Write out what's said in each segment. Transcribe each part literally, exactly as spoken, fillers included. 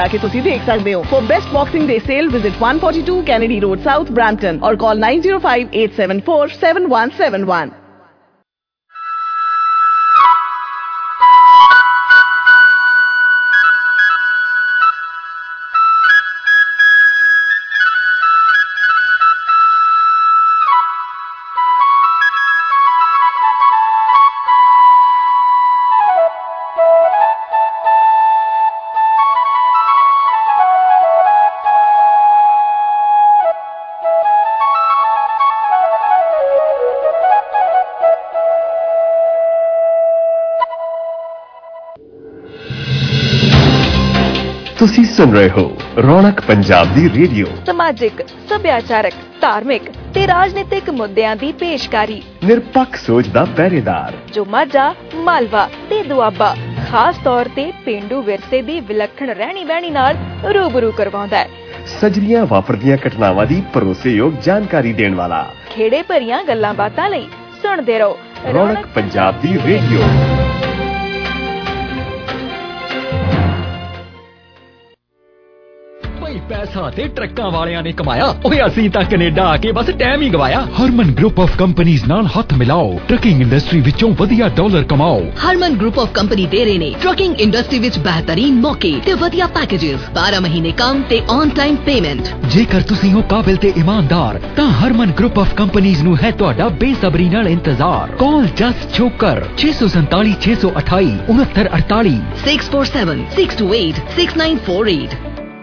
कि तुसी देख सकते हो। For best Boxing Day sale, visit one forty-two Kennedy Road South, Brampton, or call nine zero five eight seven four seven one seven one. ਤੁਸੀਂ ਸੁਣ ਰਹੇ ਹੋ ਰੌਣਕ ਪੰਜਾਬ ਦੀ ਰੇਡੀਓ। ਸਮਾਜਿਕ, ਸੱਭਿਆਚਾਰਕ, ਧਾਰਮਿਕ ਤੇ ਰਾਜਨੀਤਿਕ ਮੁੱਦਿਆਂ ਦੀ ਪੇਸ਼ਕਾਰੀ। ਨਿਰਪੱਖ ਸੋਚ ਦਾ ਪਹਿਰੇਦਾਰ ਜੋ ਮਾਝਾ, ਮਾਲਵਾ ਤੇ ਦੁਆਬਾ ਖਾਸ ਤੌਰ ਤੇ ਪੇਂਡੂ ਵਿਰਸੇ ਦੀ ਵਿਲੱਖਣ ਰਹਿਣੀ ਬਹਿਣੀ ਨਾਲ ਰੂਬਰੂ ਕਰਵਾਉਂਦਾ ਹੈ। ਸਜਰੀਆਂ ਵਾਪਰਦੀਆਂ ਘਟਨਾਵਾਂ ਦੀ ਭਰੋਸੇਯੋਗ ਜਾਣਕਾਰੀ ਦੇਣ ਵਾਲਾ। ਖੇੜੇ ਭਰੀਆਂ ਗੱਲਾਂ ਬਾਤਾਂ ਲਈ ਸੁਣਦੇ ਰਹੋ ਰੌਣਕ ਪੰਜਾਬ ਦੀ ਰੇਡੀਓ। ਪੈਸਾ ਤੇ ਟਰੱਕਾਂ ਵਾਲਿਆਂ ਨੇ ਕਮਾਇਆ, ਓਏ ਅਸੀਂ ਤਾਂ ਕੈਨੇਡਾ ਆ ਕੇ ਬਸ ਟਾਈਮ ਹੀ ਗਵਾਇਆ। ਹਰਮਨ ਗਰੁੱਪ ਆਫ ਕੰਪਨੀਆਂ ਨਾਲ ਹੱਥ ਮਿਲਾਓ, ਟਰੱਕਿੰਗ ਇੰਡਸਟਰੀ ਵਿੱਚੋਂ ਵਧੀਆ ਡਾਲਰ ਕਮਾਓ। ਹਰਮਨ ਗਰੁੱਪ ਆਫ ਕੰਪਨੀ ਦੇ ਰਹੇ ਨੇ ਟਰੱਕਿੰਗ ਇੰਡਸਟਰੀ ਵਿੱਚ ਬਿਹਤਰੀਨ ਮੌਕੇ ਤੇ ਵਧੀਆ ਪੈਕੇजेस, ਬਾਰਾਂ ਮਹੀਨੇ ਕੰਮ ਤੇ ਔਨ ਟਾਈਮ ਪੇਮੈਂਟ। ਜੇਕਰ ਤੁਸੀਂ ਹੋ ਕਾਬਿਲ ਤੇ ਇਮਾਨਦਾਰ ਤਾਂ ਹਰਮਨ ਗਰੁੱਪ ਆਫ ਕੰਪਨੀਆਂ ਨੂੰ ਹੈ ਤੁਹਾਡਾ ਬੇਸਬਰੀ ਨਾਲ ਇੰਤਜ਼ਾਰ। ਕਾਲ ਜਸਟ ਛੋਕਰ ਛੇ ਸੌ ਸੰਤਾਲੀ ਛੇ ਸੌ ਅਠਾਈ ਉਨੱਤਰ ਅੜਤਾਲੀ six four seven six two eight six nine four eight.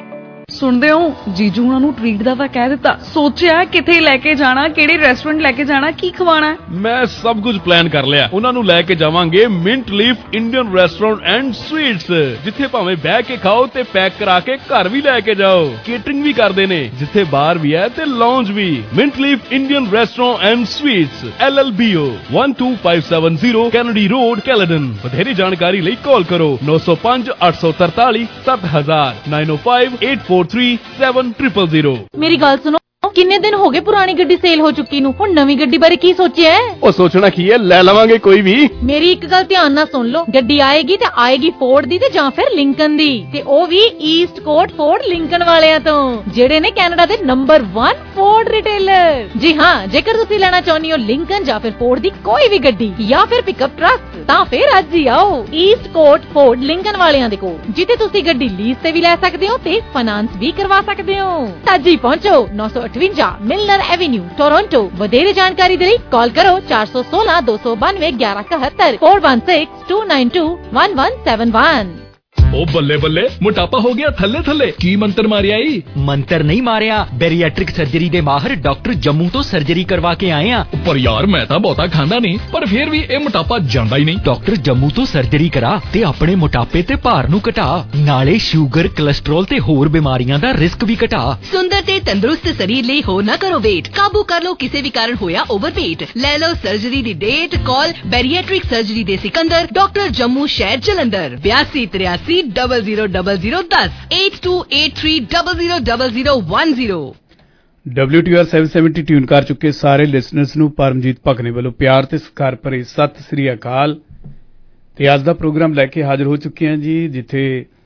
ਸੁਣਦੇ ਹੋ ਜੀਜੂ ਉਹਨਾਂ ਨੂੰ ਟ੍ਰੀਟ ਦਾ ਤਾਂ ਕਹਿ ਦਿੱਤਾ, ਸੋਚਿਆ ਕਿੱਥੇ ਲੈ ਕੇ ਜਾਣਾ, ਕਿਹੜੇ ਰੈਸਟੋਰੈਂਟ ਲੈ ਕੇ ਜਾਣਾ, ਕੀ ਖਵਾਣਾ। ਮੈਂ ਸਭ ਕੁਝ ਪਲਾਨ ਕਰ ਲਿਆ। ਉਹਨਾਂ ਨੂੰ ਲੈ ਕੇ ਜਾਵਾਂਗੇ mint leaf Indian restaurant and sweets, ਜਿੱਥੇ ਭਾਵੇਂ ਬਹਿ ਕੇ ਖਾਓ ਤੇ ਪੈਕ ਕਰਾ ਕੇ ਘਰ ਵੀ ਲੈ ਕੇ ਜਾਓ। ਕੇਟਰਿੰਗ ਵੀ ਕਰਦੇ ਨੇ, ਜਿੱਥੇ ਬਾਰ ਵੀ ਹੈ ਤੇ ਲਾਉਂਜ ਵੀ। Mint leaf Indian restaurant and sweets, L L B O one two five seven zero Kennedy road, Caledon. ਵਧੇਰੀ ਜਾਣਕਾਰੀ ਲਈ ਕਾਲ ਕਰੋ ਨੌ ਸੌ ਪੰਜ ਅੱਠ ਸੌ ਤਰਤਾਲੀ ਸੱਤ ਹਜ਼ਾਰ nine oh five eight four three seven zero zero zero। ਮੇਰੀ ਗੱਲ ਸੁਣੋ, ਕਿੰਨੇ ਦਿਨ ਹੋ ਗਏ ਪੁਰਾਣੀ ਗੱਡੀ ਸੇਲ ਹੋ ਚੁੱਕੀ ਨੂੰ, ਹੁਣ ਨਵੀਂ ਗੱਡੀ ਬਾਰੇ ਕੀ ਸੋਚਿਆ ਹੈ? ਉਹ ਸੋਚਣਾ ਕੀ ਹੈ, ਲੈ ਲਵਾਂਗੇ ਕੋਈ ਵੀ। ਮੇਰੀ ਇੱਕ ਗੱਲ ਧਿਆਨ ਨਾਲ ਸੁਣ ਲਓ, ਗੱਡੀ ਆਏਗੀ ਤੇ ਆਏਗੀ ਫੋਰਡ ਦੀ ਤੇ ਜਾਂ ਫਿਰ ਲਿੰਕਨ ਦੀ, ਤੇ ਉਹ ਵੀ ਈਸਟ ਕੋਟ ਫੋਰਡ ਲਿੰਕਨ ਵਾਲਿਆਂ ਤੋਂ, ਜਿਹੜੇ ਨੇ ਕੈਨੇਡਾ ਦੇ ਨੰਬਰ ਇੱਕ ਫੋਰਡ ਰਿਟੇਲਰ। ਜੀ ਹਾਂ, ਜੇਕਰ ਤੁਸੀਂ ਲੈਣਾ ਚਾਹੁੰਦੇ ਹੋ ਲਿੰਕਨ ਜਾਂ ਫਿਰ ਫੋਰਡ ਦੀ ਕੋਈ ਵੀ ਗੱਡੀ ਜਾਂ ਫਿਰ ਪਿਕਅਪ ਟਰੱਕ, ਤਾਂ ਫਿਰ ਅੱਜ ਹੀ ਆਓ ਈਸਟ ਕੋਟ ਫੋਰਡ ਲਿੰਕਨ ਵਾਲਿਆਂ ਦੇ ਕੋਲ, ਜਿੱਥੇ ਤੁਸੀਂ ਗੱਡੀ ਲੀਜ਼ ਤੇ ਵੀ ਲੈ ਸਕਦੇ ਹੋ ਤੇ ਫਾਈਨਾਂਸ ਵੀ ਕਰਵਾ ਸਕਦੇ ਹੋ। ਅੱਜ ਹੀ ਪਹੁੰਚੋ ਨੌ ਸੌ ਅਠਵੰਜਾ ਮਿਲਨਰ ਐਵੇਨਿਊ, ਟੋਰਾਂਟੋ। ਵਧੇਰੇ ਜਾਣਕਾਰੀ ਦੇ ਲਈ ਕਾਲ ਕਰੋ ਚਾਰ ਸੌ ਸੋਲਾਂ ਦੋ ਸੌ ਬਾਨਵੇਂ ਗਿਆਰਾਂ ਇਕਹੱਤਰ four one six two nine two one one seven one। ਉਹ ਬੱਲੇ ਬੱਲੇ, ਮੋਟਾਪਾ ਹੋ ਗਿਆ ਥੱਲੇ ਥੱਲੇ, ਕੀ ਮੰਤਰ ਮਾਰਿਆ ਈ? ਮੰਤਰ ਨਹੀਂ ਮਾਰਿਆ, ਬੈਰੀਐਟ੍ਰਿਕ ਸਰਜਰੀ ਦੇ ਮਾਹਰ ਡਾਕਟਰ ਜੰਮੂ ਤੋਂ ਸਰਜਰੀ ਕਰਵਾ ਕੇ ਆਏ ਆ। ਪਰ ਯਾਰ ਮੈਂ ਤਾਂ ਬਹੁਤਾ ਖਾਂਦਾ ਨਹੀਂ, ਪਰ ਫਿਰ ਵੀ ਇਹ ਮੋਟਾਪਾ ਜਾਂਦਾ ਹੀ ਨਹੀਂ। ਡਾਕਟਰ ਜੰਮੂ ਤੋਂ ਸਰਜਰੀ ਕਰਾ ਤੇ ਆਪਣੇ ਮੋਟਾਪੇ ਤੇ ਭਾਰ ਨੂੰ ਘਟਾ, ਨਾਲੇ ਸ਼ੂਗਰ, ਕੋਲੇਸਟ੍ਰੋਲ ਤੇ ਹੋਰ ਬਿਮਾਰੀਆਂ ਦਾ ਰਿਸਕ ਵੀ ਘਟਾ। ਸੁੰਦਰ ਤੇ ਤੰਦਰੁਸਤ ਸਰੀਰ ਲਈ ਹੋ ਨਾ ਕਰੋ ਵੇਟ, ਕਾਬੂ ਕਰ ਲੋ ਕਿਸੇ ਵੀ ਕਾਰਨ ਹੋਇਆ ਓਵਰਵੇਟ। ਲੈ ਲਓ ਸਰਜਰੀ ਦੀ ਡੇਟ। ਕਾਲ ਬੈਰੀਐਟ੍ਰਿਕ ਸਰਜਰੀ ਦੇ ਸਿਕੰਦਰ, ਡਾਕਟਰ ਜੰਮੂ, ਸ਼ਹਿਰ ਜਲੰਧਰ। ਬਿਆਸੀ ਤਰਿਆਸੀ ਡਬਲ ਜ਼ੀਰੋ ਡਬਲ ਜ਼ੀਰੋ ਦਸ eight two eight three double zero double zero one zero। W T R ਸੱਤ ਸੌ ਸੱਤਰ ਟਿਊਨ ਕਰ ਚੁੱਕੇ ਸਾਰੇ ਲਿਸਨਰਸ ਨੂੰ ਪਰਮਜੀਤ ਭਗਨੇ ਵੱਲੋਂ ਪਿਆਰ ਤੇ ਸਤਿਕਾਰ ਭਰੇ ਸਤਿ ਸ੍ਰੀ ਅਕਾਲ। ਤੇ ਅੱਜ ਦਾ ਪ੍ਰੋਗਰਾਮ ਲੈ ਕੇ ਹਾਜ਼ਰ ਹੋ ਚੁੱਕੇ ਹਾਂ ਜੀ, ਜਿੱਥੇ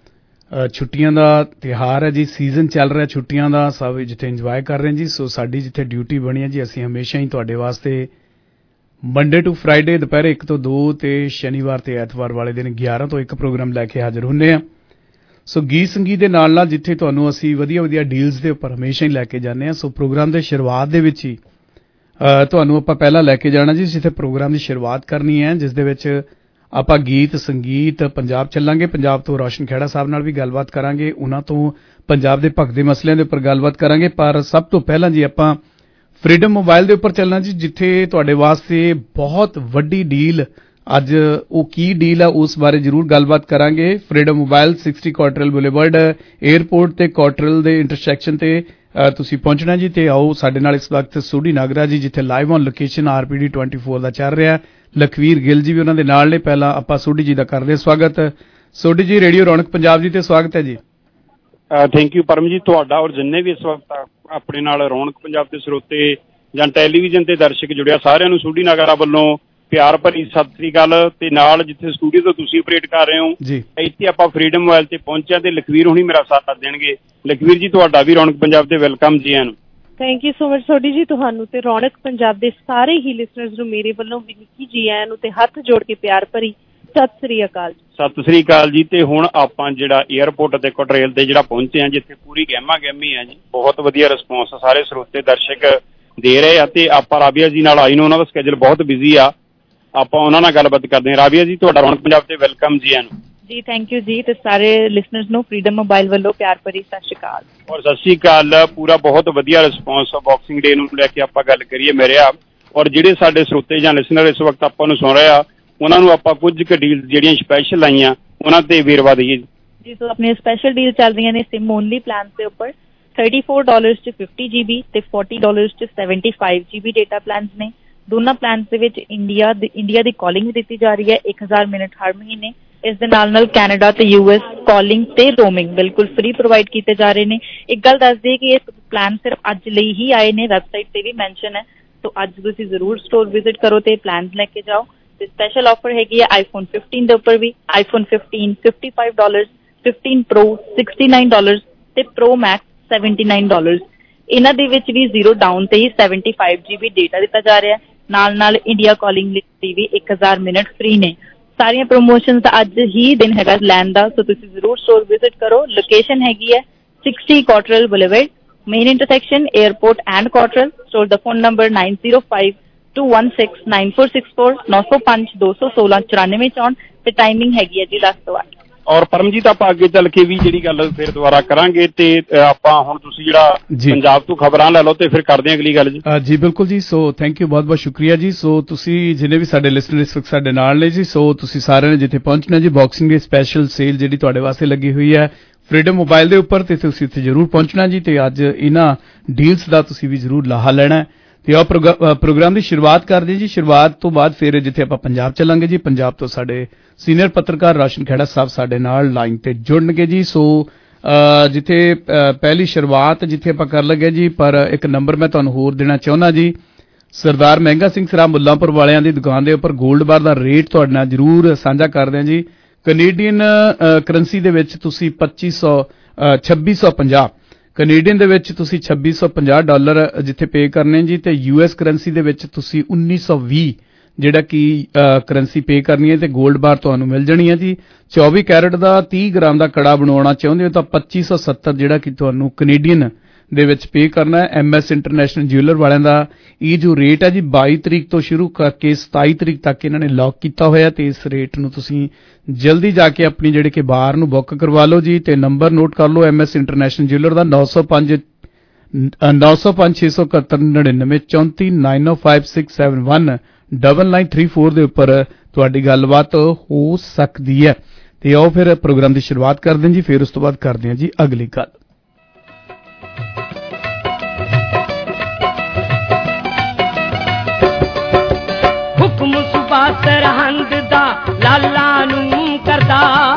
ਛੁੱਟੀਆਂ ਦਾ ਤਿਉਹਾਰ ਹੈ ਜੀ, ਸੀਜ਼ਨ ਚੱਲ ਰਿਹਾ ਛੁੱਟੀਆਂ ਦਾ, ਸਭ ਜਿੱਥੇ ਇੰਜੋਏ ਕਰ ਰਹੇ ਜੀ। ਸੋ ਸਾਡੀ ਜਿੱਥੇ ਡਿਊਟੀ ਬਣੀ ਹੈ ਜੀ, ਅਸੀਂ ਹਮੇਸ਼ਾ ਹੀ ਤੁਹਾਡੇ ਵਾਸਤੇ ਮੰਡੇ ਟੂ ਫਰਾਈਡੇ ਦੁਪਹਿਰੇ ਇੱਕ ਤੋਂ ਦੋ ਤੇ ਸ਼ਨੀਵਾਰ ਤੇ ਐਤਵਾਰ ਵਾਲੇ ਦਿਨ ਗਿਆਰਾਂ ਤੋਂ ਇੱਕ ਪ੍ਰੋਗਰਾਮ ਲੈ ਕੇ ਹਾਜ਼ਰ ਹੁੰਦੇ ਹਾਂ। ਸੋ ਗੀਤ ਸੰਗੀਤ ਦੇ ਨਾਲ ਨਾਲ ਜਿੱਥੇ ਤੁਹਾਨੂੰ ਅਸੀਂ ਵਧੀਆ ਵਧੀਆ ਡੀਲਸ ਦੇ ਉੱਪਰ ਹਮੇਸ਼ਾ ਹੀ ਲੈ ਕੇ ਜਾਂਦੇ ਹਾਂ। ਸੋ ਪ੍ਰੋਗਰਾਮ ਦੇ ਸ਼ੁਰੂਆਤ ਦੇ ਵਿੱਚ ਹੀ ਤੁਹਾਨੂੰ ਆਪਾਂ ਪਹਿਲਾਂ ਲੈ ਕੇ ਜਾਣਾ ਜੀ, ਜਿੱਥੇ ਪ੍ਰੋਗਰਾਮ ਦੀ ਸ਼ੁਰੂਆਤ ਕਰਨੀ ਹੈ, ਜਿਸ ਦੇ ਵਿੱਚ ਆਪਾਂ ਗੀਤ ਸੰਗੀਤ ਪੰਜਾਬ ਚੱਲਾਂਗੇ। ਪੰਜਾਬ ਤੋਂ ਰੋਸ਼ਨ ਖੇੜਾ ਸਾਹਿਬ ਨਾਲ ਵੀ ਗੱਲਬਾਤ ਕਰਾਂਗੇ, ਉਹਨਾਂ ਤੋਂ ਪੰਜਾਬ ਦੇ ਭਖਦੇ ਮਸਲਿਆਂ ਦੇ ਉੱਪਰ ਗੱਲਬਾਤ ਕਰਾਂਗੇ। ਪਰ ਸਭ ਤੋਂ ਪਹਿਲਾਂ ਜੀ ਆਪਾਂ ਫਰੀडम ਮੋਬਾਈਲ ਦੇ ਉੱਪਰ ਚੱਲਣਾ ਜੀ, ਜਿੱਥੇ ਤੁਹਾਡੇ ਵਾਸਤੇ ਬਹੁਤ ਵੱਡੀ ਡੀਲ, ਅੱਜ ਉਹ ਕੀ ਡੀਲ ਆ ਉਸ ਬਾਰੇ ਜ਼ਰੂਰ ਗੱਲਬਾਤ ਕਰਾਂਗੇ। Freedom mobile sixty Cottrelle boulevard airport ਤੇ ਕੋਟਰਲ ਦੇ ਇੰਟਰਸੈਕਸ਼ਨ ਤੇ ਤੁਸੀਂ ਪਹੁੰਚਣਾ ਜੀ। ਤੇ ਆਓ ਸਾਡੇ ਨਾਲ ਇਸ ਵਕਤ ਸੋਢੀ ਨਾਗਰਾ ਜੀ, ਜਿੱਥੇ live on location R P D twenty four ਦਾ ਚੱਲ ਰਿਹਾ, ਲਖਵੀਰ ਗਿੱਲ ਜੀ ਵੀ ਉਹਨਾਂ ਦੇ ਨਾਲ ਨੇ। ਪਹਿਲਾਂ ਆਪਾਂ ਸੋਢੀ ਜੀ ਦਾ ਕਰਦੇ ਸਵਾਗਤ। ਸੋਢੀ ਜੀ, ਰੇਡੀਓ ਰੌਣਕ ਪੰਜਾਬ ਜੀ ਤੇ ਸਵਾਗਤ ਹੈ ਜੀ। ਥੈਂਕ ਯੂ ਪਰਮ ਜੀ, ਤੁਹਾਡਾ ਔਰ ਜਿੰਨੇ ਵੀ ਇਸ ਵਕਤ ਆਪਣੇ ਨਾਲ ਰੌਣਕ ਪੰਜਾਬ ਦੇ ਸਰੋਤੇ ਜਾਂ ਟੈਲੀਵਿਜ਼ਨ ਤੇ ਦਰਸ਼ਕ ਜੁੜਿਆ, ਸਾਰਿਆਂ ਨੂੰ ਸੋਢੀ ਨਾਗਰਾ ਵੱਲੋਂ ਪਿਆਰ ਭਰੀ ਸਤਿ ਸ੍ਰੀ ਅਕਾਲ ਤੇ ਨਾਲ ਜਿੱਥੇ ਸਟੂਡੀਓ ਤੋਂ ਤੁਸੀਂ ਆਪਰੇਟ ਕਰ ਰਹੇ ਹੋ ਜੀ ਇੱਥੇ ਆਪਾਂ ਫਰੀडम ਮੋਬਾਈਲ ਤੇ ਪਹੁੰਚਿਆ ਤੇ ਲਖਵੀਰ ਹੁਣੀ ਮੇਰਾ ਸਾਥ ਦੇਣਗੇ। ਲਖਵੀਰ ਜੀ ਤੁਹਾਡਾ ਵੀ ਰੌਣਕ ਪੰਜਾਬ ਤੇ ਵੈਲਕਮ ਜੀ ਆਇਆਂ ਨੂੰ। Thank you so much Sodhi ji, ਤੁਹਾਨੂੰ ਤੇ ਰੌਣਕ ਪੰਜਾਬ ਦੇ ਸਾਰੇ ਹੀ ਲਿਸਨਰਸ ਨੂੰ ਮੇਰੇ ਵੱਲੋਂ ਵੀ ਨਿੱਕੀ ਜੀ ਆਇਆਂ ਨੂੰ ਤੇ ਹੱਥ ਜੋੜ ਕੇ ਪਿਆਰ ਭਰੀ ਸਤਿ ਸ੍ਰੀ ਅਕਾਲ। ਸਤਿ ਸ੍ਰੀ ਅਕਾਲ ਜੀ। ਤੇ ਹੁਣ ਆਪਾਂ ਜਿਹੜਾ ਏਅਰਪੋਰਟ ਤੇ ਕੋਟਰੇਲ ਤੇ ਜਿਹੜਾ ਪਹੁੰਚੇ ਆ ਜਿੱਥੇ ਪੂਰੀ ਗਹਿਮਾ ਗਹਿਮੀ ਆ ਜੀ, ਬਹੁਤ ਵਧੀਆ ਰਿਸਪੌਂਸ ਸਾਰੇ ਸਰੋਤੇ ਦਰਸ਼ਕ ਦੇ ਰਹੇ ਆ ਤੇ ਆਪਾਂ ਰਾਬੀਆ ਜੀ ਨਾਲ ਆਈ ਨੂੰ, ਉਹਨਾਂ ਦਾ ਸਕੇਜੂਲ ਬਹੁਤ ਬਿਜ਼ੀ ਆ, ਆਪਾਂ ਉਹਨਾਂ ਨਾਲ ਗੱਲਬਾਤ ਕਰਦੇ ਹਾਂ। ਰਾਬੀਆ ਜੀ ਤੁਹਾਡਾ ਰੌਣਕ ਪੰਜਾਬ ਤੇ ਵੈਲਕਮ ਜੀ ਆਇਆਂ ਨੂੰ। ਜੀ ਥੈਂਕ ਯੂ ਜੀ, ਤੇ ਸਾਰੇ ਲਿਸਨਰਸ ਨੂੰ ਫਰੀडम ਮੋਬਾਈਲ ਵੱਲੋਂ ਪਿਆਰ ਭਰੀ ਸਤਿ ਸ਼੍ਰੀ ਅਕਾਲ। ਔਰ ਸਤਿ ਸ਼੍ਰੀ ਅਕਾਲ। ਪੂਰਾ ਬਹੁਤ ਵਧੀਆ ਰਿਸਪੌਂਸ ਬਾਕਸਿੰਗ ਡੇ ਨੂੰ ਲੈ ਕੇ ਆਪਾਂ ਗੱਲ ਕਰੀਏ ਮੇਰੇ ਆ, ਔਰ ਜਿਹੜੇ ਸਾਡੇ ਸਰੋਤੇ ਜਾਂ ਲਿਸਨਰ ਇਸ ਵਕਤ ਆਪਾਂ ਨੂੰ ਸੁਣ ਰਹੇ ਆ ਉਹਨਾਂ ਨੂੰ ਆਪਾਂ ਕੁਝ ਕੁ ਡੀਲ ਜਿਹੜੀਆਂ ਸਪੈਸ਼ਲ ਆਈਆਂ ਉਹਨਾਂ ਤੇ ਵੇਰਵਾ ਦਈਏ ਜੀ। ਸੋ ਆਪਣੀਆਂ ਸਪੈਸ਼ਲ ਡੀਲ ਚੱਲ ਰਹੀਆਂ ਨੇ ਸਿਮ ਓਨਲੀ ਪਲਾਨ ਦੇ ਉੱਪਰ ਥਰਟੀ ਫੋਰ ਡਾਲਰਸ ਚ ਫਿਫਟੀ ਜੀ ਬੀ ਤੇ ਫੋਰਟੀ ਡਾਲਰਸ ਚ seventy five G B data plans ਨੇ। ਦੋਨਾਂ ਪਲਾਨਸ ਦੇ ਵਿੱਚ ਇੰਡੀਆ ਇੰਡੀਆ ਦੀ ਕਾਲਿੰਗ ਵੀ ਦਿੱਤੀ ਜਾ ਰਹੀ ਹੈ ਇੱਕ ਹਜ਼ਾਰ ਮਿੰਟ ਹਰ ਮਹੀਨੇ। ਇਸ ਦੇ ਨਾਲ ਨਾਲ ਕੈਨੇਡਾ ਤੇ ਯੂ ਐਸ ਕਾਲਿੰਗ ਤੇ ਰੋਮਿੰਗ ਬਿਲਕੁਲ ਫ੍ਰੀ ਪ੍ਰੋਵਾਈਡ ਕੀਤੇ ਜਾ ਰਹੇ ਨੇ। ਇੱਕ ਗੱਲ ਦੱਸ ਦਈਏ ਕਿ ਇਹ ਪਲਾਨ ਸਿਰਫ ਅੱਜ ਲਈ ਹੀ ਆਏ ਨੇ, ਵੈਬਸਾਈਟ ਤੇ ਵੀ ਮੈਂਸ਼ਨ ਹੈ, ਸੋ ਅੱਜ ਤੁਸੀਂ ਜ਼ਰੂਰ ਸਟੋਰ ਵਿਜ਼ਿਟ ਕਰੋ ਤੇ ਪਲਾਨਸ ਲੈ ਕੇ ਜਾਓ। ਤੇ ਸਪੈਸ਼ਲ ਆਫਰ ਹੈਗੀ ਹੈ ਆਈਫੋਨ ਫਿਫਟੀਨ ਦੇ ਉੱਪਰ ਵੀ, iPhone fifteen fifty five dollars, fifteen pro sixty nine dollars ਤੇ pro max seventy nine dollars. ਇਹਨਾਂ ਦੇ ਵਿੱਚ ਵੀ ਜ਼ੀਰੋ ਡਾਊਨ ਤੇ ਹੀ seventy five G B data ਦਿੱਤਾ ਜਾ ਰਿਹਾ, ਨਾਲ ਨਾਲ ਇੰਡੀਆ ਕਾਲਿੰਗ ਲਈ ਵੀ ਇੱਕ ਹਜ਼ਾਰ ਮਿੰਟ ਫ੍ਰੀ ਨੇ। ਸਾਰੀਆਂ ਪ੍ਰੋਮੋਸ਼ਨ ਦਾ ਅੱਜ ਹੀ ਦਿਨ ਹੈਗਾ ਲੈਣ ਦਾ, ਸੋ ਤੁਸੀਂ ਜ਼ਰੂਰ ਸਟੋਰ ਵਿਜ਼ਿਟ ਕਰੋ। ਲੋਕੇਸ਼ਨ ਹੈਗੀ ਹੈ sixty Cottrelle boulevard, main intersection airport and Cottrelle. Store ਦਾ phone number nine zero five two one six nine four six four नौ सौ पांच दो सौ सोलह चौरानवे चौंठ ਤੇ ਟਾਈਮਿੰਗ ਹੈਗੀ ਹੈ ਜੀ ਦਸ ਤੋਂ ਅੱਠ। ਔਰ ਪਰਮਜੀਤ ਆਪਾਂ ਅੱਗੇ ਚੱਲ ਕੇ ਵੀ ਜਿਹੜੀ ਗੱਲ ਫਿਰ ਦੁਬਾਰਾ ਕਰਾਂਗੇ ਤੇ ਆਪਾਂ ਹੁਣ ਤੁਸੀਂ ਜਿਹੜਾ ਪੰਜਾਬ ਤੋਂ ਖਬਰਾਂ ਲੈ ਲਓ ਤੇ ਫਿਰ ਕਰਦੇ ਹਾਂ ਅਗਲੀ ਗੱਲ ਜੀ। ਜੀ ਬਿਲਕੁਲ ਜੀ। ਸੋ ਥੈਂਕ ਯੂ, ਬਹੁਤ ਬਹੁਤ ਸ਼ੁਕਰੀਆ ਜੀ। ਸੋ ਤੁਸੀਂ ਜਿੰਨੇ ਵੀ ਸਾਡੇ ਲਿਸਨਰ ਇਸ ਵਕਤ ਸਾਡੇ ਨਾਲ ਨੇ ਜੀ, ਸੋ ਤੁਸੀਂ ਸਾਰਿਆਂ ਨੇ ਜਿੱਥੇ ਪਹੁੰਚਣਾ ਜੀ, ਬਾਕਸਿੰਗ ਡੇ ਸਪੈਸ਼ਲ ਸੇਲ ਜਿਹੜੀ ਤੁਹਾਡੇ ਵਾਸਤੇ ਲੱਗੀ ਹੋਈ ਹੈ ਫਰੀडम ਮੋਬਾਈਲ ਦੇ ਉੱਪਰ, ਤੇ ਤੁਸੀਂ ਇੱਥੇ ਜ਼ਰੂਰ ਪਹੁੰਚਣਾ ਜੀ ਤੇ ਅੱਜ ਇਹਨਾਂ ਡੀਲਸ ਦਾ ਤੁਸੀਂ ਵੀ ਜ਼ਰੂਰ ਲਾਹਾ ਲੈਣਾ। ਤੇ ਆਹ ਪ੍ਰੋਗਰਾਮ ਦੀ ਸ਼ੁਰੂਆਤ ਕਰਦੇ ਜੀ। ਸ਼ੁਰੂਆਤ ਤੋਂ ਬਾਅਦ ਫਿਰ ਜਿੱਥੇ ਆਪਾਂ ਪੰਜਾਬ ਚੱਲਾਂਗੇ ਜੀ, ਪੰਜਾਬ ਤੋਂ ਸਾਡੇ ਸੀਨੀਅਰ ਪੱਤਰਕਾਰ ਰਾਸ਼ਨ ਖੇੜਾ ਸਾਹਿਬ ਸਾਡੇ ਨਾਲ ਲਾਈਨ ਤੇ ਜੁੜਨਗੇ ਜੀ। ਸੋ ਜਿੱਥੇ ਪਹਿਲੀ ਸ਼ੁਰੂਆਤ ਜਿੱਥੇ ਆਪਾਂ ਕਰ ਲੱਗੇ ਜੀ, ਪਰ ਇੱਕ ਨੰਬਰ ਮੈਂ ਤੁਹਾਨੂੰ ਹੋਰ ਦੇਣਾ ਚਾਹੁੰਦਾ ਜੀ। ਸਰਦਾਰ ਮਹਿੰਗਾ ਸਿੰਘ ਸਰਾ ਮੁੱਲਾਂਪੁਰ ਵਾਲਿਆਂ ਦੀ ਦੁਕਾਨ ਦੇ ਉੱਪਰ 골ਡ ਬਾਰ ਦਾ ਰੇਟ ਤੁਹਾਡੇ ਨਾਲ ਜ਼ਰੂਰ ਸਾਂਝਾ ਕਰਦੇ ਹਾਂ ਜੀ। ਕੈਨੇਡੀਅਨ ਕਰੰਸੀ ਦੇ ਵਿੱਚ ਤੁਸੀਂ ਪੱਚੀ ਸੌ ਛੱਬੀ ਸੌ ਪੰਜਾਹ ਕੈਨੇਡੀਅਨ ਦੇ ਵਿੱਚ ਤੁਸੀਂ ਛੱਬੀ ਸੌ ਪੰਜਾਹ ਡਾਲਰ ਜਿੱਥੇ ਪੇ ਕਰਨੇ ਜੀ, ਤੇ ਯੂ ਐਸ ਕਰੰਸੀ ਦੇ ਵਿੱਚ ਤੁਸੀਂ ਉੱਨੀ ਸੌ ਵੀਹ ਜਿਹੜਾ ਕਿ ਕਰੰਸੀ ਪੇ ਕਰਨੀ ਹੈ ਤੇ 골ਡ ਬਾਰ ਤੁਹਾਨੂੰ ਮਿਲ ਜਾਣੀ ਹੈ ਜੀ। ਚੌਵੀ ਕੈਰਟ ਦਾ ਤੀਹ ਗ੍ਰਾਮ ਦਾ ਕੜਾ ਬਣਾਉਣਾ ਚਾਹੁੰਦੇ ਹੋ ਤਾਂ ਪੱਚੀ ਸੌ ਸੱਤਰ ਜਿਹੜਾ ਕਿ ਤੁਹਾਨੂੰ ਕੈਨੇਡੀਅਨ ਦੇ ਵਿੱਚ ਪੇ ਕਰਨਾ ਹੈ। ਐਮ ਐਸ ਇੰਟਰਨੈਸ਼ਨਲ ਜਿਊਲਰ ਵਾਲਿਆਂ ਦਾ ਇਹ ਜੋ ਰੇਟ ਹੈ ਜੀ ਬਾਈ ਤਰੀਕ ਤੋਂ ਸ਼ੁਰੂ ਕਰਕੇ ਸਤਾਈ ਤਰੀਕ ਤੱਕ ਇਹਨਾਂ ਨੇ ਲੌਕ ਕੀਤਾ ਹੋਇਆ, ਤੇ ਇਸ ਰੇਟ ਨੂੰ ਤੁਸੀਂ ਜਲਦੀ ਜਾ ਕੇ ਆਪਣੀ ਜਿਹੜੇ ਕਿ ਬਾਰ ਨੂੰ ਬੁੱਕ ਕਰਵਾ ਲਓ ਜੀ। ਤੇ ਨੰਬਰ ਨੋਟ ਕਰ ਲਓ ਐਮ ਐਸ ਇੰਟਰਨੈਸ਼ਨਲ ਜਿਊਲਰ ਦਾ ਨੌ ਸੌ ਪੰਜ ਨੌ ਸੌ ਪੰਜ ਛੇ ਸੌ ਇਕਹੱਤਰ ਨੜਿਨਵੇਂ ਚੌਂਤੀ nine O five six seven one double nine three four ਦੇ ਉੱਪਰ ਤੁਹਾਡੀ ਗੱਲਬਾਤ ਹੋ ਸਕਦੀ ਹੈ। ਤੇ ਆਓ ਫਿਰ ਪ੍ਰੋਗਰਾਮ ਦੀ ਸ਼ੁਰੂਆਤ ਕਰਦੇ ਹਾਂ ਜੀ, ਫਿਰ ਉਸ ਤੋਂ ਬਾਅਦ ਕਰਦੇ ਹਾਂ ਜੀ ਅਗਲੀ ਗੱਲ। ਹੁਕਮ ਸੁਬਾ ਸਰਹੰਦ ਦਾ ਲਾਲਾ ਨੂੰ ਕਰਦਾ,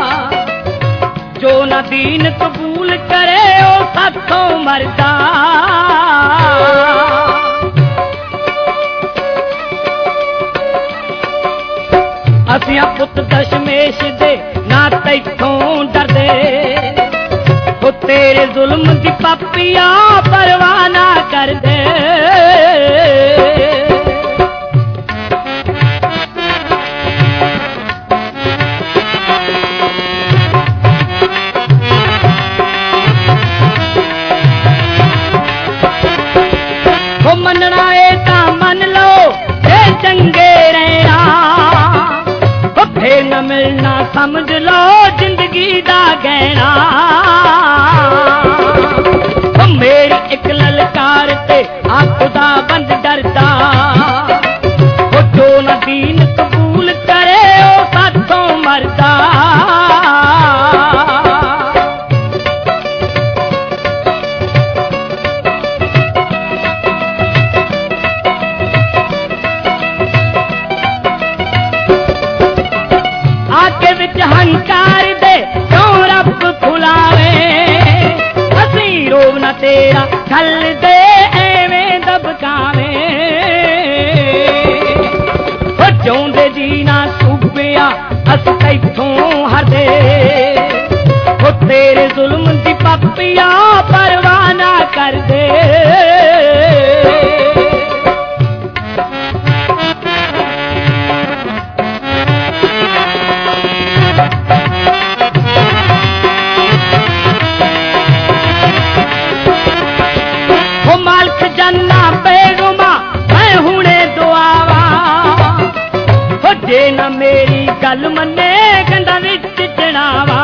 ਜੋ ਨਾ ਦੀਨ ਕਬੂਲ ਕਰੇ ਉਹ ਸਾਥੋਂ ਮਰਦਾ। ਅਸੀਂ ਪੁੱਤ ਦਸ਼ਮੇਸ਼ ਦੇ ਨਾ ਤੈਥੋਂ ਡਰਦੇ, ਉਹ ਤੇਰੇ ਜ਼ੁਲਮ ਦੀ ਪਾਪੀਆਂ ਪਰਵਾਹ ਨਾ ਕਰਦੇ। ਉਹ ਮੰਨਣਾ ਏ ਤਾਂ ਮੰਨ ਲਓ ਇਹ ਚੰਗੇ ਰਹਿਣਾ, ਫੇਰ ਨਾ ਮਿਲਣਾ ਸਮਝ ਲਓ ਜ਼ਿੰਦਗੀ ਦਾ ਗਹਿਣਾ। ਉਹ ਮੇਰੀ ਇੱਕ ਲਲਕਾਰ ਤੇ ਆ ਖੁਦਾ ਬੰਦ ਡਰਦਾ, ਉਹ ਜੋ ਨਾ ਦੀਨ ਕਬੂਲ ਕਰੇ ਉਹ ਸਾਥੋਂ ਮਰਦਾ। ਹੰਕਾਰ ਦੇ ਕਿਉਂ ਰੱਬ ਫੁਲਾਵੇ, ਅਸੀਂ ਰੋਬ ਨਾ ਤੇਰਾ ਖਲ ਦੇ ਐਵੇਂ ਦਬਕਾਵੇ। ਉਹ ਜਿਉਂ अस कैथों हरदे ओ तेरे जुल्म दी पापिया परवाह ना कर दे ना मेरी गल मन्ने गंदा विच जनावा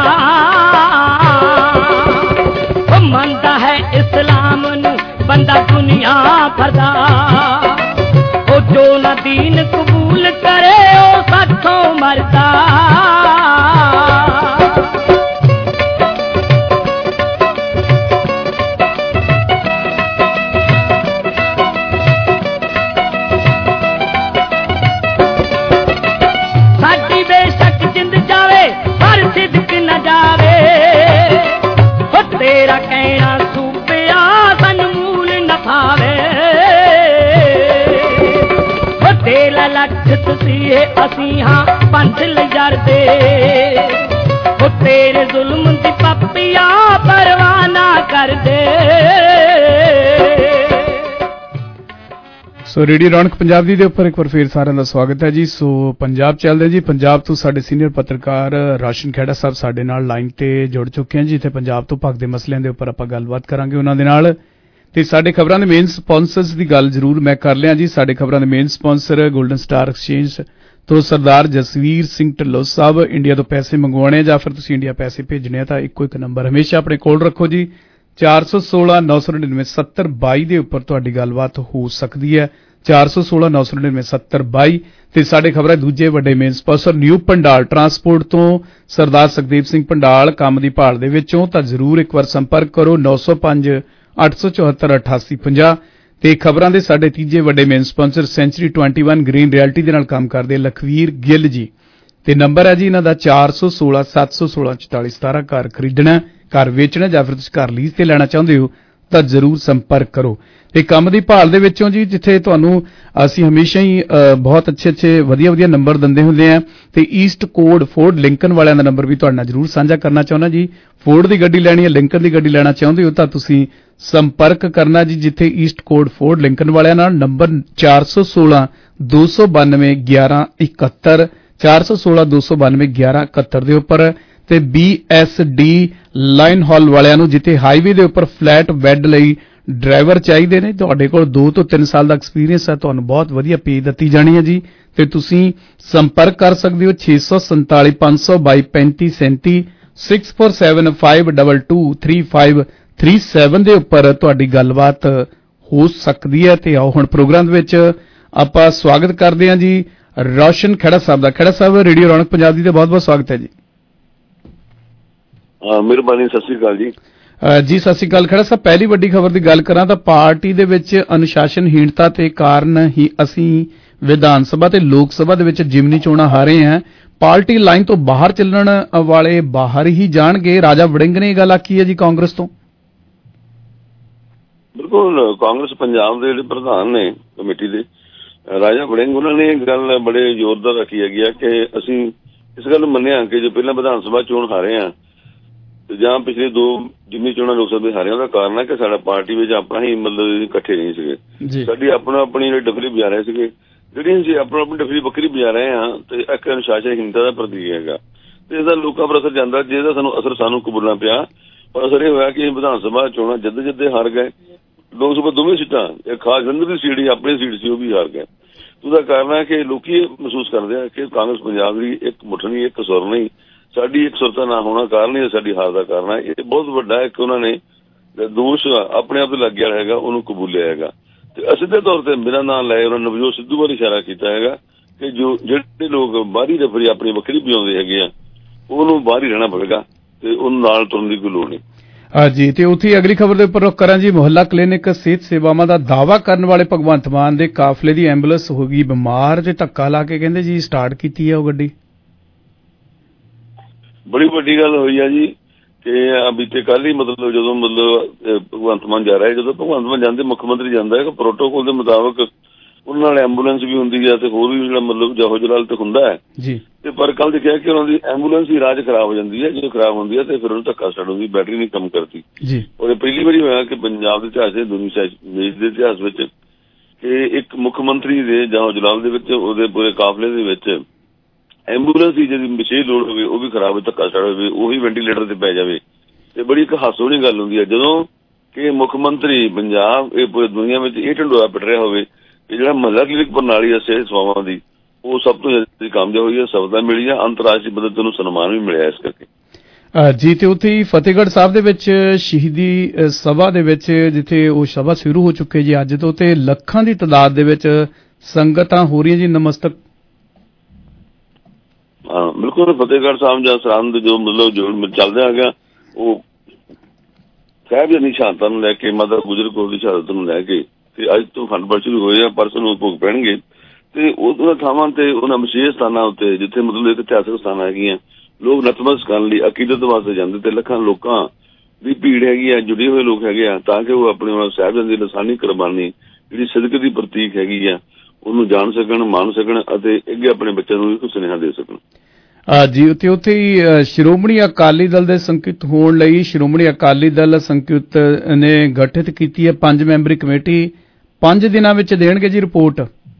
मनदा है इस्लाम नू बंदा दुनिया भरदा ओ जो ना दीन कबूल करे ओ साथों मरदा तेरा कहना सूपिया सनमूल न पावे तेला लख तुसीए असी हाँ पंथ लजार दे तेरे जुल्म दी पपिया परवाह ना कर दे। सो रेडियो रौनक पंजाब दी दे उपर एक बार फिर साਰਿਆਂ ਦਾ ਸਵਾਗਤ ਹੈ ਜੀ। ਸੋ ਪੰਜਾਬ ਚੱਲਦੇ ਜੀ। ਪੰਜਾਬ ਤੋਂ ਸਾਡੇ ਸੀਨੀਅਰ ਪੱਤਰਕਾਰ ਰਾਸ਼ਨ ਖੇੜਾ ਸਾਹਿਬ ਸਾਡੇ ਨਾਲ ਲਾਈਨ ਤੇ ਜੁੜ ਚੁੱਕੇ ਹਨ ਜੀ। ਇੱਥੇ ਪੰਜਾਬ ਤੋਂ ਭਗਦੇ ਮਸਲਿਆਂ ਦੇ ਉੱਪਰ ਆਪਾਂ ਗੱਲਬਾਤ ਕਰਾਂਗੇ ਉਹਨਾਂ ਦੇ ਨਾਲ ਤੇ ਸਾਡੇ ਖਬਰਾਂ ਦੇ ਮੇਨ ਸਪਾਂਸਰਸ ਦੀ ਗੱਲ ਜ਼ਰੂਰ ਮੈਂ ਕਰ ਲਿਆ ਜੀ। ਸਾਡੇ ਖਬਰਾਂ ਦੇ main sponsor Golden Star Exchange ਤੋਂ ਸਰਦਾਰ ਜਸਵੀਰ ਸਿੰਘ ਢਿੱਲੋਂ ਸਾਹਿਬ। ਇੰਡੀਆ ਤੋਂ ਪੈਸੇ ਮੰਗਵਾਉਣੇ ਜਾਂ ਫਿਰ ਤੁਸੀਂ ਇੰਡੀਆ ਪੈਸੇ ਭੇਜਣੇ ਆ ਤਾਂ ਇੱਕੋ ਇੱਕ ਨੰਬਰ ਹਮੇਸ਼ਾ ਆਪਣੇ ਕੋਲ ਰੱਖੋ ਜੀ। ਚਾਰ ਸੌ ਸੋਲਾਂ ਨੌ ਸੌ ਨੜਿਨਵੇਂ ਸੱਤਰ ਬਾਈ ਦੇ ਉੱਪਰ ਤੁਹਾਡੀ ਗੱਲਬਾਤ ਹੋ ਸਕਦੀ ਹੈ। ਚਾਰ ਸੌ ਸੋਲਾਂ ਨੌ ਸੌ ਨੜਿਨਵੇਂ ਸੱਤਰ ਬਾਈ ਤੇ ਸਾਡੇ ਖਬਰਾਂ ਦੂਜੇ ਵੱਡੇ main sponsor New Pandal Transport ਤੋਂ ਸਰਦਾਰ ਸੁਖਦੇਵ ਸਿੰਘ ਪੰਡਾਲ ਕੰਮ ਦੀ ਭਾਲ ਦੇ ਵਿੱਚੋਂ ਤਾਂ ਜ਼ਰੂਰ ਇੱਕ ਵਾਰ ਸੰਪਰਕ ਕਰੋ ਨੌ ਸੌ ਪੰਜ ਅੱਠ ਸੌ ਚੌਹੱਤਰ ਅਠਾਸੀ ਪੰਜਾਹ ਤੇ ਖਬਰਾਂ ਦੇ ਸਾਡੇ ਤੀਜੇ ਵੱਡੇ ਮੇਨ ਸਪਾਂਸਰ ਸੈਂਚੁਰੀ ਇਕੱਤੀ ਗ੍ਰੀਨ ਰਿਐਲਟੀ ਦੇ ਨਾਲ ਕੰਮ ਕਰਦੇ ਲਖਵੀਰ ਗਿੱਲ ਜੀ ਤੇ ਨੰਬਰ ਹੈ ਜੀ ਇਹਨਾਂ ਦਾ ਚਾਰ ਸੌ ਸੋਲਾਂ ਸੱਤ ਸੌ ਸੋਲਾਂ ਚੁਤਾਲੀ ਸਤਾਰਾਂ। ਘਰ ਖਰੀਦਣਾ ਘਰ ਵੇਚਣਾ ਜਾਂ ਫਿਰ ਤੁਸੀਂ ਘਰ ਲੀਜ਼ ਤੇ ਲੈਣਾ ਚਾਹੁੰਦੇ ਹੋ ਤਾਂ ਜ਼ਰੂਰ ਸੰਪਰਕ ਕਰੋ। ਤੇ ਕੰਮ ਦੀ ਭਾਲ ਦੇ ਵਿੱਚੋਂ ਜੀ ਜਿੱਥੇ ਤੁਹਾਨੂੰ ਅਸੀਂ ਹਮੇਸ਼ਾ ਹੀ ਬਹੁਤ ਅੱਛੇ ਅੱਛੇ ਵਧੀਆ ਵਧੀਆ ਨੰਬਰ ਦਿੰਦੇ ਹੁੰਦੇ ਆ ਤੇ ਈਸਟ ਕੋਡ ਫੋਰਡ ਲਿੰਕਨ ਵਾਲਿਆਂ ਦਾ ਨੰਬਰ ਵੀ ਤੁਹਾਡੇ ਨਾਲ ਜ਼ਰੂਰ ਸਾਂਝਾ ਕਰਨਾ ਚਾਹੁੰਦਾ ਜੀ। ਫੋਰਡ ਦੀ ਗੱਡੀ ਲੈਣੀ ਹੈ ਲਿੰਕਨ ਦੀ ਗੱਡੀ ਲੈਣਾ ਚਾਹੁੰਦੇ ਹੋ ਤਾਂ ਤੁਸੀਂ ਸੰਪਰਕ ਕਰਨਾ ਜੀ ਜਿੱਥੇ ਈਸਟ ਕੋਡ ਫੋਰਡ ਲਿੰਕਨ ਵਾਲਿਆਂ ਨਾਲ ਨੰਬਰ ਚਾਰ ਸੌ ਸੋਲਾਂ ਦੋ ਸੌ ਬਾਨਵੇਂ ਗਿਆਰਾਂ ਇਕਹੱਤਰ ਚਾਰ ਸੌ ਸੋਲਾਂ ਦੋ ਸੌ ਬਾਨਵੇਂ ਗਿਆਰਾਂ ਇਕਹੱਤਰ ਦੇ ਉੱਪਰ ਤੇ B S D Line Haul ਵਾਲਿਆਂ ਨੂੰ ਜਿੱਥੇ ਹਾਈਵੇ ਦੇ ਉੱਪਰ ਫਲੈਟ ਬੈੱਡ ਲਈ ਡਰਾਈਵਰ ਚਾਹੀਦੇ ਨੇ ਤੁਹਾਡੇ ਕੋਲ ਦੋ ਤੋਂ ਤਿੰਨ ਸਾਲ ਦਾ ਐਕਸਪੀਰੀਅੰਸ ਹੈ ਤੁਹਾਨੂੰ ਬਹੁਤ ਵਧੀਆ ਪੇ ਦਿੱਤੀ ਜਾਣੀ ਹੈ ਜੀ ਤੇ ਤੁਸੀਂ ਸੰਪਰਕ ਕਰ ਸਕਦੇ ਹੋ ਛੇ ਸੌ ਸੰਤਾਲੀ ਪੰਜ ਸੌ ਬਾਈ ਪੈਂਤੀ ਸੈਂਤੀ six four seven five two two three five three seven ਦੇ ਉੱਪਰ ਤੁਹਾਡੀ ਗੱਲਬਾਤ ਹੋ ਸਕਦੀ ਹੈ। ਤੇ ਆਓ ਹੁਣ ਪ੍ਰੋਗਰਾਮ ਦੇ ਵਿੱਚ ਆਪਾਂ ਸਵਾਗਤ ਕਰਦੇ ਹਾਂ ਜੀ ਰੌਸ਼ਨ ਖੇੜਾ ਸਾਹਿਬ ਦਾ। ਖੇੜਾ ਸਾਹਿਬ ਰੇਡੀਓ ਰੌਣਕ ਪੰਜਾਬ ਦੀ ਤੇ ਬਹੁਤ ਬਹੁਤ ਸਵਾਗਤ ਹੈ ਜੀ। ਮਿਹਰਬਾਨੀ ਸਤਿ ਸ੍ਰੀ ਅਕਾਲ ਜੀ। ਜੀ ਸਤਿ ਸ੍ਰੀ ਅਕਾਲ। ਖੇੜਾ ਸਾਹਿਬ ਪਹਿਲੀ ਵੱਡੀ ਖਬਰ ਦੀ ਗੱਲ ਕਰਾਂ ਤਾਂ ਪਾਰਟੀ ਦੇ ਵਿੱਚ ਅਨੁਸ਼ਾਸਨਹੀਣਤਾ ਤੇ ਕਾਰਨ ਹੀ ਅਸੀਂ ਵਿਧਾਨ ਸਭਾ ਤੇ ਲੋਕ ਸਭਾ ਦੇ ਵਿੱਚ ਜਿਮਨੀ ਚੋਣਾਂ ਹਾਰੇ ਹਾਂ। ਪਾਰਟੀ ਲਾਈਨ ਤੋਂ ਬਾਹਰ ਚੱਲਣ ਵਾਲੇ ਬਾਹਰ ਹੀ ਜਾਣਗੇ। ਰਾਜਾ ਵੜਿੰਗ ਨੇ ਇਹ ਗੱਲ ਆਖੀ ਹੈ ਜੀ ਕਾਂਗਰਸ ਤੋਂ। ਬਿਲਕੁਲ ਕਾਂਗਰਸ ਪੰਜਾਬ ਦੇ ਜਿਹੜੇ ਪ੍ਰਧਾਨ ਨੇ ਕਮੇਟੀ ਦੇ ਰਾਜਾ ਵੜਿੰਗ ਉਹਨਾਂ ਨੇ ਇਹ ਗੱਲ ਬੜੇ ਜ਼ੋਰਦਾਰ ਰੱਖੀ ਹੈਗੀ ਆ ਕਿ ਅਸੀਂ ਇਸ ਗੱਲ ਨੂੰ ਮੰਨਿਆ ਕਿ ਜੋ ਪਹਿਲਾਂ ਵਿਧਾਨ ਸਭਾ ਚੋਣ ਹਾਰੇ ਆ ਜਾਂ ਪਿਛਲੇ ਦੋ ਜਿੰਨੀ ਚੋਣਾਂ ਲੋਕ ਸਭਾ ਹਾਰਿਆਂ ਦਾ ਕਾਰਨ ਹੈ ਕਿ ਸਾਡਾ ਪਾਰਟੀ ਵਿੱਚ ਆਪਣਾ ਹੀ ਮਤਲਬ ਇਕੱਠੇ ਨਹੀਂ ਸੀਗੇ। ਸਾਡੀ ਆਪਣਾ ਆਪਣੀ ਜਿਹੜੀ ਡਫਲੀ ਵਜਾ ਰਹੇ ਸੀਗੇ ਜਿਹੜੀ ਅਸੀਂ ਆਪਣਾ ਆਪਣੀ ਡਫਲੀ ਵੱਖਰੀ ਵਜਾ ਰਹੇ ਹਾਂ ਤੇ ਇੱਕ ਅਨੁਸ਼ਾਸਨਹੀਣਤਾ ਦਾ ਪ੍ਰਤੀਕ ਹੈਗਾ ਤੇ ਇਹਦਾ ਲੋਕਾਂ ਪਰ ਅਸਰ ਜਾਂਦਾ ਜਿਹਦਾ ਸਾਨੂੰ ਅਸਰ ਸਾਨੂੰ ਕਬੂਲਣਾ ਪਿਆ। ਪਰ ਅਸਰ ਇਹ ਹੋਇਆ ਕਿ ਵਿਧਾਨ ਸਭਾ ਚੋਣਾਂ ਜਿੱਦੇ ਜਿੱਦੇ ਹਾਰ ਗਏ। ਲੋਕ ਸਭਾ ਦੋਵੇਂ ਸੀਟਾਂ ਇੱਕ ਖਾਸ ਜਲੰਧਰ ਦੀ ਸੀਟ ਆਪਣੀ ਸੀਟ ਸੀ ਉਹ ਵੀ ਹਾਰ ਗਏ। ਉਹਦਾ ਕਾਰਨ ਹੈ ਕਿ ਲੋਕੀ ਮਹਿਸੂਸ ਕਰਦੇ ਆ ਕਿ ਕਾਂਗਰਸ ਪੰਜਾਬ ਦੀ ਇੱਕ ਮੁੱਠ ਨਹੀਂ ਇੱਕ ਸੁਰ ਨਹੀਂ ਸਾਡੀ ਇੱਕ ਸੁਰਤਾ ਨਾ ਹੋਣਾ ਕਾਰਨ ਹੀ ਸਾਡੀ ਹਾਰ ਦਾ ਕਾਰਨ ਹੈ। ਇਹ ਬਹੁਤ ਵੱਡਾ ਇੱਕ ਉਹਨਾਂ ਨੇ ਦੋਸ਼ ਆਪਣੇ ਆਪ ਤੇ ਲੱਗ ਗਿਆ ਹੈਗਾ ਉਹਨੂੰ ਕਬੂਲਿਆ ਹੈਗਾ ਤੇ ਅਸਿੱਧੇ ਤੌਰ ਤੇ ਮੇਰਾ ਨਾਂ ਲੈ ਉਹਨਾਂ ਨਵਜੋਤ ਸਿੱਧੂ ਬਾਰੇ ਇਸ਼ਾਰਾ ਕੀਤਾ ਹੈਗਾ ਕਿ ਜੋ ਜਿਹੜੇ ਲੋਕ ਬਾਹਰੀ ਰਫਰੀ ਆਪਣੀ ਵੱਖਰੀ ਵਜਾਉਂਦੇ ਹੈਗੇ ਆ ਉਹਨੂੰ ਬਾਹਰ ਹੀ ਰਹਿਣਾ ਪਵੇਗਾ ਤੇ ਉਹਨੂੰ ਨਾਲ ਤੁਰਨ ਦੀ ਕੋਈ ਲੋੜ ਨਹੀਂ। ਜੀ ਤੇ ਉੱਥੇ ਅਗਲੀ ਖਬਰ ਦੇ ਉੱਪਰ ਰੁਕ ਕਰਾਂ ਜੀ। ਮੁਹੱਲਾ ਕਲੀਨਿਕ ਸਿਹਤ ਸੇਵਾਵਾਂ ਦਾ ਦਾਅਵਾ ਕਰਨ ਵਾਲੇ ਭਗਵੰਤ ਮਾਨ ਦੇ ਕਾਫਲੇ ਦੀ ਐਂਬੂਲੈਂਸ ਹੋ ਗਈ ਬਿਮਾਰ ਤੇ ਧੱਕਾ ਲਾ ਕੇ ਕਹਿੰਦੇ ਜੀ ਸਟਾਰਟ ਕੀਤੀ ਹੈ ਉਹ ਗੱਡੀ। ਬੜੀ ਵੱਡੀ ਗੱਲ ਹੋਈ ਆ ਜੀ ਕਿ ਬੀਤੇ ਕੱਲ ਹੀ ਮਤਲਬ ਜਦੋਂ ਮਤਲਬ ਭਗਵੰਤ ਮਾਨ ਜਾ ਰਿਹਾ ਜਦੋਂ ਭਗਵੰਤ ਮਾਨ ਜਾਂਦੇ ਮੁੱਖ ਮੰਤਰੀ ਜਾਂਦਾ ਹੈ ਪ੍ਰੋਟੋਕੋਲ ਦੇ ਮੁਤਾਬਕ ਉਹਨਾਂ ਨਾਲ ਐਂਬੂਲੈਂਸ ਵੀ ਹੁੰਦੀ ਹੈ ਤੇ ਹੋਰ ਵੀ ਜਿਹੜਾ ਮਤਲਬ ਜਾਹੋ ਜਲਾਲ ਤੇ ਹੁੰਦਾ ਹੈ ਜੀ। ਤੇ ਪਰ ਕੱਲ ਦੇਖਿਆ ਕਿ ਉਹਨਾਂ ਦੀ ਐਂਬੂਲੈਂਸ ਹੀ ਰਾਜ ਖਰਾਬ ਹੋ ਜਾਂਦੀ ਹੈ, ਜਦੋਂ ਖਰਾਬ ਹੁੰਦੀ ਹੈ ਤੇ ਫਿਰ ਉਹਨੂੰ ਧੱਕਾ ਸੜ ਹੁੰਦੀ, ਬੈਟਰੀ ਨਹੀਂ ਕੰਮ ਕਰਦੀ ਜੀ। ਔਰ ਇਹ ਪਹਿਲੀ ਵਾਰੀ ਹੋਇਆ ਕਿ ਪੰਜਾਬ ਦੇ ਇਤਿਹਾਸ ਦੇ ਦੁਨੀਆ ਦੇਸ਼ ਦੇ ਇਤਿਹਾਸ ਵਿੱਚ ਕਿ ਇੱਕ ਮੁੱਖ ਮੰਤਰੀ ਦੇ ਜਾਹੋ ਜਲਾਲ ਦੇ ਵਿੱਚ ਉਹਦੇ ਪੂਰੇ ਕਾਫਲੇ ਦੇ ਵਿੱਚ ਐਂਬੂਲੈਂਸ ਦੀ ਜਿਹੜੀ ਵਿਸ਼ੇਸ਼ ਲੋੜ ਹੋਵੇ ਉਹ ਵੀ ਖਰਾਬ ਹੋਵੇ, ਧੱਕਾ ਸੜ ਹੋਵੇ, ਉਹੀ ਵੈਂਟੀਲੇਟਰ ਤੇ ਪੈ ਜਾਵੇ ਤੇ ਬੜੀ ਇੱਕ ਹਾਸੋਹੀਣੀ ਗੱਲ ਹੁੰਦੀ ਹੈ ਜਦੋਂ ਕਿ ਮੁੱਖ ਮੰਤਰੀ ਪੰਜਾਬ ਇਹ ਪੂਰੀ ਦੁਨੀਆ ਵਿੱਚ ਇਹ ਢੰਡੋਰਾ ਪਿੱਟ ਰਿਹਾ ਹੋਵੇ ਕਿ ਜਿਹੜਾ ਮਹੱਲਾ ਕਲੀਨਿਕ ਪ੍ਰਣਾਲੀ ਹੈ ਸਿਹਤ ਸੇਵਾਵਾਂ ਦੀ ਉਹ ਸਭ ਤੋਂ ਜ਼ਿਆਦਾ ਕਾਮਯਾਬ ਹੋਈ ਹੈ, ਸਫਲਤਾ ਮਿਲੀ ਹੈ, ਅੰਤਰਰਾਸ਼ਟਰੀ ਪੱਧਰ ਤੇ ਉਹਨੂੰ ਸਨਮਾਨ ਵੀ ਮਿਲਿਆ ਇਸ ਕਰਕੇ। ਜੀ ਤੇ ਉੱਥੇ ਹੀ ਫਤਿਹਗੜ੍ਹ ਸਾਹਿਬ ਦੇ ਵਿੱਚ ਸ਼ਹੀਦੀ ਸਭਾ ਦੇ ਵਿੱਚ ਜਿੱਥੇ ਉਹ ਸਭਾ ਸ਼ੁਰੂ ਹੋ ਚੁੱਕੀ ਜੀ ਅੱਜ ਤੋਂ ਤੇ ਲੱਖਾਂ ਦੀ ਤਾਦਾਦ ਦੇ ਵਿੱਚ ਸੰਗਤਾਂ ਹੋ ਰਹੀਆਂ ਜੀ ਨਮਸਤਕ। ਹਾਂ ਬਿਲਕੁਲ, ਫਤਿਹਗੜ੍ਹ ਸਾਹਿਬ ਜਾਂ ਸਰਹੰਦ ਜੋ ਮਤਲਬ ਜੋ ਚੱਲਦਾ ਹੈਗਾ ਉਹ ਸਾਹਿਬਜ਼ਾਦੀ ਸ਼ਹਾਦਤਾਂ ਨੂੰ ਲੈ ਕੇ, ਮਾਤਾ ਗੁਜਰ ਕੌਰ ਦੀ ਸ਼ਹਾਦਤ ਨੂੰ ਲੈ ਕੇ ਤੇ ਅੱਜ ਤੋਂ ਅਖੰਡ ਪਾਠ ਸ਼ੁਰੂ ਹੋਏ ਆ, ਪਰਸੋਂ ਨੂੰ ਭੋਗ ਪੈਣਗੇ ਤੇ ਉਹਨਾਂ ਥਾਵਾਂ ਤੇ ਉਹਨਾਂ ਵਿਸ਼ੇਸ਼ ਸਥਾਨਾਂ ਉੱਤੇ ਜਿੱਥੇ ਮਤਲਬ ਇੱਕ ਇਤਿਹਾਸਕ ਸਥਾਨ ਹੈਗੀਆਂ ਲੋਕ ਨਤਮਸਤਕ ਕਰਨ ਲਈ ਅਕੀਦਤ ਵਾਸਤੇ ਜਾਂਦੇ ਤੇ ਲੱਖਾਂ ਲੋਕਾਂ ਦੀ ਭੀੜ ਹੈਗੀ ਆ, ਜੁੜੇ ਹੋਏ ਲੋਕ ਹੈਗੇ ਆ ਤਾਂ ਕਿ ਉਹ ਆਪਣੇ ਸਾਹਿਬਜ਼ਾਦੇ ਦੀ ਲਾਸਾਨੀ ਕੁਰਬਾਨੀ ਜਿਹੜੀ ਸਿਦਕ ਦੀ ਪ੍ਰਤੀਕ ਹੈਗੀ ਆ ਉਹਨੂੰ ਜਾਣ ਸਕਣ, ਮੰਨ ਸਕਣ ਅਤੇ ਅੱਗੇ ਆਪਣੇ ਬੱਚਿਆਂ ਨੂੰ ਵੀ ਸੁਨੇਹਾ ਦੇ ਸਕਣ। ਜੀ ਉੱਥੇ ਉੱਥੇ ਹੀ ਸ਼੍ਰੋਮਣੀ ਅਕਾਲੀ ਦਲ ਦੇ ਸੰਕੇਤ ਹੋਣ ਲਈ ਸ਼੍ਰੋਮਣੀ ਅਕਾਲੀ ਦਲ ਸੰਕੇਤ ਨੇ ਗਠਿਤ ਕੀਤੀ ਹੈ ਪੰਜ ਮੈਂਬਰੀ ਕਮੇਟੀ, ਪੰਜ ਦਿਨਾਂ ਵਿੱਚ ਦੇਣਗੇ ਜੀ ਰਿਪੋਰਟ।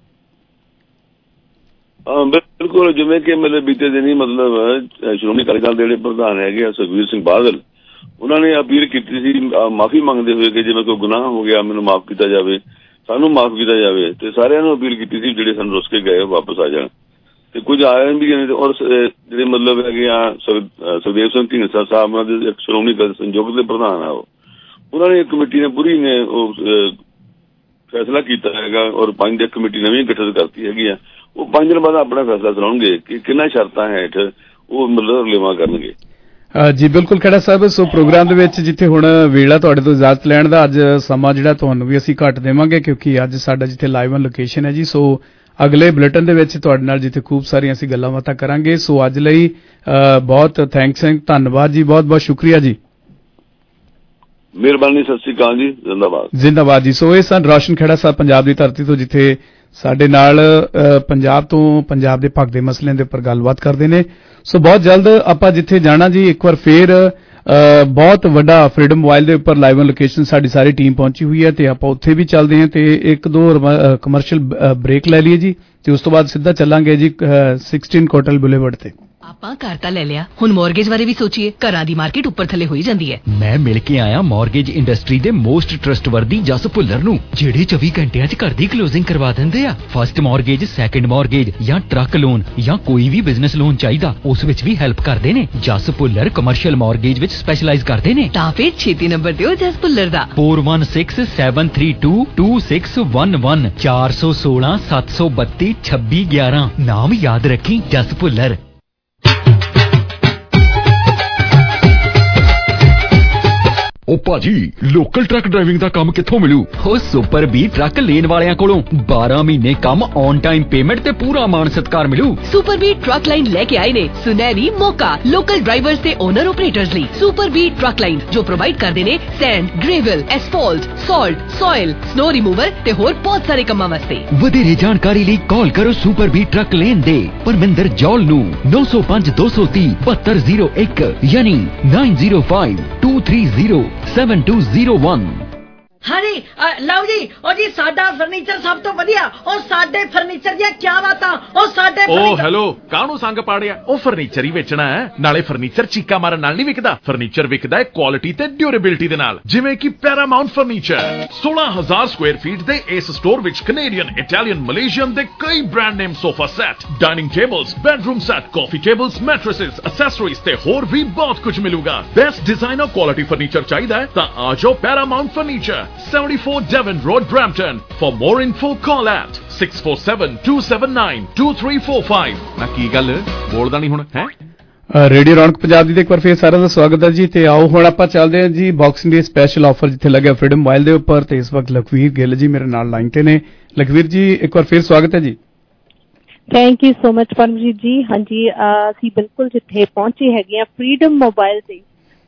ਹਾਂ ਬਿਲਕੁਲ, ਜਿਵੇਂ ਕਿ ਮਤਲਬ ਬੀਤੇ ਦਿਨ ਹੀ ਮਤਲਬ ਸ਼੍ਰੋਮਣੀ ਅਕਾਲੀ ਦਲ ਦੇ ਜਿਹੜੇ ਪ੍ਰਧਾਨ ਹੈਗੇ ਆ ਸੁਖਬੀਰ ਸਿੰਘ ਬਾਦਲ ਉਹਨਾਂ ਨੇ ਅਪੀਲ ਕੀਤੀ ਸੀ ਮਾਫੀ ਮੰਗਦੇ ਹੋਏ ਕਿ ਜਿਵੇਂ ਕੋਈ ਗੁਨਾਹ ਹੋ ਗਿਆ ਮੈਨੂੰ ਮਾਫ ਕੀਤਾ ਜਾਵੇ, ਸਾਨੂੰ ਮਾਫ ਕੀਤਾ ਜਾਵੇ ਤੇ ਸਾਰਿਆਂ ਨੂੰ ਅਪੀਲ ਕੀਤੀ ਸੀ ਜਿਹੜੇ ਸਾਨੂੰ ਰੁੱਸ ਕੇ ਗਏ ਵਾਪਸ ਆ ਜਾਣ ਤੇ ਕੁਝ ਆਏ ਵੀ ਨੇ ਔਰ ਜਿਹੜੇ ਮਤਲਬ ਹੈਗੇ ਆ ਸੁਖਦੇਵ ਸਿੰਘ ਢੀਂਡਸਾ ਸਾਹਿਬ ਉਹਨਾਂ ਦੇ ਸ਼੍ਰੋਮਣੀ ਅਕਾਲੀ ਸੰਯੋਗ ਦੇ ਪ੍ਰਧਾਨ ਆ ਉਹ ਉਹਨਾਂ ਨੇ ਕਮੇਟੀ ਨੇ ਪੂਰੀ ਨੇ ਉਹ ਫੈਸਲਾ ਕੀਤਾ ਹੈਗਾ ਔਰ ਪੰਜ ਦੀ ਕਮੇਟੀ ਨਵੀਂ ਗਠਿਤ ਕਰਤੀ ਹੈਗੀ ਆ। ਉਹ ਪੰਜ ਦਿਨ ਬਾਅਦ ਆਪਣਾ ਫੈਸਲਾ ਸੁਣਾਉਣਗੇ ਕਿ ਕਿੰਨਾ ਸ਼ਰਤਾਂ ਹੇਠ ਉਹ ਮਤਲਬ ਰਲੇਵਾਂ ਕਰਨਗੇ। ਜੀ ਬਿਲਕੁਲ ਖੜਾ ਸਾਹਿਬ, ਸੋ ਪ੍ਰੋਗਰਾਮ ਦੇ ਵਿੱਚ ਜਿੱਥੇ ਹੁਣ ਵੇਲਾ ਤੁਹਾਡੇ ਤੋਂ ਇਜਾਜ਼ਤ ਲੈਣ ਦਾ ਅੱਜ ਸਮਾਂ ਜਿਹੜਾ ਤੁਹਾਨੂੰ ਵੀ ਅਸੀਂ ਘੱਟ ਦੇਵਾਂਗੇ ਕਿਉਂਕਿ ਅੱਜ ਸਾਡਾ ਜਿੱਥੇ ਲਾਈਵ ਔਨ ਲੋਕੇਸ਼ਨ ਹੈ ਜੀ, ਸੋ ਅਗਲੇ ਬੁਲੇਟਿਨ ਦੇ ਵਿੱਚ ਤੁਹਾਡੇ ਨਾਲ ਜਿੱਥੇ ਖੂਬ ਸਾਰੀਆਂ ਅਸੀਂ ਗੱਲਾਂ ਬਾਤਾਂ ਕਰਾਂਗੇ। ਸੋ ਅੱਜ ਲਈ ਬਹੁਤ ਥੈਂਕਸ, ਧੰਨਵਾਦ ਜੀ, ਬਹੁਤ ਬਹੁਤ ਸ਼ੁਕਰੀਆ ਜੀ, ਮਿਹਰਬਾਨੀ, ਸਤਿ ਸ੍ਰੀ ਅਕਾਲ ਜੀ, ਜ਼ਿੰਦਾਬਾਦ ਜ਼ਿੰਦਾਬਾਦ ਜੀ। ਸੋ ਇਹ ਸਨ ਰੋਸ਼ਨ ਖੇੜਾ ਸਾਹਿਬ ਪੰਜਾਬ ਦੀ ਧਰਤੀ ਤੋਂ ਜਿੱਥੇ ਸਾਡੇ ਨਾਲ ਪੰਜਾਬ ਤੋਂ ਪੰਜਾਬ ਦੇ ਭਗ ਦੇ ਮਸਲਿਆਂ ਦੇ ਉੱਪਰ ਗੱਲਬਾਤ ਕਰਦੇ ਨੇ। ਸੋ ਬਹੁਤ ਜਲਦ ਆਪਾਂ ਜਿੱਥੇ ਜਾਣਾ ਜੀ ਇੱਕ ਵਾਰ ਫੇਰ ਬਹੁਤ ਵੱਡਾ ਫਰੀडम ਮੋਬਾਈਲ ਦੇ ਉੱਪਰ ਲਾਈਵ ਔਨ ਲੋਕੇਸ਼ਨ ਸਾਡੀ ਸਾਰੀ ਟੀਮ ਪਹੁੰਚੀ ਹੋਈ ਹੈ ਤੇ ਆਪਾਂ ਉੱਥੇ ਵੀ ਚੱਲਦੇ ਹਾਂ ਤੇ ਇੱਕ ਦੋ ਕਮਰਸ਼ੀਅਲ ਬ੍ਰੇਕ ਲੈ ਲਈਏ ਜੀ ਤੇ ਉਸ ਤੋਂ ਬਾਅਦ ਸਿੱਧਾ ਚੱਲਾਂਗੇ ਜੀ ਸੋਲ੍ਹਾਂ ਕੋਟਲ ਬੁਲੇਵਰਡ ਤੇ। ਆਪਾਂ ਘਰ ਤਾਂ ਲੈ ਲਿਆ, ਹੁਣ ਮੌਰਗੇਜ ਬਾਰੇ ਵੀ ਸੋਚੀਏ, ਘਰਾਂ ਦੀ ਮਾਰਕੀਟ ਉੱਪਰ ਥੱਲੇ ਹੋਈ ਜਾਂਦੀ ਹੈ। ਮੈਂ ਮਿਲ ਕੇ ਆਇਆ ਮੌਰਗੇਜ ਇੰਡਸਟਰੀ ਦੇ ਮੋਸਟ ਟਰਸਟਵਰਦੀ ਜਸ ਭੁੱਲਰ ਨੂੰ ਜਿਹੜੇ ਚੌਵੀ ਘੰਟਿਆਂ 'ਚ ਘਰ ਦੀ ਕਲੋਜ਼ਿੰਗ ਕਰਵਾ ਦਿੰਦੇ ਆ। ਫਸਟ ਮੌਰਗੇਜ, ਸੈਕੰਡ ਮੌਰਗੇਜ ਜਾਂ ਟਰੱਕ ਲੋਨ ਜਾਂ ਕੋਈ ਵੀ ਬਿਜ਼ਨਸ ਲੋਨ ਚਾਹੀਦਾ ਉਸ ਵਿੱਚ ਵੀ ਹੈਲਪ ਕਰਦੇ ਨੇ। ਜਸ ਭੁੱਲਰ ਕਮਰਸ਼ੀਅਲ ਮੌਰਗੇਜ ਵਿੱਚ ਸਪੈਸ਼ਲਾਈਜ਼ ਕਰਦੇ ਨੇ। ਤਾਂ ਫਿਰ ਛੇਤੀ ਨੰਬਰ ਦਿਓ ਜਸ ਭੁੱਲਰ ਦਾ four one six seven three two two six one one ਚਾਰ ਸੌ ਸੋਲਾਂ ਸੱਤ ਸੌ ਬੱਤੀ ਛੱਬੀ ਗਿਆਰਾਂ। ਨਾਮ ਯਾਦ ਰੱਖੀ, ਜਸ ਭੁੱਲਰ। ਉਹ ਭਾਜੀ ਲੋਕਲ ਟਰੱਕ ਡਰਾਈਵਿੰਗ ਦਾ ਕੰਮ ਕਿੱਥੋਂ ਮਿਲੂ? ਉਹ ਸੁਪਰ ਬੀ ਟਰੱਕ ਲੇਨ ਵਾਲਿਆਂ ਕੋਲੋਂ ਬਾਰਾਂ ਮਹੀਨੇ ਕੰਮ ਔਨ ਟਾਈਮ ਪੇਮੈਂਟ ਤੇ ਪੂਰਾ ਮਾਣ ਸਤਿਕਾਰ ਮਿਲੂ। ਸੁਪਰ ਬੀ ਟਰੱਕ ਲਾਈਨ ਲੈ ਕੇ ਆਏ ਨੇ ਸੁਨਹਿਰੀ ਮੌਕਾ ਲੋਕਲ ਡਰਾਈਵਰਸ ਤੇ ਓਨਰ ਆਪਰੇਟਰਸ ਲਈ। ਸੁਪਰ ਬੀ ਟਰੱਕ ਲਾਈਨ ਜੋ ਪ੍ਰੋਵਾਈਡ ਕਰਦੇ ਨੇ sand, gravel, asphalt, salt, soil, snow remover ਤੇ ਹੋਰ ਬਹੁਤ ਸਾਰੇ ਕੰਮਾਂ ਵਾਸਤੇ। ਵਧੇਰੇ ਜਾਣਕਾਰੀ ਲਈ ਕਾਲ ਕਰੋ ਸੁਪਰ ਬੀ ਟਰੱਕ ਲੇਨ ਦੇ ਪਰਮਿੰਦਰ ਜੌਲ ਨੂੰ ਨੌ ਸੌ ਪੰਜ ਦੋ ਸੌ ਤੀਹ ਬਹੱਤਰ ਜ਼ੀਰੋ ਇੱਕ ਯਾਨੀ nine zero five two three zero seven two zero one। ਹਾਂਜੀ ਲਓ ਜੀ, ਉਹ ਜੀ ਸਾਡਾ ਫਰਨੀਚਰ ਸਭ ਤੋਂ ਵਧੀਆ, ਉਹ ਸਾਡੇ ਫਰਨੀਚਰ ਦੀਆਂ ਕੀ ਬਾਤਾਂ, ਉਹ ਸਾਡੇ ਉਹ ਹੈਲੋ ਕਾਹਨੂੰ ਸੰਗ ਪਾੜਿਆ, ਉਹ ਫਰਨੀਚਰ ਹੀ ਵੇਚਣਾ ਹੈ। ਨਾਲੇ ਫਰਨੀਚਰ ਚੀਕਾ ਮਾਰਨ ਨਾਲ ਨਹੀਂ ਵਿਕਦਾ, ਫਰਨੀਚਰ ਵਿਕਦਾ ਹੈ ਕੁਆਲਿਟੀ ਤੇ ਡਿਊਰੇਬਿਲਟੀ ਦੇ ਨਾਲ, ਜਿਵੇਂ ਕਿ ਪੈਰਾਮਾਉਂਟ ਫਰਨੀਚਰ। ਸੋਲਾਂ ਹਜ਼ਾਰ ਸਕੁਆਇਰ ਫੀਟ ਦੇ ਇਸ ਸਟੋਰ ਵਿੱਚ ਕੈਨੇਡੀਅਨ, ਇਟਾਲੀਅਨ, ਮਲੇਸ਼ੀਅਨ ਦੇ ਕਈ brand name sofa set, dining tables, bedroom set, coffee tables, mattresses, accessories ਤੇ ਹੋਰ ਵੀ ਬਹੁਤ ਕੁਝ ਮਿਲੂਗਾ। ਬੈਸਟ ਡਿਜ਼ਾਈਨਰ ਕੁਆਲਿਟੀ ਫਰਨੀਚਰ ਚਾਹੀਦਾ ਹੈ ਤਾਂ ਆ ਜਾਓ Paramount Furniture, seventy-four Devon Road, Brampton. For more info, call at six four seven two seven nine two three four five। ਨਾ ਕੀ ਗੱਲ ਬੋਲਦਾ ਨਹੀਂ ਹੁਣ ਹੈ? ਰੇਡੀਓ ਰੌਣਕ ਪੰਜਾਬ ਦੀ ਤੇ ਇੱਕ ਵਾਰ ਫੇਰ ਸਾਰਿਆਂ ਦਾ ਸਵਾਗਤ ਹੈ ਜੀ ਤੇ ਆਓ ਹੁਣ ਆਪਾਂ ਚੱਲਦੇ ਹਾਂ ਜੀ ਬਾਕਸਿੰਗ ਡੇ ਸਪੈਸ਼ਲ ਆਫਰ ਜਿੱਥੇ ਲੱਗਿਆ ਫਰੀडम ਮੋਬਾਈਲ ਦੇ ਉੱਪਰ ਤੇ ਇਸ ਵਕਤ ਲਖਵੀਰ ਗਿੱਲ ਜੀ ਮੇਰੇ ਨਾਲ ਲਾਈਨ ਤੇ ਨੇ। ਲਖਵੀਰ ਜੀ ਇੱਕ ਵਾਰ ਫੇਰ ਸਵਾਗਤ ਹੈ ਜੀ। Thank you so much Paramjit ji. ਹਾਂਜੀ ਅਸੀਂ ਬਿਲਕੁਲ ਜਿੱਥੇ ਪਹੁੰਚੇ ਹੈਗੇ ਆ ਫਰੀडम ਮੋਬਾਈਲ ਤੇ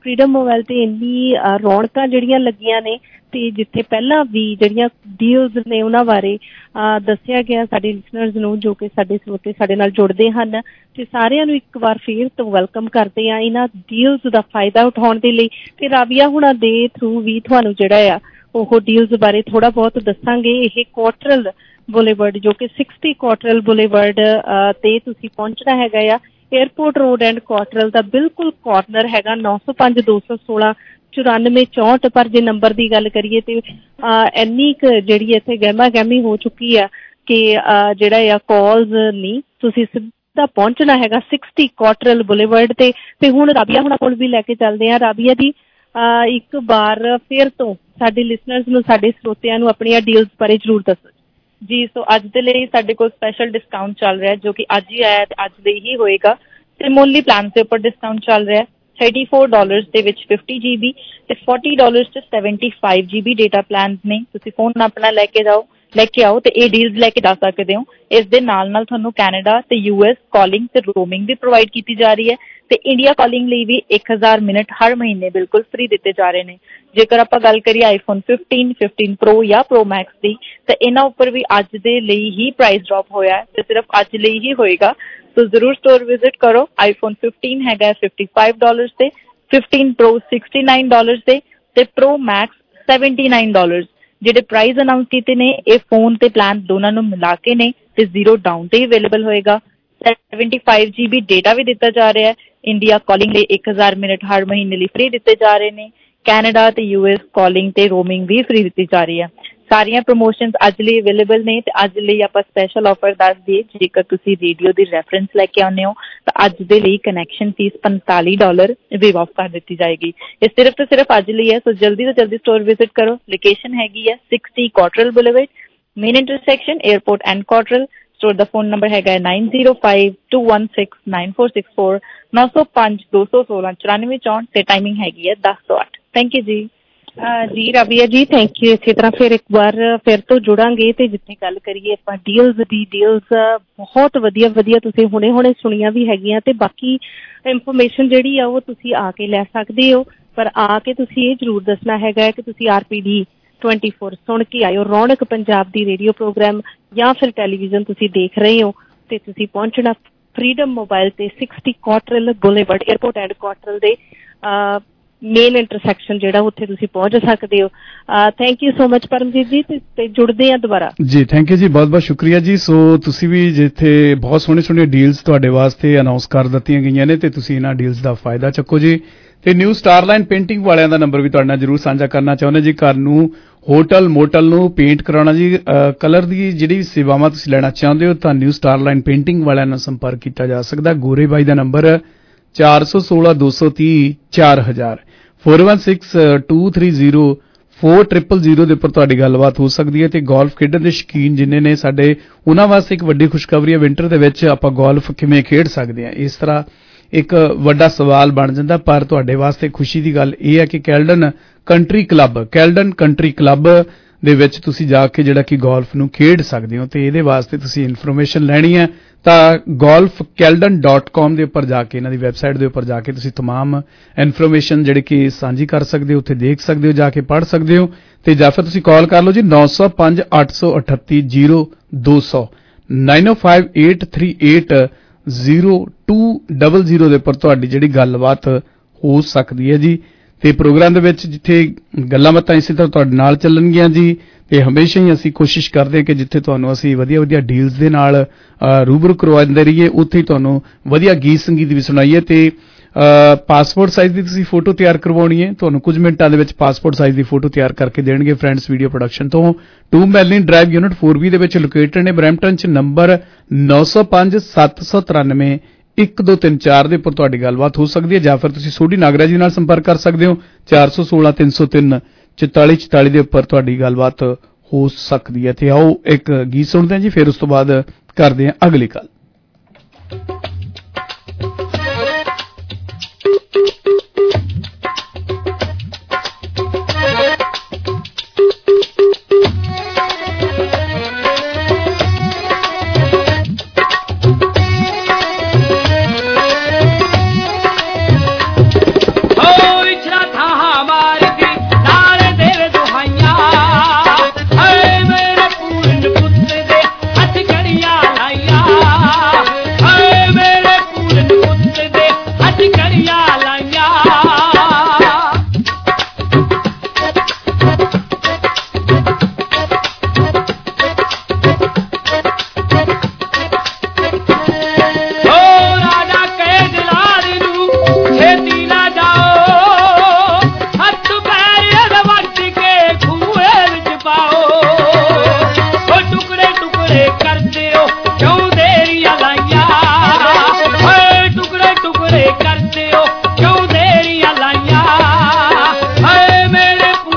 ਫਰੀडम ਮੋਬਾਈਲ ਤੇ ਇੰਨੀ ਅਹ, ਰੌਣਕਾਂ ਜਿਹੜੀਆਂ ਲੱਗੀਆਂ ਨੇ ਤੇ ਜਿੱਥੇ ਪਹਿਲਾਂ ਵੀ ਜਿਹੜੀਆਂ ਡੀਲਸ ਨੇ ਉਹਨਾਂ ਬਾਰੇ ਅਹ, ਦੱਸਿਆ ਗਿਆ ਸਾਡੇ ਲਿਸਨਰਸ ਨੂੰ, ਜੋ ਕਿ ਸਾਡੇ ਸਰੋਤੇ ਸਾਡੇ ਨਾਲ ਜੁੜਦੇ ਹਨ, ਤੇ ਸਾਰਿਆਂ ਨੂੰ ਇੱਕ ਵਾਰ ਫੇਰ ਤੋਂ ਵੈਲਕਮ ਕਰਦੇ ਆ ਇਹਨਾਂ ਡੀਲਸ ਦਾ ਫਾਇਦਾ ਉਠਾਉਣ ਦੇ ਲਈ। ਤੇ ਰਾਬੀਆ ਹੁਣਾਂ ਦੇ ਥਰੂ ਵੀ ਤੁਹਾਨੂੰ ਜਿਹੜਾ ਆ ਉਹ ਡੀਲਸ ਬਾਰੇ ਥੋੜਾ ਬਹੁਤ ਦੱਸਾਂਗੇ। ਇਹ ਕੋਟਰਲ ਬੁਲੇਵਰਡ, ਜੋ ਕਿ ਸਿਕਸਟੀ ਕੋਟਰਲ ਬੁਲੇਵਰਡ ਤੇ ਤੁਸੀਂ ਪਹੁੰਚਣਾ ਹੈਗਾ ਆ। ਏਅਰਪੋਰਟ ਰੋਡ ਐਂਡ ਕੋਟਰਲ ਦਾ ਬਿਲਕੁਲ ਕਾਰਨਰ ਹੈਗਾ, ਨੌ ਸੌ ਪੰਜ ਦੋ ਸੌ ਸੋਲਾਂ ਚੁਰਾਨਵੇਂ ਚੌਂਹਠ। ਪਰ ਜੇ ਨੰਬਰ ਦੀ ਗੱਲ ਕਰੀਏ ਤੇ ਇੰਨੀ ਕੁ ਜਿਹੜੀ ਇੱਥੇ ਗਹਿਮਾ ਗਹਿਮੀ ਹੋ ਚੁੱਕੀ ਆ ਕਿ ਜਿਹੜਾ ਆ ਕਾਲਸ ਨਹੀਂ, ਤੁਸੀਂ ਸਿੱਧਾ ਪਹੁੰਚਣਾ ਹੈਗਾ ਸਿਕਸਟੀ ਕੋਟਰਲ ਬੁਲੇਵਰਡ ਤੇ। ਤੇ ਹੁਣ ਰਾਬੀਆ ਹੁਣਾਂ ਕੋਲ ਵੀ ਲੈ ਕੇ ਚੱਲਦੇ ਆ। ਰਾਬੀਆ ਦੀ ਇੱਕ ਵਾਰ ਫਿਰ ਤੋਂ ਸਾਡੇ ਲਿਸਨਰਸ ਨੂੰ, ਸਾਡੇ ਸਰੋਤਿਆਂ ਨੂੰ ਆਪਣੀਆਂ ਡੀਲਸ ਬਾਰੇ ਜ਼ਰੂਰ ਦੱਸੋ ਜੀ। ਸੋ ਅੱਜ ਦੇ ਲਈ ਸਾਡੇ ਕੋਲ ਸਪੈਸ਼ਲ ਡਿਸਕਾਊਂਟ ਚੱਲ ਰਿਹਾ, ਜੋ ਕਿ ਅੱਜ ਹੀ ਆਇਆ ਤੇ ਅੱਜ ਦੇ ਹੀ ਹੋਏਗਾ। ਸਿਮੋਨਲੀ ਪਲਾਨ ਦੇ ਉੱਪਰ ਡਿਸਕਾਊਂਟ ਚੱਲ ਰਿਹਾ ਥਰਟੀ ਫੋਰ ਡਾਲਰਸ ਦੇ ਵਿੱਚ ਫਿਫਟੀ ਜੀ ਬੀ ਤੇ ਫੋਰਟੀ ਡਾਲਰਸ ਚ seventy five G B data plan ਨੇ। ਤੁਸੀਂ ਫੋਨ ਆਪਣਾ ਲੈ ਕੇ ਜਾਓ ਲੈ ਕੇ ਆਓ ਤੇ ਇਹ ਡੀਲਸ ਲੈ ਕੇ ਜਾ ਸਕਦੇ ਹੋ। ਇਸ ਦੇ ਨਾਲ ਨਾਲ ਤੁਹਾਨੂੰ ਕੈਨੇਡਾ ਤੇ ਯੂ ਐਸ ਕਾਲਿੰਗ ਤੇ ਰੋਮਿੰਗ ਵੀ ਪ੍ਰੋਵਾਈਡ ਕੀਤੀ ਜਾ ਰਹੀ ਹੈ ਤੇ ਇੰਡੀਆ ਕਾਲਿੰਗ ਲਈ ਵੀ ਇੱਕ ਹਜ਼ਾਰ ਮਿੰਟ ਹਰ ਮਹੀਨੇ ਬਿਲਕੁਲ ਫ੍ਰੀ ਦਿੱਤੇ ਜਾ ਰਹੇ ਨੇ। ਜੇਕਰ ਆਪਾਂ ਗੱਲ ਕਰੀਏ ਆਈਫੋਨ ਫਿਫਟੀਨ, ਫਿਫਟੀਨ ਪ੍ਰੋ ਜਾਂ ਪ੍ਰੋ ਮੈਕਸ ਦੀ, ਤਾਂ ਇਹਨਾਂ ਉੱਪਰ ਵੀ ਅੱਜ ਦੇ ਲਈ ਹੀ ਪ੍ਰਾਈਸ ਡ੍ਰੌਪ ਹੋਇਆ ਹੈ ਤੇ ਸਿਰਫ ਅੱਜ ਲਈ ਹੀ ਹੋਏਗਾ। ਸੋ ਜ਼ਰੂਰ ਸਟੋਰ ਵਿਜ਼ਿਟ ਕਰੋ। ਆਈਫੋਨ ਫਿਫਟੀਨ ਹੈਗਾ ਫਿਫਟੀ ਫਾਈਵ ਡਾਲਰਸ ਤੇ, fifteen pro sixty nine dollars ਤੇ ਤੇ pro max seventy nine dollars. ਜਿਹੜੇ ਪ੍ਰਾਈਸ ਅਨਾਊਂਸ ਕੀਤੇ ਨੇ ਇਹ ਫੋਨ ਤੇ ਪਲਾਨ ਦੋਨਾਂ ਨੂੰ ਮਿਲਾ ਕੇ ਨੇ ਤੇ ਜ਼ੀਰੋ ਡਾਊਨ ਤੇ ਹੀ ਅਵੇਲੇਬਲ ਹੋਏਗਾ। Seventy five G B data ਵੀ ਦਿੱਤਾ ਜਾ ਰਿਹਾ ਹੈ। ਇੰਡੀਆ ਕਾਲਿੰਗ ਲਈ ਇੱਕ ਹਜ਼ਾਰ ਮਿੰਟ ਹਰ ਮਹੀਨੇ ਲਈ ਫ੍ਰੀ ਦਿੱਤੇ ਜਾ ਰਹੇ ਨੇ। ਕੈਨੇਡਾ ਤੇ ਯੂ ਐਸ ਕਾਲਿੰਗ ਤੇ ਰੋਮਿੰਗ ਵੀ ਫ੍ਰੀ ਦਿੱਤੀ ਜਾ ਰਹੀ ਹੈ। ਸਾਰੀਆਂ ਪ੍ਰਮੋਸ਼ਨਸ ਅੱਜ ਲਈ ਅਵੇਲੇਬਲ ਨੇ ਤੇ ਅੱਜ ਲਈ ਆਪਾਂ ਸਪੈਸ਼ਲ ਆਫਰ ਦੱਸ ਦਈਏ, ਜੇਕਰ ਤੁਸੀਂ ਰੇਡੀਓ ਦੀ ਰੈਫਰੈਂਸ ਲੈ ਕੇ ਆਉਂਦੇ ਹੋ ਤਾਂ ਅੱਜ ਦੇ ਲਈ ਕਨੈਕਸ਼ਨ ਫੀਸ ਪੰਤਾਲੀ ਡਾਲਰ ਵੇਵ ਆਫ ਕਰ ਦਿੱਤੀ ਜਾਏਗੀ। ਇਹ ਸਿਰਫ ਤੇ ਸਿਰਫ ਅੱਜ ਲਈ ਹੈ। ਸੋ ਜਲਦੀ ਤੋਂ ਜਲਦੀ ਸਟੋਰ ਵਿਜ਼ਿਟ ਕਰੋ। ਲੋਕੇਸ਼ਨ ਹੈਗੀ ਹੈ sixty Cottrelle Boulevard, main intersection airport and Cottrelle. Store ਦਾ ਫੋਨ ਨੰਬਰ ਹੈਗਾ nine zero five two one six nine four six four, ਨੌ ਸੌ ਪੰਜ ਦੋ ਸੌ ਸੋਲਾਂ ਚੁਰਾਨਵੇਂ ਚੌਂਹਠ ਤੇ ਟਾਈਮਿੰਗ ਹੈਗੀ ਹੈ ਦਸ ਤੋਂ ਅੱਠ। ਥੈਂਕ ਯੂ ਜੀ। ਜੀ ਰਾਬੀਆ ਜੀ, ਥੈਂਕ ਯੂ। ਇਸੇ ਤਰ੍ਹਾਂ ਫਿਰ ਇੱਕ ਵਾਰ ਫਿਰ ਤੋਂ ਜੁੜਾਂਗੇ ਤੇ ਜਿੱਥੇ ਗੱਲ ਕਰੀਏ ਆਪਾਂ ਡੀਲਸ ਦੀ, ਡੀਲਸ ਬਹੁਤ ਵਧੀਆ ਵਧੀਆ ਤੁਸੀਂ ਹੁਣੇ ਹੁਣੇ ਸੁਣੀਆਂ ਵੀ ਹੈਗੀਆਂ ਤੇ ਬਾਕੀ ਇਨਫੋਰਮੇਸ਼ਨ ਜਿਹੜੀ ਆ ਉਹ ਤੁਸੀਂ ਆ ਕੇ ਲੈ ਸਕਦੇ ਹੋ। ਪਰ ਆ ਕੇ ਤੁਸੀਂ ਇਹ ਜ਼ਰੂਰ ਦੱਸਣਾ ਹੈਗਾ ਕਿ ਤੁਸੀਂ R P D twenty four ਸੁਣ ਕੇ ਆਇਓ। ਰੌਣਕ ਪੰਜਾਬ ਦੀ ਰੇਡੀਓ ਪ੍ਰੋਗਰਾਮ ਜਾਂ ਫਿਰ ਟੈਲੀਵਿਜ਼ਨ ਤੁਸੀਂ ਦੇਖ ਰਹੇ ਹੋ ਤੇ ਤੁਸੀਂ ਪਹੁੰਚਣਾ ਫਰੀडम ਮੋਬਾਈਲ ਤੇ sixty Cottrelle boulevard Airport and Cottrelle ਦੇ ਮੇਨ ਇੰਟਰਸੈਕਸ਼ਨ ਜਿਹੜਾ ਉੱਥੇ ਤੁਸੀਂ ਪਹੁੰਚ ਸਕਦੇ ਹੋ। Thank you so much Paramjit ji ਤੇ ਜੁੜਦੇ ਆ ਦੁਬਾਰਾ ਜੀ। ਥੈਂਕ ਯੂ ਜੀ, ਬਹੁਤ ਬਹੁਤ ਸ਼ੁਕਰੀਆ ਜੀ। ਸੋ ਤੁਸੀਂ ਵੀ ਜਿੱਥੇ ਬਹੁਤ ਸੋਹਣੇ ਸੋਹਣੇ ਡੀਲਸ ਤੁਹਾਡੇ ਵਾਸਤੇ ਅਨਾਉਂਸ ਕਰ ਦਿੱਤੀਆਂ ਗਈਆਂ ਨੇ ਤੇ ਤੁਸੀਂ ਇਹਨਾਂ ਡੀਲਸ ਦਾ ਫਾਇਦਾ ਚੱਕੋ ਜੀ। ਤੇ ਨਿਊ ਸਟਾਰਲਾਈਨ ਪੇਂਟਿੰਗ ਵਾਲਿਆਂ ਦਾ ਨੰਬਰ ਵੀ ਤੁਹਾਡੇ ਨਾਲ ਜ਼ਰੂਰ ਸਾਂਝਾ ਕਰਨਾ ਚਾਹੁੰਦੇ ਜੀ। ਘਰ ਨੂੰ, ਹੋਟਲ ਮੋਟਲ ਨੂੰ ਪੇਂਟ ਕਰਾਉਣਾ ਜੀ, ਕਲਰ ਦੀ ਜਿਹੜੀ ਸੇਵਾਵਾਂ ਤੁਸੀਂ ਲੈਣਾ ਚਾਹੁੰਦੇ ਹੋ ਤਾਂ ਨਿਊ ਸਟਾਰਲਾਈਨ ਪੇਂਟਿੰਗ ਵਾਲਿਆਂ ਨਾਲ ਸੰਪਰਕ ਕੀਤਾ ਜਾ ਸਕਦਾ। ਗੋਰੇ ਬਾਈ ਦਾ ਨੰਬਰ ਚਾਰ ਸੌ ਸੋਲਾਂ ਦੋ ਸੌ ਤੀਹ ਚਾਰ ਹਜ਼ਾਰ, four one six two three zero four triple zero ਦੇ ਉੱਪਰ ਤੁਹਾਡੀ ਗੱਲਬਾਤ ਹੋ ਸਕਦੀ ਹੈ। ਤੇ ਗੋਲਫ ਖੇਡਣ ਦੇ ਸ਼ੌਕੀਨ ਜਿੰਨੇ ਨੇ ਸਾਡੇ, ਉਹਨਾਂ ਵਾਸਤੇ ਇੱਕ ਵੱਡੀ ਖੁਸ਼ਖਬਰੀ ਹੈ। ਵਿੰਟਰ ਦੇ ਵਿੱਚ ਆਪਾਂ ਗੋਲਫ ਕਿਵੇਂ ਖੇਡ ਸਕਦੇ ਹਾਂ, ਇਸ ਤਰ੍ਹਾਂ ਇੱਕ ਵੱਡਾ ਸਵਾਲ ਬਣ ਜਾਂਦਾ। ਪਰ ਤੁਹਾਡੇ ਵਾਸਤੇ ਖੁਸ਼ੀ ਦੀ ਗੱਲ ਇਹ ਹੈ ਕਿ Caledon Country Club Caledon Country Club ਦੇ ਵਿੱਚ ਤੁਸੀਂ ਜਾ ਕੇ ਜਿਹੜਾ ਕਿ ਗੋਲਫ ਨੂੰ ਖੇਡ ਸਕਦੇ ਹੋ। ਤੇ ਇਹਦੇ ਵਾਸਤੇ ਤੁਸੀਂ ਇਨਫੋਰਮੇਸ਼ਨ ਲੈਣੀ ਹੈ ਤਾਂ ਗੋਲਫ ਕੈਲਡਨ ਡਾਟ ਕਾਮ ਦੇ ਉੱਪਰ ਜਾ ਕੇ, ਇਹਨਾਂ ਦੀ ਵੈਬਸਾਈਟ ਦੇ ਉੱਪਰ ਜਾ ਕੇ ਤੁਸੀਂ ਤਮਾਮ ਇਨਫੋਰਮੇਸ਼ਨ ਜਿਹੜੀ ਕਿ ਸਾਂਝੀ ਕਰ ਸਕਦੇ ਹੋ, ਉੱਥੇ ਦੇਖ ਸਕਦੇ ਹੋ, ਜਾ ਕੇ ਪੜ੍ਹ ਸਕਦੇ ਹੋ। ਤੇ ਜਾਂ ਫਿਰ ਤੁਸੀਂ ਕਾਲ ਕਰ ਲਓ ਜੀ ਨੌ ਸੌ ਪੰਜ ਅੱਠ ਸੌ ਅਠੱਤੀ ਜ਼ੀਰੋ ਦੋ ਸੌ, nine O five eight three eight zero two double zero ਦੇ ਉੱਪਰ ਤੁਹਾਡੀ ਜਿਹੜੀ ਗੱਲਬਾਤ ਹੋ ਸਕਦੀ ਹੈ ਜੀ। ਤੇ ਪ੍ਰੋਗਰਾਮ ਦੇ ਵਿੱਚ ਜਿੱਥੇ ਗੱਲਾਂ ਬਾਤਾਂ ਇਸੇ ਤਰ੍ਹਾਂ ਤੁਹਾਡੇ ਨਾਲ ਚੱਲਣਗੀਆਂ ਜੀ। ਤੇ ਹਮੇਸ਼ਾ ਹੀ ਅਸੀਂ ਕੋਸ਼ਿਸ਼ ਕਰਦੇ ਕਿ ਜਿੱਥੇ ਤੁਹਾਨੂੰ ਅਸੀਂ ਵਧੀਆ ਵਧੀਆ ਡੀਲਸ ਦੇ ਨਾਲ ਰੂਬਰੂ ਕਰਵਾਉਂਦੇ ਰਹੀਏ, ਉੱਥੇ ਹੀ ਤੁਹਾਨੂੰ ਵਧੀਆ ਗੀਤ ਸੰਗੀਤ ਵੀ ਸੁਣਾਈਏ। ਤੇ ਪਾਸਪੋਰਟ ਸਾਈਜ਼ ਦੀ ਤੁਸੀਂ ਫੋਟੋ ਤਿਆਰ ਕਰਵਾਉਣੀ ਹੈ, ਤੁਹਾਨੂੰ ਕੁਝ ਮਿੰਟਾਂ ਦੇ ਵਿੱਚ ਪਾਸਪੋਰਟ ਸਾਈਜ਼ ਦੀ ਫੋਟੋ ਤਿਆਰ ਕਰਕੇ ਦੇਣਗੇ ਫਰੈਂਡਸ ਵੀਡੀਓ ਪ੍ਰੋਡਕਸ਼ਨ ਤੋਂ। Two Malin Drive unit four B ਦੇ ਵਿੱਚ ਲੋਕੇਟਡ ਨੇ ਬਰੈਂਪਟਨ ਚ। ਨੰਬਰ ਨੌ ਸੌ ਪੰਜ ਸੱਤ ਸੌ ਤਰਾਨਵੇਂ ਇੱਕ ਦੋ ਤਿੰਨ ਚਾਰ ਦੇ ਉੱਪਰ ਤੁਹਾਡੀ ਗੱਲਬਾਤ ਹੋ ਸਕਦੀ ਹੈ। ਜਾਂ ਫਿਰ ਤੁਸੀਂ ਸੋਢੀ ਨਾਗਰਾ ਜੀ ਨਾਲ ਸੰਪਰਕ ਕਰ ਸਕਦੇ ਹੋ ਚਾਰ ਸੌ ਸੋਲਾਂ ਤਿੰਨ ਸੌ ਤਿੰਨ ਚੁਤਾਲੀ ਚੁਤਾਲੀ ਦੇ ਉੱਪਰ ਤੁਹਾਡੀ ਗੱਲਬਾਤ ਹੋ ਸਕਦੀ ਹੈ। ਤੇ ਆਓ ਇੱਕ ਗੀਤ ਸੁਣਦੇ ਹਾਂ ਜੀ, ਫਿਰ ਉਸ ਤੋਂ ਬਾਅਦ ਕਰਦੇ ਹਾਂ ਅਗਲੀ ਗੱਲ।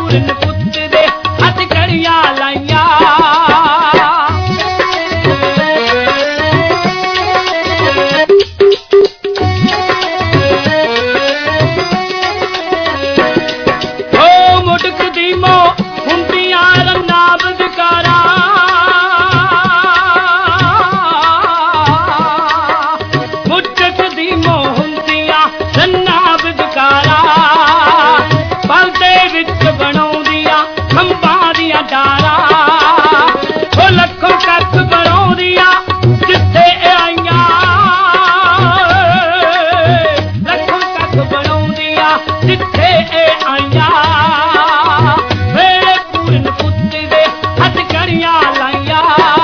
ਪੂਰਨ ਪੁੱਤ ਦੇ ਹੱਥ ਕੜੀਆਂ ਲਾਈਆਂ ਓ ਮੁਟਕ ਦੀ ਮੋ ਹੁੰਦੀਆਂ ਰੰਨਾ ਬਦਕਾਰਾਂ ਮੁਟਕ ਦੀ ਮੋ ਹੁੰਦੀਆਂ ਰੰਨਾ ਬਦਕਾਰਾਂ ਪਲ ਦੇ ਵਿੱਚ ਬਣਾਉਂਦੀਆਂ ਖੰਭਾਂ ਦੀਆਂ ਡਾਰਾਂ ਉਹ ਲੱਖੋਂ ਕੱਖ ਬਣਾਉਂਦੀਆਂ ਜਿੱਥੇ ਆਈਆਂ ਲੱਖੋਂ ਕੱਖ ਬਣਾਉਂਦੀਆਂ ਜਿੱਥੇ ਆਈਆਂ ਮੇਰੇ ਪੂਰਨ ਪੁੱਤ ਦੇ ਹੱਥ ਕੜੀਆਂ ਲਾਈਆਂ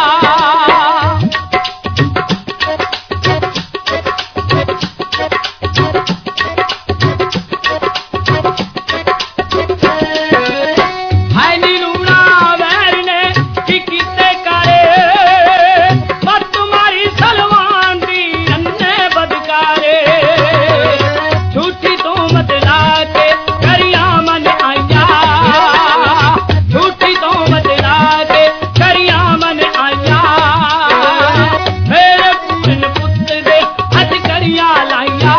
ਹਾਏ ਨੀ ਲੂਣਾ ਵੈਰ ਨੇ ਕੀ ਕੀਤੇ ਕਾਰੇ ਮੱਤ ਮਾਰੀ ਸਲਵਾਨ ਦੀ ਅੰਨੇ ਬਦਕਾਰੇ ਝੂਠੀ ਤੋਮਤ ਲਾ ਕੇ ਕਰੀਆਂ ਮਨ ਆਈਆਂ ਝੂਠੀ ਤੋਮਤ ਲਾ ਕੇ ਕਰੀਆਂ ਮਨ ਆਈਆਂ ਮੇਰੇ ਪੂਰਨ ਪੁੱਤ ਦੇ ਹੱਥ ਕੜੀਆਂ ਲਾਈਆਂ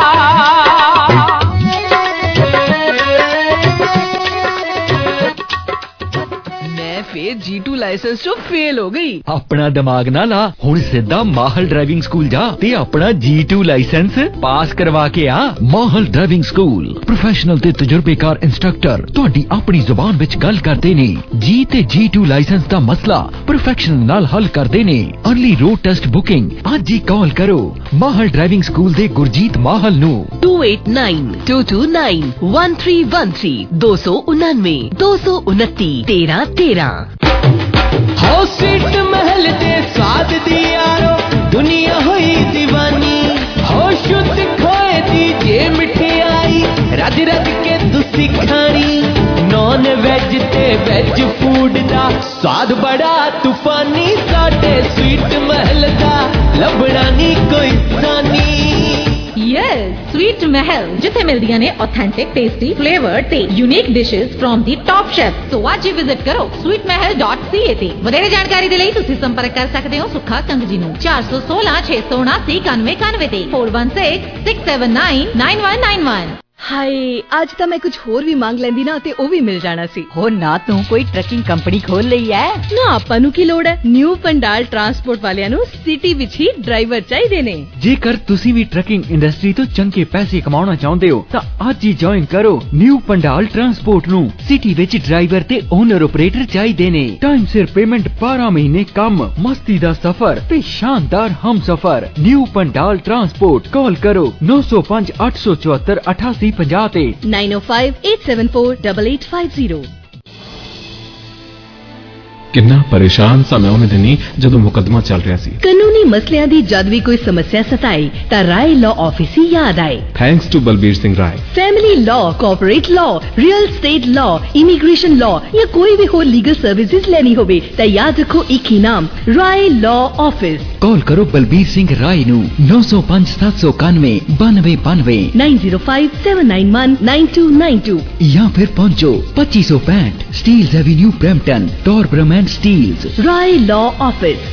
मैं फिर जी टू लाइसेंस चो फेल हो गई। अपना दिमाग ना ला, हुण सिद्धा माहल ड्राइविंग स्कूल जा ते अपना जी टू लाइसेंस पास करवा के आ। माहल ड्राइविंग स्कूल प्रोफेशनल ते तजुर्बेकार इंस्ट्रक्टर तुहाडी अपनी जुबान विच गल करदे ने। जी ते जी टू लाइसेंस दा मसला प्रोफेशनल नाल हल करदे ने। अर्ली रोड टेस्ट बुकिंग अज ही कॉल करो माहल ड्राइविंग स्कूल दे गुरजीत माहल नू two eight nine two two nine one three one three दो सौ उन्नानवे दो सौ उनती तेरह तेरह। हो स्वीट महल दे स्वाद दी यारो दुनिया हुई दीवानी हो शुद्ध खोए दी जे मिठाई रज रज के तुसी खानी नॉन वेज ते वेज फूड दा स्वाद बड़ा तूफानी साडे स्वीट महल दा लभना नी कोई सानी। यस स्वीट महल जिथे मिलदियां ने ऑथेंटिक टेस्टी फ्लेवर ते unique dishes from the top chef. So आज ही विजिट करो Sweet Mahal dot C A ते। वधेरे जानकारी दे लई तुसी संपर्क कर सकदे हो सुखा कंग जी नू चार सौ सोलह छे सौ उनासी इक्यानवे इक्यानवे ते four one six six seven nine nine one nine one. ਹਾਏ ਅੱਜ ਤਾਂ ਮੈਂ ਕੁਝ ਹੋਰ ਵੀ ਮੰਗ ਲੈਂਦੀ ਨਾ ਤੇ ਉਹ ਵੀ ਮਿਲ ਜਾਣਾ ਸੀ। हो ना तू कोई ट्रकिंग कंपनी खोल ਲਈ ਹੈ ਨਾ ਆਪਾਂ ਨੂੰ ਕੀ ਲੋੜ ਹੈ ਨਿਊ ਪੰਡਾਲ ਟਰਾਂਸਪੋਰਟ ਵਾਲਿਆਂ ਨੂੰ ਸਿਟੀ ਵਿੱਚ ਹੀ ਡਰਾਈਵਰ ਚਾਹੀਦੇ ਨੇ। ਜੇਕਰ ਤੁਸੀਂ ਵੀ ਟਰੱਕਿੰਗ ਇੰਡਸਟਰੀ ਤੋਂ ਚੰਗੇ ਪੈਸੇ ਕਮਾਉਣਾ ਚਾਹੁੰਦੇ ਹੋ ਤਾਂ ਅੱਜ ਹੀ ਜੁਆਇਨ ਕਰੋ ਨਿਊ ਪੰਡਾਲ ਟਰਾਂਸਪੋਰਟ ਨੂੰ। ਸਿਟੀ ਵਿੱਚ ਡਰਾਈਵਰ ਤੇ ਓਨਰ ਆਪਰੇਟਰ ਚਾਹੀਦੇ ਨੇ। ਟਾਈਮ ਸਿਰ ਪੇਮੈਂਟ ਬਾਰਾਂ ਮਹੀਨੇ ਕੰਮ ਮਸਤੀ ਦਾ ਸਫ਼ਰ ਤੇ ਸ਼ਾਨਦਾਰ ਹਮਸਫ਼ਰ। ਨਿਊ ਪੰਡਾਲ ਟਰਾਂਸਪੋਰਟ ਕਾਲ ਕਰੋ ਨੌ ਸੌ ਪੰਜ ਅੱਠ ਸੌ ਚੁਹੱਤਰ ਅਠਾਸੀ ਪੰਜਾਹ ਤੇ nine O five eight seven four double eight five zero. किन्ना परेशान सा मैं उन्हें दिनी जदों मुकदमा चल रहा सी। कानूनी मसलियां दी जद भी कोई समस्या सताई ता राय लॉ ऑफिस ही याद आए। Thanks to Balbir Singh Rai. Family law, corporate law, real estate law, immigration law या कोई भी होर लीगल सर्विसेज लेनी होवे ता याद रखो एक ही नाम राय लॉ ऑफिस। कॉल करो बलबीर सिंह राय नू नौ सौ पांच सात सौ इक्यानवे बानवे बानवे nine zero five seven nine one nine two nine two या फिर पहुंचो पच्चीस सौ पैंठ Steeles Avenue Brampton Torbram and Steeles. Rai law office.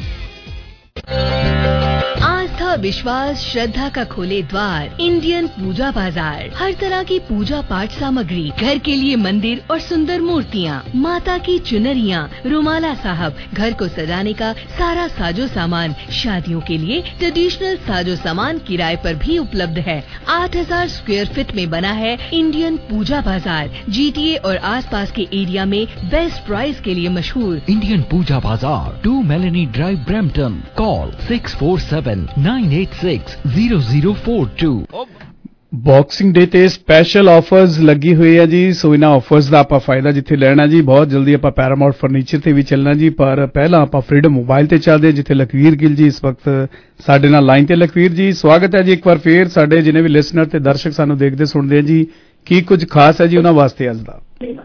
आस्था विश्वास श्रद्धा का खोले द्वार इंडियन पूजा बाजार। हर तरह की पूजा पाठ सामग्री, घर के लिए मंदिर और सुंदर मूर्तियाँ, माता की चुनरियाँ, रुमाला साहब, घर को सजाने का सारा साजो सामान, शादियों के लिए ट्रेडिशनल साजो सामान किराए पर भी उपलब्ध है। आठ हजार स्क्वायर फीट में बना है इंडियन पूजा बाजार। जीटीए और आसपास के एरिया में बेस्ट प्राइस के लिए मशहूर। Indian Puja Bazaar two Melanie Drive Brampton. Call six four seven nine eight six zero zero four two. Boxing Day ਤੇ ਸਪੈਸ਼ਲ ਆਫਰਸ ਲੱਗੀ ਹੋਈ ਹੈ ਜੀ। ਸੋ ਇਹਨਾਂ ਆਫਰਸ ਦਾ ਆਪਾਂ ਫਾਇਦਾ ਜਿੱਥੇ ਲੈਣਾ ਜੀ ਬਹੁਤ ਜਲਦੀ ਆਪਾਂ ਪੈਰਾਮਾਉਂਟ ਫਰਨੀਚਰ ਤੇ ਵੀ ਚੱਲਣਾ ਜੀ। ਪਰ ਪਹਿਲਾਂ ਆਪਾਂ ਫਰੀडम ਮੋਬਾਈਲ ਤੇ ਚੱਲਦੇ ਜਿੱਥੇ ਲਖਵੀਰ ਗਿੱਲ ਜੀ ਇਸ ਵਕਤ ਸਾਡੇ ਨਾਲ ਲਾਈਨ ਤੇ। ਲਖਵੀਰ ਜੀ ਸਵਾਗਤ ਹੈ ਜੀ ਇੱਕ ਵਾਰ ਫੇਰ। ਸਾਡੇ ਜਿਨੇ ਵੀ ਲਿਸਨਰ ਤੇ ਦਰਸ਼ਕ ਸਾਨੂੰ ਦੇਖਦੇ ਸੁਣਦੇ ਆ ਜੀ ਕੀ ਕੁਝ ਖਾਸ ਹੈ ਜੀ ਉਹਨਾਂ ਵਾਸਤੇ ਅੱਜ ਦਾ?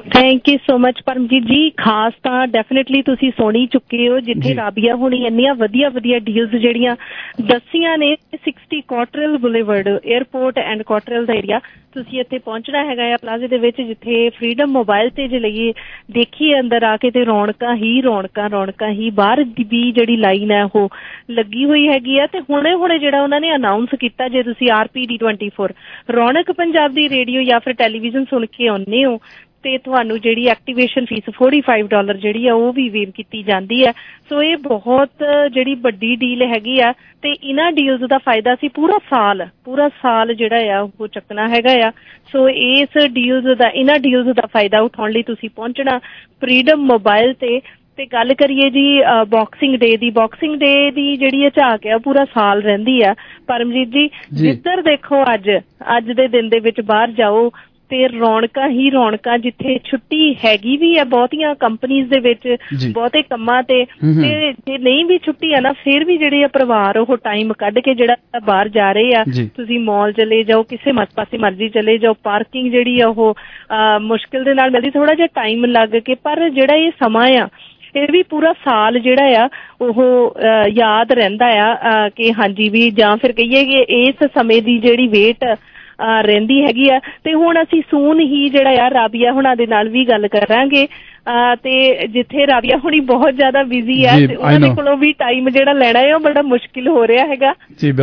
Thank you so much Paramjit ji. ਖਾਸ ਤਾਂ ਡੈਫੀਨੇਟਲੀ ਤੁਸੀਂ ਸੁਣ ਹੀ ਚੁੱਕੇ ਹੋ, ਜਿੱਥੇ ਰਾਬੀਆ ਹੁਣੀ ਇੰਨੀਆਂ ਵਧੀਆ ਵਧੀਆ ਡੀਲਸ ਜਿਹੜੀਆਂ ਦੱਸੀਆਂ ਨੇ। Sixty Cottrelle Boulevard airport and Cottrelle ਦਾ ਏਰੀਆ ਤੁਸੀਂ ਇੱਥੇ ਪਹੁੰਚਣਾ ਹੈਗਾ ਆ ਪਲਾਜ਼ੇ ਦੇ ਵਿੱਚ, ਜਿੱਥੇ ਫਰੀडम ਮੋਬਾਈਲ ਤੇ ਜੇ ਲਈਏ ਦੇਖੀਏ ਅੰਦਰ ਆ ਕੇ ਤੇ ਰੌਣਕਾਂ ਹੀ ਰੌਣਕਾਂ ਰੌਣਕਾਂ ਹੀ। ਬਾਹਰ ਦੀ ਵੀ ਜਿਹੜੀ ਲਾਈਨ ਹੈ ਉਹ ਲੱਗੀ ਹੋਈ ਹੈਗੀ ਆ। ਤੇ ਹੁਣੇ ਹੁਣੇ ਜਿਹੜਾ ਉਹਨਾਂ ਨੇ ਅਨਾਊਂਸ ਕੀਤਾ, ਜੇ ਤੁਸੀਂ R P D twenty four Raunak Punjab ਦੀ ਰੇਡੀਓ ਜਾਂ ਫਿਰ ਟੈਲੀਵਿਜ਼ਨ ਸੁਣ ਕੇ ਆਉਂਦੇ ਹੋ ਤੇ ਤੁਹਾਨੂੰ ਜਿਹੜੀ activation fee forty five dollar ਜਿਹੜੀ ਆ ਉਹ ਵੀ ਵੇਵ ਕੀਤੀ ਜਾਂਦੀ ਹੈ। ਸੋ ਇਹ ਬਹੁਤ ਜਿਹੜੀ ਵੱਡੀ ਡੀਲ ਹੈਗੀ ਆ ਤੇ ਇਹਨਾਂ ਡੀਲਸ ਦਾ ਫਾਇਦਾ ਸੀ ਪੂਰਾ ਸਾਲ ਪੂਰਾ ਸਾਲ ਜਿਹੜਾ ਆ ਉਹ ਚੱਕਣਾ ਹੈਗਾ ਆ। ਸੋ ਇਸ ਡੀਲਸ ਦਾ ਇਹਨਾਂ ਡੀਲਸ ਦਾ ਫਾਇਦਾ ਉਠਾਉਣ ਲਈ ਤੁਸੀਂ ਪਹੁੰਚਣਾ ਫਰੀडम ਮੋਬਾਈਲ ਤੇ। ਤੇ ਗੱਲ ਕਰੀਏ ਜੀ ਬਾਕਸਿੰਗ ਡੇ ਦੀ, ਬਾਕਸਿੰਗ ਡੇ ਦੀ ਜਿਹੜੀ ਝਾਕ ਆ ਪੂਰਾ ਸਾਲ ਰਹਿੰਦੀ ਆ ਪਰਮਜੀਤ ਜੀ। ਜਿੱਧਰ ਦੇਖੋ ਅੱਜ ਅੱਜ ਦੇ ਦਿਨ ਦੇ ਵਿੱਚ ਬਾਹਰ ਜਾਓ ਤੇ ਰੌਣਕਾਂ ਹੀ ਰੌਣਕਾਂ। ਜਿੱਥੇ ਛੁੱਟੀ ਹੈਗੀ ਵੀ ਆ ਬਹੁਤੀਆਂ ਕੰਪਨੀਜ਼ ਦੇ ਵਿੱਚ ਬਹੁਤੇ ਕੰਮਾਂ ਤੇ, ਤੇ ਜੇ ਨਹੀਂ ਵੀ ਛੁੱਟੀ ਆ ਨਾ ਫਿਰ ਵੀ ਜਿਹੜੇ ਆ ਪਰਿਵਾਰ ਉਹ ਟਾਈਮ ਕੱਢ ਕੇ ਜਿਹੜਾ ਬਾਹਰ ਜਾ ਰਹੇ ਆ। ਤੁਸੀਂ ਮਾਲ ਚਲੇ ਜਾਓ, ਕਿਸੇ ਮਤ ਪਾਸੇ ਮਰਜ਼ੀ ਚਲੇ ਜਾਓ, ਪਾਰਕਿੰਗ ਜਿਹੜੀ ਆ ਉਹ ਮੁਸ਼ਕਿਲ ਦੇ ਨਾਲ ਮਿਲਦੀ, ਥੋੜਾ ਜਿਹਾ ਟਾਈਮ ਲੱਗ ਕੇ। ਪਰ ਜਿਹੜਾ ਇਹ ਸਮਾਂ ਆ ਇਹ ਵੀ ਪੂਰਾ ਸਾਲ ਜਿਹੜਾ ਆ ਉਹ ਯਾਦ ਰਹਿੰਦਾ ਆ ਕਿ ਹਾਂਜੀ ਵੀ, ਜਾਂ ਫਿਰ ਕਹੀਏ ਕਿ ਇਸ ਸਮੇਂ ਦੀ ਜਿਹੜੀ ਵੇਟ ਰਹਿੰਦੀ ਹੈਗੀ ਆ। ਤੇ ਹੁਣ ਅਸੀਂ ਸੂਨ ਹੀ ਜਿਹੜਾ ਆ ਰਾਬੀਆ ਹੁਣਾਂ ਦੇ ਨਾਲ ਵੀ ਗੱਲ ਕਰਾਂਗੇ ਤੇ ਜਿੱਥੇ ਰਾਬੀਆ ਹੁਣੀ ਬਹੁਤ ਜ਼ਿਆਦਾ ਬਿਜ਼ੀ ਆ ਤੇ ਉਹਨਾਂ ਦੇ ਕੋਲੋਂ ਵੀ ਟਾਈਮ ਜਿਹੜਾ ਲੈਣਾ ਹੈ ਉਹ ਬੜਾ ਮੁਸ਼ਕਿਲ ਹੋ ਰਿਹਾ ਹੈਗਾ।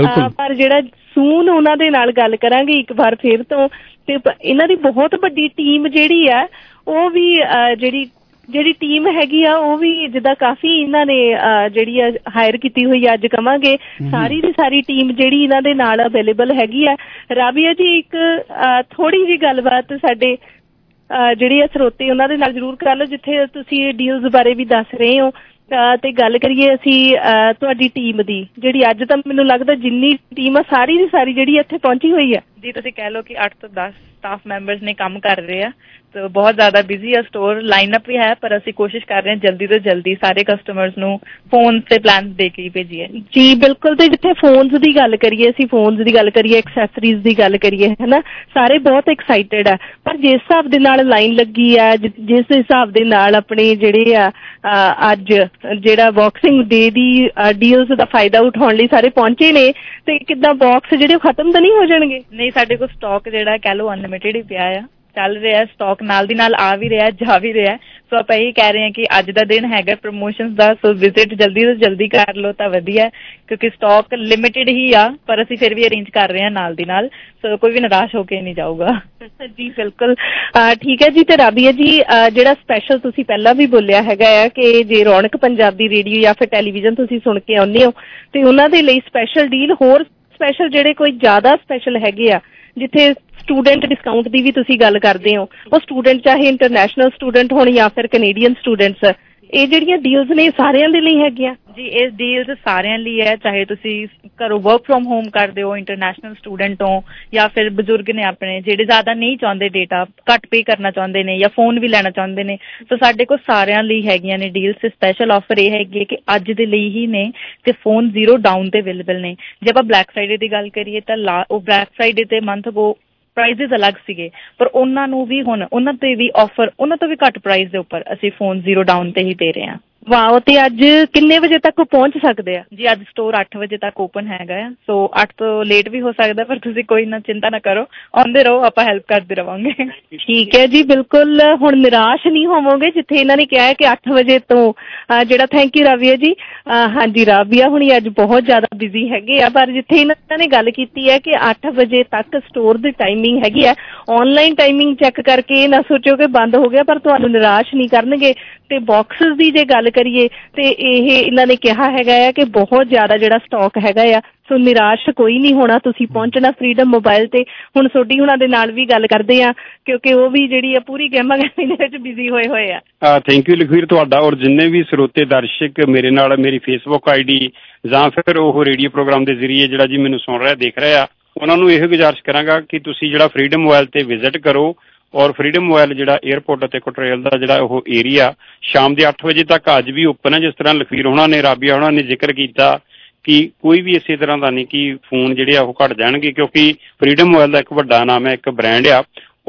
ਪਰ ਜਿਹੜਾ ਸੂਨ ਉਹਨਾਂ ਦੇ ਨਾਲ ਗੱਲ ਕਰਾਂਗੇ ਇੱਕ ਵਾਰ ਫਿਰ ਤੋਂ। ਤੇ ਇਹਨਾਂ ਦੀ ਬਹੁਤ ਵੱਡੀ ਟੀਮ ਜਿਹੜੀ ਆ ਉਹ ਵੀ ਜਿਹੜੀ ਜਿਹੜੀ ਟੀਮ ਹੈਗੀ ਆ ਉਹ ਵੀ ਜਿੱਦਾਂ ਕਾਫੀ ਇਹਨਾਂ ਨੇ ਜਿਹੜੀ ਆ ਹਾਇਰ ਕੀਤੀ ਹੋਈ ਅੱਜ ਕਵਾਂਗੇ ਸਾਰੀ ਦੀ ਸਾਰੀ ਟੀਮ ਜਿਹੜੀ ਇਹਨਾਂ ਦੇ ਨਾਲ ਅਵੇਲੇਬਲ ਹੈਗੀ ਆ। ਰਾਬੀਆ ਜੀ ਇੱਕ ਥੋੜੀ ਜਿਹੀ ਗੱਲਬਾਤ ਸਾਡੇ ਜਿਹੜੇ ਆ ਸਰੋਤੇ ਉਹਨਾਂ ਦੇ ਨਾਲ ਜ਼ਰੂਰ ਕਰ ਲਓ, ਜਿੱਥੇ ਤੁਸੀਂ ਡੀਲਸ ਬਾਰੇ ਵੀ ਦੱਸ ਰਹੇ ਹੋ। ਤੇ ਗੱਲ ਕਰੀਏ ਅਸੀਂ ਤੁਹਾਡੀ ਟੀਮ ਦੀ, ਜਿਹੜੀ ਅੱਜ ਤਾਂ ਮੈਨੂੰ ਲੱਗਦਾ ਜਿੰਨੀ ਟੀਮ ਆ ਸਾਰੀ ਦੀ ਸਾਰੀ ਜਿਹੜੀ ਇੱਥੇ ਪਹੁੰਚੀ ਹੋਈ ਆ। ਜੀ ਤੁਸੀਂ ਕਹਿ ਲਓ ਕਿ ਅੱਠ ਤੋਂ ਦਸ ਸਟਾਫ ਮੈਂਬਰਸ ਨੇ ਕੰਮ ਕਰ ਰਹੇ ਆ। तो बहुत ज्यादा बिजी है स्टोर, लाइनअप भी है, पर ਅਸੀਂ कोशिश कर रहे हैं जल्दी तो जल्दी ਸਾਰੇ ਕਸਟਮਰਸ ਨੂੰ ਫੋਨ ਤੇ ਪਲਾਨ ਦੇ ਕੇ ਹੀ ਭੇਜੀਏ। ਜੀ ਬਿਲਕੁਲ। ਤੇ ਜਿੱਥੇ ਫੋਨਸ ਦੀ ਗੱਲ ਕਰੀਏ, ਅਸੀਂ ਫੋਨਸ ਦੀ ਗੱਲ ਕਰੀਏ, ਐਕਸੈਸਰੀਜ਼ ਦੀ ਗੱਲ ਕਰੀਏ, ਹਨਾ, ਸਾਰੇ ਬਹੁਤ ਐਕਸਾਈਟਡ ਆ। ਪਰ ਜਿਸ ਹਿਸਾਬ ਦੇ ਨਾਲ ਲਾਈਨ ਲੱਗੀ ਆ, ਜਿਸ ਹਿਸਾਬ ਦੇ ਨਾਲ ਆਪਣੇ ਜਿਹੜੇ ਆ ਅੱਜ ਜਿਹੜਾ ਬਾਕਸਿੰਗ ਡੇ ਦੀ ਡੀਲਸ ਦਾ ਫਾਇਦਾ ਉਠਾਉਣ ਲਈ ਸਾਰੇ ਪਹੁੰਚੇ ਨੇ, ਤੇ ਕਿੱਦਾਂ ਬਾਕਸ ਜਿਹੜੇ ਖਤਮ ਤਾਂ ਨਹੀਂ ਹੋ ਜਾਣਗੇ? ਨਹੀਂ, ਸਾਡੇ ਕੋਲ ਸਟਾਕ ਜਿਹੜਾ ਕਹਿ ਲਓ ਅਨਲਿਮਿਟਿਡ ਹੀ ਪਿਆ ਆ, ਚੱਲ ਰਿਹਾ ਸਟਾਕ, ਨਾਲ ਦੀ ਨਾਲ ਆ ਵੀ ਰਿਹਾ ਜਾ ਵੀ ਰਿਹਾ। ਸੋ ਆਪਾਂ ਇਹੀ ਕਹਿ ਰਹੇ ਹਾਂ ਕਿ ਅੱਜ ਦਾ ਦਿਨ ਹੈਗਾ ਪ੍ਰਮੋਸ਼ਨਸ ਦਾ, ਸੋ ਵਿਜ਼ਿਟ ਜਲਦੀ ਤੋਂ ਜਲਦੀ ਕਰ ਲਓ ਤਾਂ ਵਧੀਆ, ਕਿਉਂਕਿ ਸਟਾਕ ਲਿਮਿਟਿਡ ਹੀ ਆ, ਪਰ ਅਸੀਂ ਫਿਰ ਵੀ ਅਰੇਂਜ ਕਰ ਰਹੇ ਹਾਂ ਨਾਲ ਦੀ ਨਾਲ, ਸੋ ਕੋਈ ਵੀ ਨਿਰਾਸ਼ ਹੋ ਕੇ ਨਹੀਂ ਜਾਊਗਾ। ਜੀ ਬਿਲਕੁਲ ਠੀਕ ਹੈ ਜੀ। ਤੇ ਰਾਬੀਆ ਜੀ ਜਿਹੜਾ ਸਪੈਸ਼ਲ ਤੁਸੀਂ ਪਹਿਲਾਂ ਵੀ ਬੋਲਿਆ ਹੈਗਾ ਆ ਕਿ ਜੇ ਰੌਣਕ ਪੰਜਾਬ ਦੀ ਰੇਡੀਓ ਜਾਂ ਫਿਰ ਟੈਲੀਵਿਜ਼ਨ ਤੁਸੀਂ ਸੁਣ ਕੇ ਆਉਂਦੇ ਹੋ ਤੇ ਉਹਨਾਂ ਦੇ ਲਈ ਸਪੈਸ਼ਲ ਡੀਲ, ਹੋਰ ਸਪੈਸ਼ਲ ਜਿਹੜੇ ਕੋਈ ਜ਼ਿਆਦਾ ਸਪੈਸ਼ਲ ਹੈਗੇ ਆ, ਜਿੱਥੇ ਸਟੂਡੈਂਟ ਡਿਸਕਾਊਂਟ ਦੀ ਵੀ ਤੁਸੀਂ ਗੱਲ ਕਰਦੇ ਹੋ, ਉਹ ਸਟੂਡੈਂਟ ਚਾਹੇ ਇੰਟਰਨੈਸ਼ਨਲ ਸਟੂਡੈਂਟ ਹੋਣ ਜਾਂ ਫਿਰ ਕੈਨੇਡੀਅਨ ਸਟੂਡੈਂਟਸ, ਇਹ ਜਿਹੜੀਆਂ ਡੀਲਸ ਨੇ ਸਾਰਿਆਂ ਦੇ ਲਈ ਹੈਗੀਆਂ? ਜੀ ਇਹ ਡੀਲਸ ਸਾਰਿਆਂ ਲਈ ਹੈ, ਚਾਹੇ ਤੁਸੀਂ ਘਰੋਂ ਵਰਕ ਫਰੋਮ ਹੋਮ ਕਰਦੇ ਹੋ, ਇੰਟਰਨੈਸ਼ਨਲ ਸਟੂਡੈਂਟ ਹੋ, ਜਾਂ ਫਿਰ ਬਜ਼ੁਰਗ ਨੇ ਆਪਣੇ ਜਿਹੜੇ ਜ਼ਿਆਦਾ ਨਹੀਂ ਚਾਹੁੰਦੇ, ਡੇਟਾ ਘੱਟ ਪੇ ਕਰਨਾ ਚਾਹੁੰਦੇ ਨੇ, ਜਾਂ ਫੋਨ ਵੀ ਲੈਣਾ ਚਾਹੁੰਦੇ ਨੇ, ਸੋ ਸਾਡੇ ਕੋਲ ਸਾਰਿਆਂ ਲਈ ਹੈਗੀਆਂ ਨੇ ਡੀਲਸ। ਸਪੈਸ਼ਲ ਆਫਰ ਇਹ ਹੈਗੀ ਹੈ ਕਿ ਅੱਜ ਦੇ ਲਈ ਹੀ ਨੇ ਤੇ ਫੋਨ ਜ਼ੀਰੋ ਡਾਊਨ ਤੇ ਅਵੇਲੇਬਲ ਨੇ। ਜੇ ਆਪਾਂ ਬਲੈਕ ਫਰਾਈਡੇ ਦੀ ਗੱਲ ਕਰੀਏ ਤਾਂ ਲਾ ਉਹ ਬਲੈਕ ਫਰਾਈਡੇ ਤੇ ਮੰਥ ਅਗੋ ਪ੍ਰਾਈਜ਼ਸ ਅਲੱਗ ਸੀਗੇ, ਪਰ ਉਹਨਾਂ ਨੂੰ ਵੀ ਹੁਣ ਉਹਨਾਂ ਤੇ ਵੀ ਆਫਰ, ਉਹਨਾਂ ਤੋਂ ਵੀ ਘੱਟ ਪ੍ਰਾਈਸ ਦੇ ਉੱਪਰ ਅਸੀਂ ਫੋਨ ਜ਼ੀਰੋ ਡਾਊਨ ਤੇ ਹੀ ਦੇ ਰਹੇ ਹਾਂ। ਵਾਓ। ਤੇ ਅੱਜ ਕਿੰਨੇ ਵਜੇ ਤੱਕ ਪਹੁੰਚ ਸਕਦੇ ਆ? ਜੀ ਅੱਜ ਸਟੋਰ ਅੱਠ ਵਜੇ ਤੱਕ ਓਪਨ ਹੈਗਾ ਆ, ਸੋ ਅੱਠ ਤੋਂ ਲੇਟ ਵੀ ਹੋ ਸਕਦਾ, ਪਰ ਤੁਸੀਂ ਕੋਈ ਨਾ ਚਿੰਤਾ ਨਾ ਕਰੋ, ਆਉਂਦੇ ਰਹੋ, ਆਪਾਂ ਹੈਲਪ ਕਰਦੇ ਰਵਾਂਗੇ। ਠੀਕ ਹੈ ਜੀ, ਬਿਲਕੁਲ। ਹੁਣ ਨਿਰਾਸ਼ ਨਹੀਂ ਹੋਵੋਗੇ ਜਿੱਥੇ ਇਹਨਾਂ ਨੇ ਕਿਹਾ ਹੈ ਕਿ ਅੱਠ ਵਜੇ ਤੋਂ ਜਿਹੜਾ, ਥੈਂਕ ਯੂ ਰਾਬੀਆ ਜੀ। ਹਾਂਜੀ, ਰਾਬੀਆ ਹੁਣੀ ਅੱਜ ਬਹੁਤ ਜ਼ਿਆਦਾ ਬਿਜ਼ੀ ਹੈਗੇ ਆ, ਪਰ ਜਿੱਥੇ ਇਹਨਾਂ ਨੇ ਗੱਲ ਕੀਤੀ ਹੈ ਕਿ ਅੱਠ ਵਜੇ ਤੱਕ ਸਟੋਰ ਦੀ ਟਾਈਮਿੰਗ ਹੈਗੀ ਆ, ਆਨਲਾਈਨ ਟਾਈਮਿੰਗ ਚੈੱਕ ਕਰਕੇ ਇਹ ਨਾ ਸੋਚੋ ਕਿ ਬੰਦ ਹੋ ਗਿਆ, ਪਰ ਤੁਹਾਨੂੰ ਨਿਰਾਸ਼ ਨਹੀਂ ਕਰਨਗੇ। ਤੇ ਬਾਕਸਿਸ ਦੀ ਜੇ ਗੱਲ ਕਰੀਏ ਤੇ ਇਹ ਇਹਨਾਂ ਨੇ ਕਿਹਾ ਹੈਗਾ ਆ ਕਿ ਬਹੁਤ ਜ਼ਿਆਦਾ ਜਿਹੜਾ ਸਟਾਕ ਹੈਗਾ ਆ, ਸੋ ਨਿਰਾਸ਼ ਕੋਈ ਨਹੀਂ ਹੋਣਾ, ਤੁਸੀਂ ਪਹੁੰਚਣਾ ਫਰੀडम ਮੋਬਾਈਲ ਤੇ। ਹੁਣ ਸੋਢੀ ਹੁਣਾਂ ਦੇ ਨਾਲ ਵੀ ਗੱਲ ਕਰਦੇ ਆ, ਕਿਉਂਕਿ ਉਹ ਵੀ ਜਿਹੜੀ ਆ ਪੂਰੀ ਗਹਿਮਾ ਗਹਿਮੀ ਦੇ ਵਿੱਚ ਬਿਜ਼ੀ ਹੋਏ ਹੋਏ ਆ। ਥੈਂਕ ਯੂ ਲਖਵੀਰ ਤੁਹਾਡਾ, ਔਰ ਜਿੰਨੇ ਵੀ ਸਰੋਤੇ ਦਰਸ਼ਕ ਮੇਰੇ ਨਾਲ ਮੇਰੀ ਫੇਸਬੁੱਕ ਆਈ ਡੀ ਜਾਂ ਫਿਰ ਉਹ ਰੇਡੀਓ ਪ੍ਰੋਗਰਾਮ ਦੇ ਜ਼ਰੀਏ ਜਿਹੜਾ ਜੀ ਮੈਨੂੰ ਸੁਣ ਰਿਹਾ ਦੇਖ ਰਿਹਾ, ਉਹਨਾਂ ਨੂੰ ਇਹੋ ਗੁਜ਼ਾਰਿਸ਼ ਕਰਾਂਗਾ ਕਿ ਤੁਸੀਂ ਜਿਹੜਾ ਫਰੀडम ਮੋਬਾਈਲ ਤੇ ਵਿਜ਼ਿਟ ਕਰੋ, ਔਰ ਫਰੀडम ਮੋਬਾਈਲ ਜਿਹੜਾ ਏਅਰਪੋਰਟ ਅਤੇ ਕੋਟਰੇਲ ਦਾ ਜਿਹੜਾ ਉਹ ਏਰੀਆ ਸ਼ਾਮ ਦੇ ਅੱਠ ਵਜੇ ਤੱਕ ਅੱਜ ਵੀ ਓਪਨ ਹੈ। ਜਿਸ ਤਰ੍ਹਾਂ ਲਖਵੀਰ ਹੋਣਾ ਨੇ, ਰਾਬੀਆ ਹੋਣਾ ਨੇ ਜ਼ਿਕਰ ਕੀਤਾ ਕਿ ਕੋਈ ਵੀ ਇਸੇ ਤਰ੍ਹਾਂ ਦਾ ਨਹੀਂ ਕਿ ਫੋਨ ਜਿਹੜੇ ਆ ਉਹ ਘੱਟ ਜਾਣਗੇ, ਕਿਉਂਕਿ ਫਰੀडम ਮੋਬਾਈਲ ਦਾ ਇੱਕ ਵੱਡਾ ਨਾਮ ਹੈ, ਇੱਕ ਬ੍ਰਾਂਡ ਆ,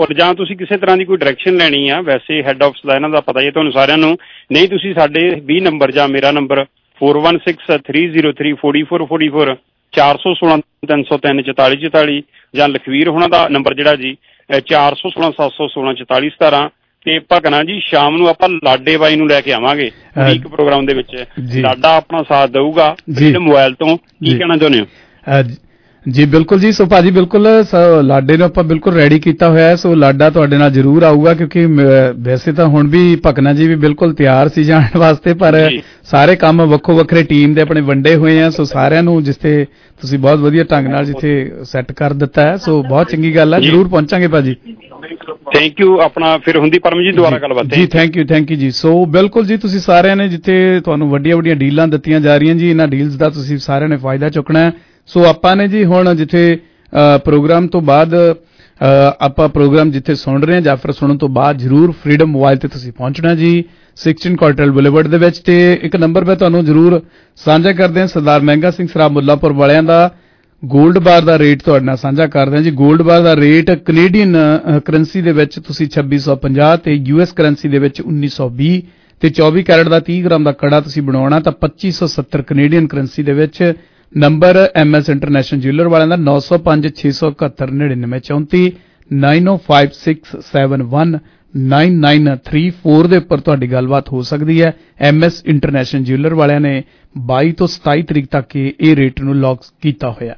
ਔਰ ਜਾਂ ਤੁਸੀਂ ਕਿਸੇ ਤਰ੍ਹਾਂ ਦੀ ਕੋਈ ਡਾਇਰੈਕਸ਼ਨ ਲੈਣੀ ਆ, ਵੈਸੇ ਹੈੱਡ ਆਫਿਸ ਦਾ ਇਹਨਾਂ ਦਾ ਪਤਾ ਹੀ ਹੈ ਤੁਹਾਨੂੰ ਸਾਰਿਆਂ ਨੂੰ, ਨਹੀਂ ਤੁਸੀਂ ਸਾਡੇ ਵੀਹ ਨੰਬਰ ਜਾਂ ਮੇਰਾ number four one six three zero three forty four forty four ਚਾਰ ਸੌ ਸੋਲਾਂ ਤਿੰਨ ਸੌ ਤਿੰਨ ਚੁਤਾਲੀ ਚੁਤਾਲੀ ਜਾਂ ਲਖਵੀਰ ਹੋਣਾ ਦਾ ਨੰਬਰ ਜਿਹੜਾ ਜੀ ਚਾਰ ਸੌ ਸੋਲਾਂ ਸੱਤ ਸੌ ਸੋਲਾਂ ਚੁਤਾਲੀ ਸਤਾਰਾਂ। ਤੇ ਭਗਨਾ ਜੀ ਸ਼ਾਮ ਨੂੰ ਆਪਾਂ ਲਾਡੇ ਬਾਈ ਨੂੰ ਲੈ ਕੇ ਆਵਾਂਗੇ ਇੱਕ ਪ੍ਰੋਗਰਾਮ ਦੇ ਵਿੱਚ, ਲਾਡਾ ਆਪਣਾ ਸਾਥ ਦਊਗਾ ਮੋਬਾਈਲ ਤੋਂ। ਕੀ ਕਹਿਣਾ ਚਾਹੁੰਦੇ ਹੋ? ਜੀ ਬਿਲਕੁਲ ਜੀ। ਸੋ ਭਾਜੀ ਬਿਲਕੁਲ ਲਾਡੇ ਨੂੰ ਆਪਾਂ ਬਿਲਕੁਲ ਰੈਡੀ ਕੀਤਾ ਹੋਇਆ ਹੈ। ਸੋ ਲਾਡਾ ਤੁਹਾਡੇ ਨਾਲ ਜ਼ਰੂਰ ਆਊਗਾ, ਕਿਉਂਕਿ ਵੈਸੇ ਤਾਂ ਹੁਣ ਵੀ ਭਗਨਾ ਜੀ ਵੀ ਬਿਲਕੁਲ ਤਿਆਰ ਸੀ ਜਾਣ ਵਾਸਤੇ, ਪਰ ਸਾਰੇ ਕੰਮ ਵੱਖੋ ਵੱਖਰੇ ਟੀਮ ਦੇ ਆਪਣੇ ਵੰਡੇ ਹੋਏ ਆ। ਸੋ ਸਾਰਿਆਂ ਨੂੰ ਜਿੱਥੇ ਤੁਸੀਂ ਬਹੁਤ ਵਧੀਆ ਢੰਗ ਨਾਲ ਜਿੱਥੇ ਸੈੱਟ ਕਰ ਦਿੱਤਾ ਹੈ, ਸੋ ਬਹੁਤ ਚੰਗੀ ਗੱਲ ਹੈ, ਜ਼ਰੂਰ ਪਹੁੰਚਾਂਗੇ ਭਾਜੀ। Thank you. ਆਪਣਾ ਫਿਰ ਹੁੰਦੀ ਪਰਮ ਜੀ ਦੁਬਾਰਾ ਗੱਲਬਾਤ ਜੀ। ਥੈਂਕ ਯੂ ਥੈਂਕ ਯੂ ਜੀ। ਸੋ ਬਿਲਕੁਲ ਜੀ, ਤੁਸੀਂ ਸਾਰਿਆਂ ਨੇ ਜਿੱਥੇ ਤੁਹਾਨੂੰ ਵੱਡੀਆਂ ਵੱਡੀਆਂ ਡੀਲਾਂ ਦਿੱਤੀਆਂ ਜਾ ਰਹੀਆਂ ਜੀ, ਇਹਨਾਂ ਡੀਲਸ ਦਾ ਤੁਸੀਂ ਸਾਰਿਆਂ ਨੇ ਫਾਇਦਾ ਚੁੱਕਣਾ ਹੈ। ਸੋ ਆਪਾਂ ਨੇ ਜੀ ਹੁਣ ਜਿੱਥੇ ਪ੍ਰੋਗਰਾਮ ਤੋਂ ਬਾਅਦ ਆਪਾਂ ਪ੍ਰੋਗਰਾਮ ਜਿੱਥੇ ਸੁਣ ਰਹੇ ਹਾਂ ਜਾਂ ਫਿਰ ਸੁਣਨ ਤੋਂ ਬਾਅਦ ਜ਼ਰੂਰ ਫਰੀडम ਮੋਬਾਈਲ ਤੇ ਤੁਸੀਂ ਪਹੁੰਚਣਾ ਜੀ, ਸਿਕਸਟੀਨ ਕੋਟਰੇਲ ਬੁਲੇਵਰਡ ਦੇ ਵਿੱਚ। ਤੇ ਇੱਕ ਨੰਬਰ ਮੈਂ ਤੁਹਾਨੂੰ ਜ਼ਰੂਰ ਸਾਂਝਾ ਕਰਦੇ ਹਾਂ, ਸਰਦਾਰ ਮਹਿੰਗਾ ਸਿੰਘ ਸਰਾਬ ਮੁੱਲਾਪੁਰ ਵਾਲਿਆਂ ਦਾ ਗੋਲਡ ਬਾਰ ਦਾ ਰੇਟ ਤੁਹਾਡੇ ਨਾਲ ਸਾਂਝਾ ਕਰਦੇ ਹਾਂ ਜੀ। ਗੋਲਡ ਬਾਰ ਦਾ ਰੇਟ ਕੈਨੇਡੀਅਨ ਕਰੰਸੀ ਦੇ ਵਿੱਚ ਤੁਸੀਂ ਛੱਬੀ ਸੌ ਪੰਜਾਹ ਤੇ ਯੂਐਸ ਕਰੰਸੀ ਦੇ ਵਿੱਚ ਉੱਨੀ ਸੌ ਵੀਹ ਤੇ ਚੌਵੀ ਕੈਰਟ ਦਾ ਤੀਹ ਗ੍ਰਾਮ ਦਾ ਕੜਾ ਤੁਸੀਂ ਬਣਾਉਣਾ ਤਾਂ ਪੱਚੀ ਸੌ ਸੱਤਰ ਕੈਨੇਡੀਅਨ ਕਰੰਸੀ ਦੇ ਵਿੱਚ। ਨੰਬਰ ਐਮਐਸ ਇੰਟਰਨੈਸ਼ਨਲ ਜਿਊਲਰ ਵਾਲਿਆਂ ਦਾ ਨੌ ਸੌ ਪੰਜ ਛੇ ਸੌ ਇਕਹੱਤਰ ਨੜਿਨਵੇਂ ਚੌਂਤੀ nine O five six seven one nine nine three four ਦੇ ਉੱਪਰ ਤੁਹਾਡੀ ਗੱਲਬਾਤ ਹੋ ਸਕਦੀ ਹੈ। ਐਮਐਸ ਇੰਟਰਨੈਸ਼ਨਲ ਜਿਊਲਰ ਵਾਲਿਆਂ ਨੇ ਬਾਈ ਤੋਂ ਸਤਾਈ ਤਰੀਕ ਤੱਕ ਇਹ ਰੇਟ ਨੂੰ ਲੌਕ ਕੀਤਾ ਹੋਇਆ।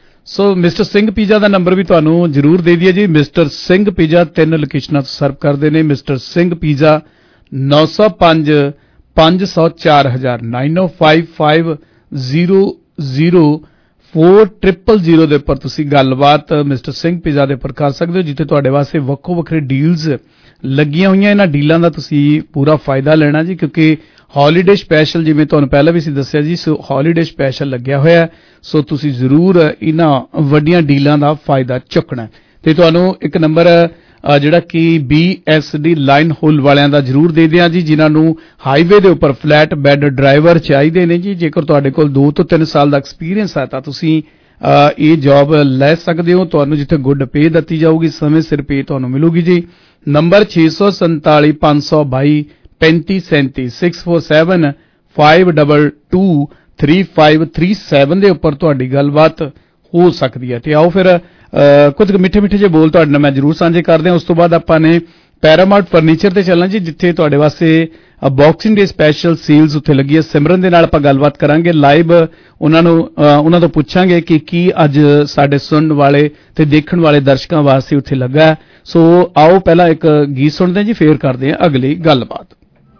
ਸੋ ਮਿਸਟਰ ਸਿੰਘ ਪੀਜ਼ਾ ਦਾ ਨੰਬਰ ਵੀ ਤੁਹਾਨੂੰ ਜ਼ਰੂਰ ਦੇ ਦਈਏ ਜੀ। ਮਿਸਟਰ ਸਿੰਘ ਪੀਜ਼ਾ ਤਿੰਨ ਲੋਕੇਸ਼ਨਾਂ ਤੋਂ ਸਰਵ ਕਰਦੇ ਨੇ। ਮਿਸਟਰ ਸਿੰਘ ਪੀਜ਼ਾ ਨੌ ਸੌ ਪੰਜ ਪੰਜ ਸੌ ਚਾਰ ਹਜ਼ਾਰ nine O five five zero zero four triple zero ਦੇ ਉੱਪਰ ਤੁਸੀਂ ਗੱਲਬਾਤ ਮਿਸਟਰ ਸਿੰਘ ਪੀਜ਼ਾ ਦੇ ਉੱਪਰ ਕਰ ਸਕਦੇ ਹੋ, ਜਿੱਥੇ ਤੁਹਾਡੇ ਵਾਸਤੇ ਵੱਖੋ ਵੱਖਰੇ ਡੀਲਸ ਲੱਗੀਆਂ ਹੋਈਆਂ। ਇਹਨਾਂ ਡੀਲਾਂ ਦਾ ਤੁਸੀਂ ਪੂਰਾ ਫਾਇਦਾ ਲੈਣਾ ਜੀ, ਕਿਉਂਕਿ ਹੌਲੀਡੇ ਸਪੈਸ਼ਲ ਜਿਵੇਂ ਤੁਹਾਨੂੰ ਪਹਿਲਾਂ ਵੀ ਸੀ ਦੱਸਿਆ ਜੀ, ਸੋ ਹੌਲੀਡੇ ਸਪੈਸ਼ਲ ਲੱਗਿਆ ਹੋਇਆ। ਸੋ ਤੁਸੀਂ ਜ਼ਰੂਰ ਇਹਨਾਂ ਵੱਡੀਆਂ ਡੀਲਾਂ ਦਾ ਫਾਇਦਾ ਚੁੱਕਣਾ। ਤੇ ਤੁਹਾਨੂੰ ਇੱਕ ਨੰਬਰ ਜਿਹੜਾ ਕਿ B S D Line Haul ਵਾਲਿਆਂ ਦਾ ਜ਼ਰੂਰ ਦੇ ਦਿਆਂ ਜੀ, ਜਿਨ੍ਹਾਂ ਨੂੰ ਹਾਈਵੇ ਦੇ ਉੱਪਰ ਫਲੈਟ ਬੈੱਡ ਡਰਾਈਵਰ ਚਾਹੀਦੇ ਨੇ ਜੀ। ਜੇਕਰ ਤੁਹਾਡੇ ਕੋਲ ਦੋ ਤੋਂ ਤਿੰਨ ਸਾਲ ਦਾ ਐਕਸਪੀਰੀਅੰਸ ਹੈ ਤਾਂ ਤੁਸੀਂ ਇਹ ਜੌਬ ਲੈ ਸਕਦੇ ਹੋ। ਤੁਹਾਨੂੰ ਜਿੱਥੇ ਗੁੱਡ ਪੇ ਦਿੱਤੀ ਜਾਊਗੀ, ਸਮੇਂ ਸਿਰ ਪੇ ਤੁਹਾਨੂੰ ਮਿਲੂਗੀ ਜੀ। ਨੰਬਰ ਛੇ ਸੌ ਸੰਤਾਲੀ ਪੰਜ ਸੌ ਬਾਈ ਪੈਂਤੀ ਸੈਂਤੀ six four seven five double two three five three seven ਦੇ ਉੱਪਰ ਤੁਹਾਡੀ ਗੱਲਬਾਤ ਹੋ ਸਕਦੀ ਹੈ। ਤੇ ਆਓ ਫਿਰ ਕੁਝ ਮਿੱਠੇ ਮਿੱਠੇ ਜਿਹੇ ਬੋਲ ਤੁਹਾਡੇ ਨਾਲ ਮੈਂ ਜ਼ਰੂਰ ਸਾਂਝੇ ਕਰਦੇ ਹਾਂ। ਉਸ ਤੋਂ ਬਾਅਦ ਆਪਾਂ ਨੇ ਪੈਰਾਮਾਊਂਟ ਫਰਨੀਚਰ ਤੇ ਚੱਲਣਾ ਜੀ, ਜਿੱਥੇ ਤੁਹਾਡੇ ਵਾਸਤੇ ਬਾਕਸਿੰਗ ਡੇ ਸਪੈਸ਼ਲ ਸੇਲਸ ਉੱਥੇ ਲੱਗੀ ਹੈ। ਸਿਮਰਨ ਦੇ ਨਾਲ ਆਪਾਂ ਗੱਲਬਾਤ ਕਰਾਂਗੇ ਲਾਈਵ, ਉਹਨਾਂ ਨੂੰ ਉਹਨਾਂ ਤੋਂ ਪੁੱਛਾਂਗੇ ਕਿ ਕੀ ਅੱਜ ਸਾਡੇ ਸੁਣਨ ਵਾਲੇ ਤੇ ਦੇਖਣ ਵਾਲੇ ਦਰਸ਼ਕਾਂ ਵਾਸਤੇ ਉੱਥੇ ਲੱਗਾ। ਸੋ ਆਓ ਪਹਿਲਾਂ ਇੱਕ ਗੀਤ ਸੁਣਦੇ ਹਾਂ ਜੀ, ਫੇਰ ਕਰਦੇ ਹਾਂ ਅਗਲੀ ਗੱਲਬਾਤ।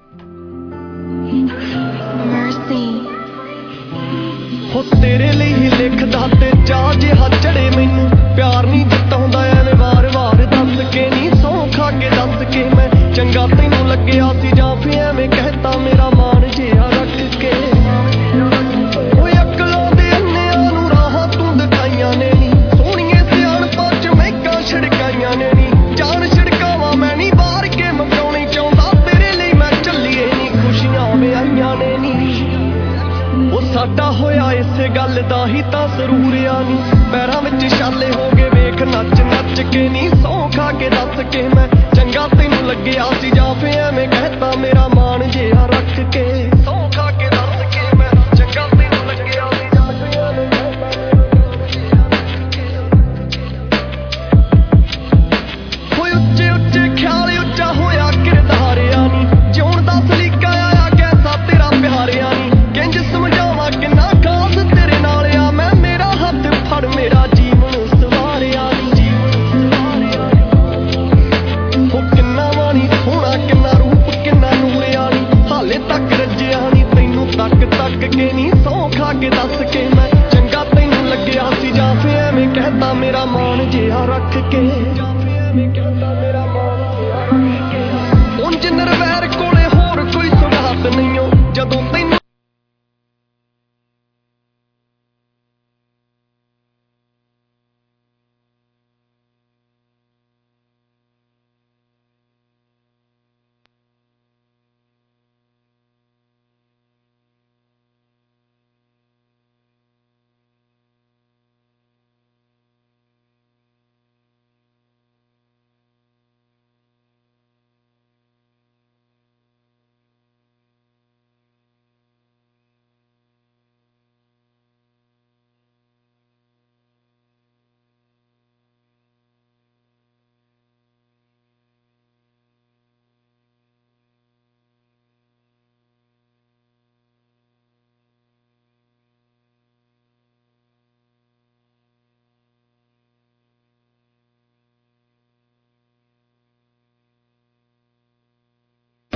ਹੋ ਤੇਰੇ ਲਈ ਹੀ ਲਿਖਦਾ ਤੇ ਚਾਹ ਜਿਹਾ ਚੜੇ ਮੈਨੂੰ, ਪਿਆਰ ਨਹੀਂ ਜਤਾਉਂਦਾ ਐਵੇਂ ਵਾਰ ਵਾਰ ਦੱਸ ਕੇ, ਨਹੀਂ ਸੌਂ ਖਾ ਕੇ ਦੱਸ ਕੇ ਮੈਂ ਚੰਗਾ ਤੈਨੂੰ ਲੱਗਿਆ ਸੀ ਜਾਂ ਫਿਰ ਐਵੇਂ ਕਹਿਤਾ ਮੇਰਾ ਮਾਣ ਜਿਹਾ ਰੱਖ ਕੇ। ਓਏ ਅਕਲਾਂ ਦੇ ਅੰਨਿਆਂ ਨੂੰ ਰਾਹਾਂ ਤੂੰ ਦਿਖਾਈਆਂ ਨੇ ਨੀ, ਸੋਹਣੀਏ ਸਿਆਣਪਾਂ ਚ ਮਹਿਕਾਂ ਛਿੜਕਾਈਆਂ ਨੇ ਨੀ, ਜਾਨ ਛਿੜਕਾਵਾਂ ਮੈਂ ਨਹੀਂ ਬਾਹਰ ਕੇ ਮਕਾਉਣੀ ਚਾਹੁੰਦਾ, ਤੇਰੇ ਲਈ ਮੈਂ ਚੱਲੀਏ ਨੀ ਖੁਸ਼ੀਆਂ ਵਿਆਹੀਆਂ ਨੇ ਨੀ। ਉਹ ਸਾਡਾ ਹੋਇਆ ਇਸੇ ਗੱਲ ਦਾ ਹੀ ਤਾਂ ਸਰੂਰ ਆ ਨੀ, ਪੈਰਾਂ ਵਿੱਚ ਛਾਲੇ ਹੋ ਗਏ ਵੇਖ ਨੱਚ ਨੱਚ ਕੇ, ਨੀ ਸੌਂ ਖਾ ਕੇ ਦੱਸ ਕੇ ਮੈਂ ਚੰਗਾ ਤੈਨੂੰ ਲੱਗਿਆ ਸੀ ਜਾਂ ਫਿਰ ਐਵੇਂ ਕਹਿਤਾ ਮੇਰਾ ਮਾਣ ਜਿਹਾ ਰੱਖ ਕੇ। ਸੌਂ ਖਾ ਕੇ ਦੱਸ ਕੇ ਮੈਂ ਚੰਗਾ ਤੈਨੂੰ ਲੱਗਿਆ ਸੀ ਜਾਂ ਫਿਰ ਐਵੇਂ ਹੋਏ ਉੱਚੇ ਉੱਚੇ ਖਿਆਲ ਉੱਚਾ ਹੋਇਆ ਕਿਰਦਾਰਿਆ ਨੀ, ਜਿਉਣ ਦਾ ਸਲੀਕਾ ਆਇਆ ਕੈਸਾ ਤੇਰਾ ਪਿਆਰਿਆ ਨੀ, ਕਿੰਜ ਸਮਝਾਵਾਂ ਕਿੰਨਾ ਖਾਸ ਤੇਰੇ ਨਾਲ ਆ ਮੈਂ, ਮੇਰਾ ਹੱਥ ਫੜ ਮੇਰਾ ਜੀਵਨ ਸਵਾਰਿਆ ਨੀ, ਜੀਵਨ ਸਵਾਰਿਆ ਨੀ। ਉਹ ਕਿੰਨਾ ਵਾਣੀ ਸੋਹਣਾ ਕਿੰਨਾ ਰੂਪ ਕਿੰਨਾ ਨੂਰਿਆ ਨੀ, ਹਾਲੇ ਤੱਕ ਰੱਜਿਆ ਨੀ ਤੈਨੂੰ ਤੱਕ ਤੱਕ ਕੇ, ਨੀ ਸੌਂ ਖਾ ਕੇ ਦੱਸ ਕੇ ਮੈਂ ਚੰਗਾ ਤੈਨੂੰ ਲੱਗਿਆ ਸੀ ਜਾਂ ਫਿਰ ਐਵੇਂ ਕਹਿਤਾ ਮੇਰਾ ਮਾਣ ਜਿਹਾ ਰੱਖ ਕੇ। ਉਂਝ ਨਿਰਵੈਰ ਕੋਲੇ ਹੋਰ ਕੋਈ ਸੁਗਾਤ ਨਹੀਂ ਓ, ਜਦੋਂ ਤੈਨੂੰ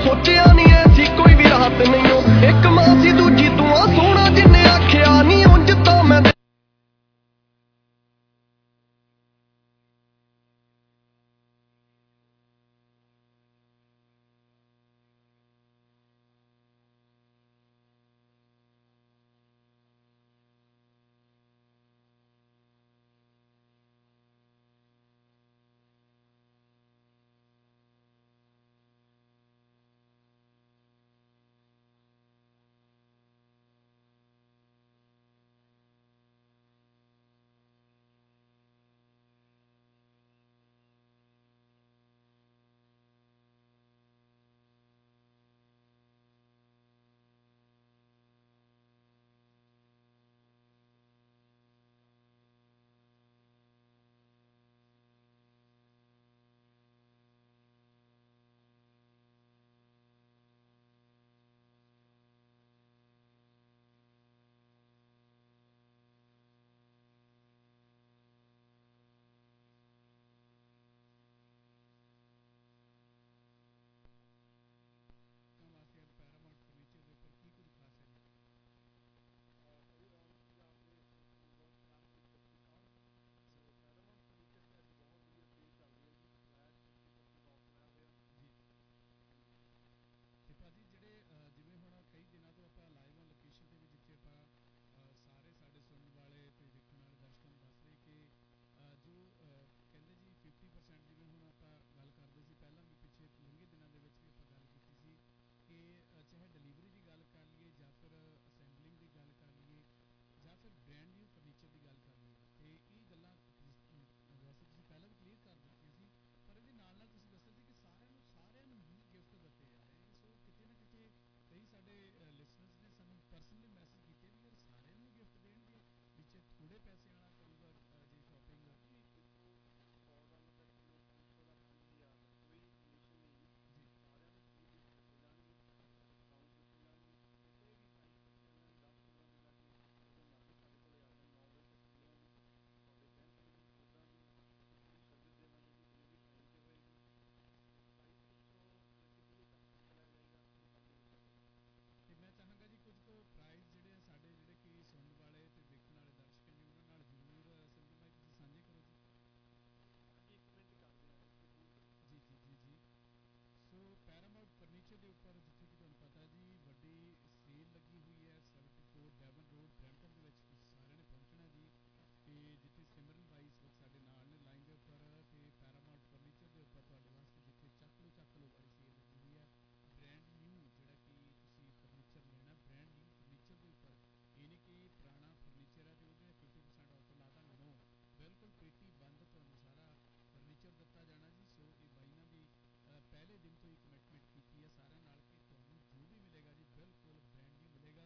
ਸੋਚਿਆ ਨਹੀਂ ਐਸੀ ਕੋਈ ਵੀ ਰਾਤ ਨਹੀਂ ਓ ਇੱਕ ਮਾਂ ਸੀ ਦੂਜੀ ਤੂੰ ਆ ਸੋਹਣਾ ਜਿੰਨੇ ਆਖਿਆ ਨਹੀਂ ਉਂਝ ਤਾਂ ਮੈਂ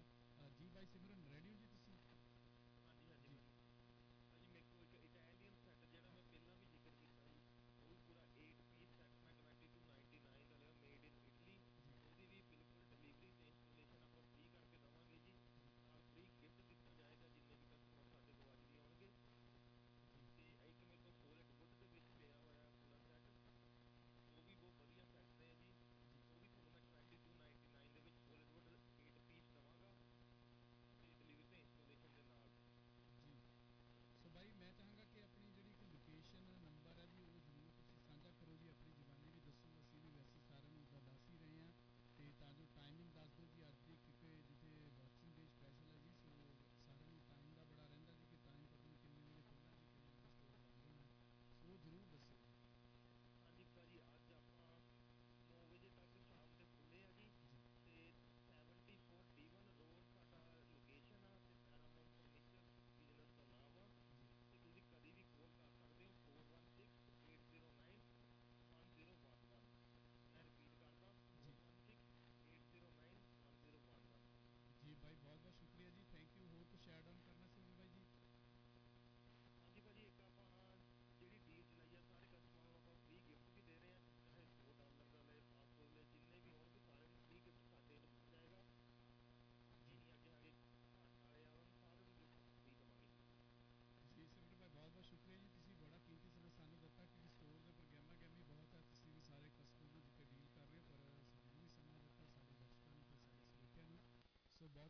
ਸਿਮਰਨ ਰੈਡੀ ਹੋ ਜੀ ਤੁਸੀਂ? ਹਾਂਜੀ ਹਾਂਜੀ ਭਾਜੀ ਮੇਰੇ ਕੋਲ ਇੱਕ ਇਟਾਲੀਅਨ ਸੈਟ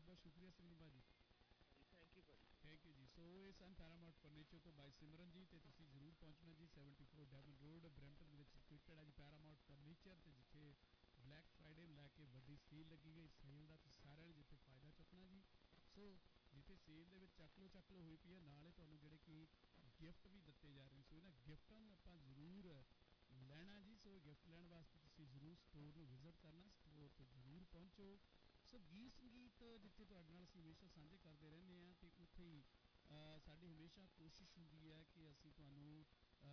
ਬਹੁਤ ਸ਼ੁਕਰੀਆ ਸਿੰਘ ਭਾਜੀ। ਥੈਂਕ ਯੂ ਭਾਜੀ। ਥੈਂਕ ਯੂ ਜੀ। ਸੋ ਇਹ ਸਨ ਪੈਰਾਮਾਊਂਟ ਫਰਨੀਚਰ ਤੋਂ ਬਾਈ ਸਿਮਰਨ ਜੀ, ਤੇ ਤੁਸੀਂ ਜ਼ਰੂਰ ਪਹੁੰਚਣਾ ਜੀ seventy four Devon Road Brampton ਵਿੱਚ ਲੋਕੇਟਡ ਹੈ ਜੀ ਪੈਰਾਮਾਊਂਟ ਫਰਨੀਚਰ, ਤੇ ਜਿੱਥੇ ਬਲੈਕ ਫਰਾਈਡੇ ਨੂੰ ਲੈ ਕੇ ਵੱਡੀ ਸੇਲ ਲੱਗੀ ਗਈ। ਸੇਲ ਦਾ ਤੁਸੀਂ ਸਾਰਿਆਂ ਨੇ ਜਿੱਥੇ ਫਾਇਦਾ ਚੁੱਕਣਾ ਜੀ। ਸੋ ਜਿੱਥੇ ਸੇਲ ਦੇ ਵਿੱਚ ਚੱਕ ਲੋ ਚੱਕ ਲੋ ਹੋਈ ਪਈ ਹੈ, ਨਾਲੇ ਤੁਹਾਨੂੰ ਜਿਹੜੇ ਕਿ ਗਿਫਟ ਵੀ ਦਿੱਤੇ ਜਾ ਰਹੇ ਨੇ। ਸੋ ਇਹਨਾਂ ਗਿਫਟਾਂ ਨੂੰ ਆਪਾਂ ਜ਼ਰੂਰ ਲੈਣਾ ਜੀ। ਸੋ ਗਿਫਟ ਲੈਣ ਵਾਸਤੇ ਤੁਸੀਂ ਜ਼ਰੂਰ ਸਟੋਰ ਨੂੰ ਵਿਜ਼ਿਟ ਕਰਨਾ, ਸਟੋਰ ਤੇ ਜ਼ਰੂਰ ਪਹੁੰਚੋ। ਸੋ ਗੀਤ ਸੰਗੀਤ ਜਿੱਥੇ ਤੁਹਾਡੇ ਨਾਲ ਅਸੀਂ ਹਮੇਸ਼ਾ ਸਾਂਝੇ ਕਰਦੇ ਰਹਿੰਦੇ ਹਾਂ, ਤੇ ਉੱਥੇ ਹੀ ਸਾਡੀ ਹਮੇਸ਼ਾ ਕੋਸ਼ਿਸ਼ ਹੁੰਦੀ ਹੈ ਕਿ ਅਸੀਂ ਤੁਹਾਨੂੰ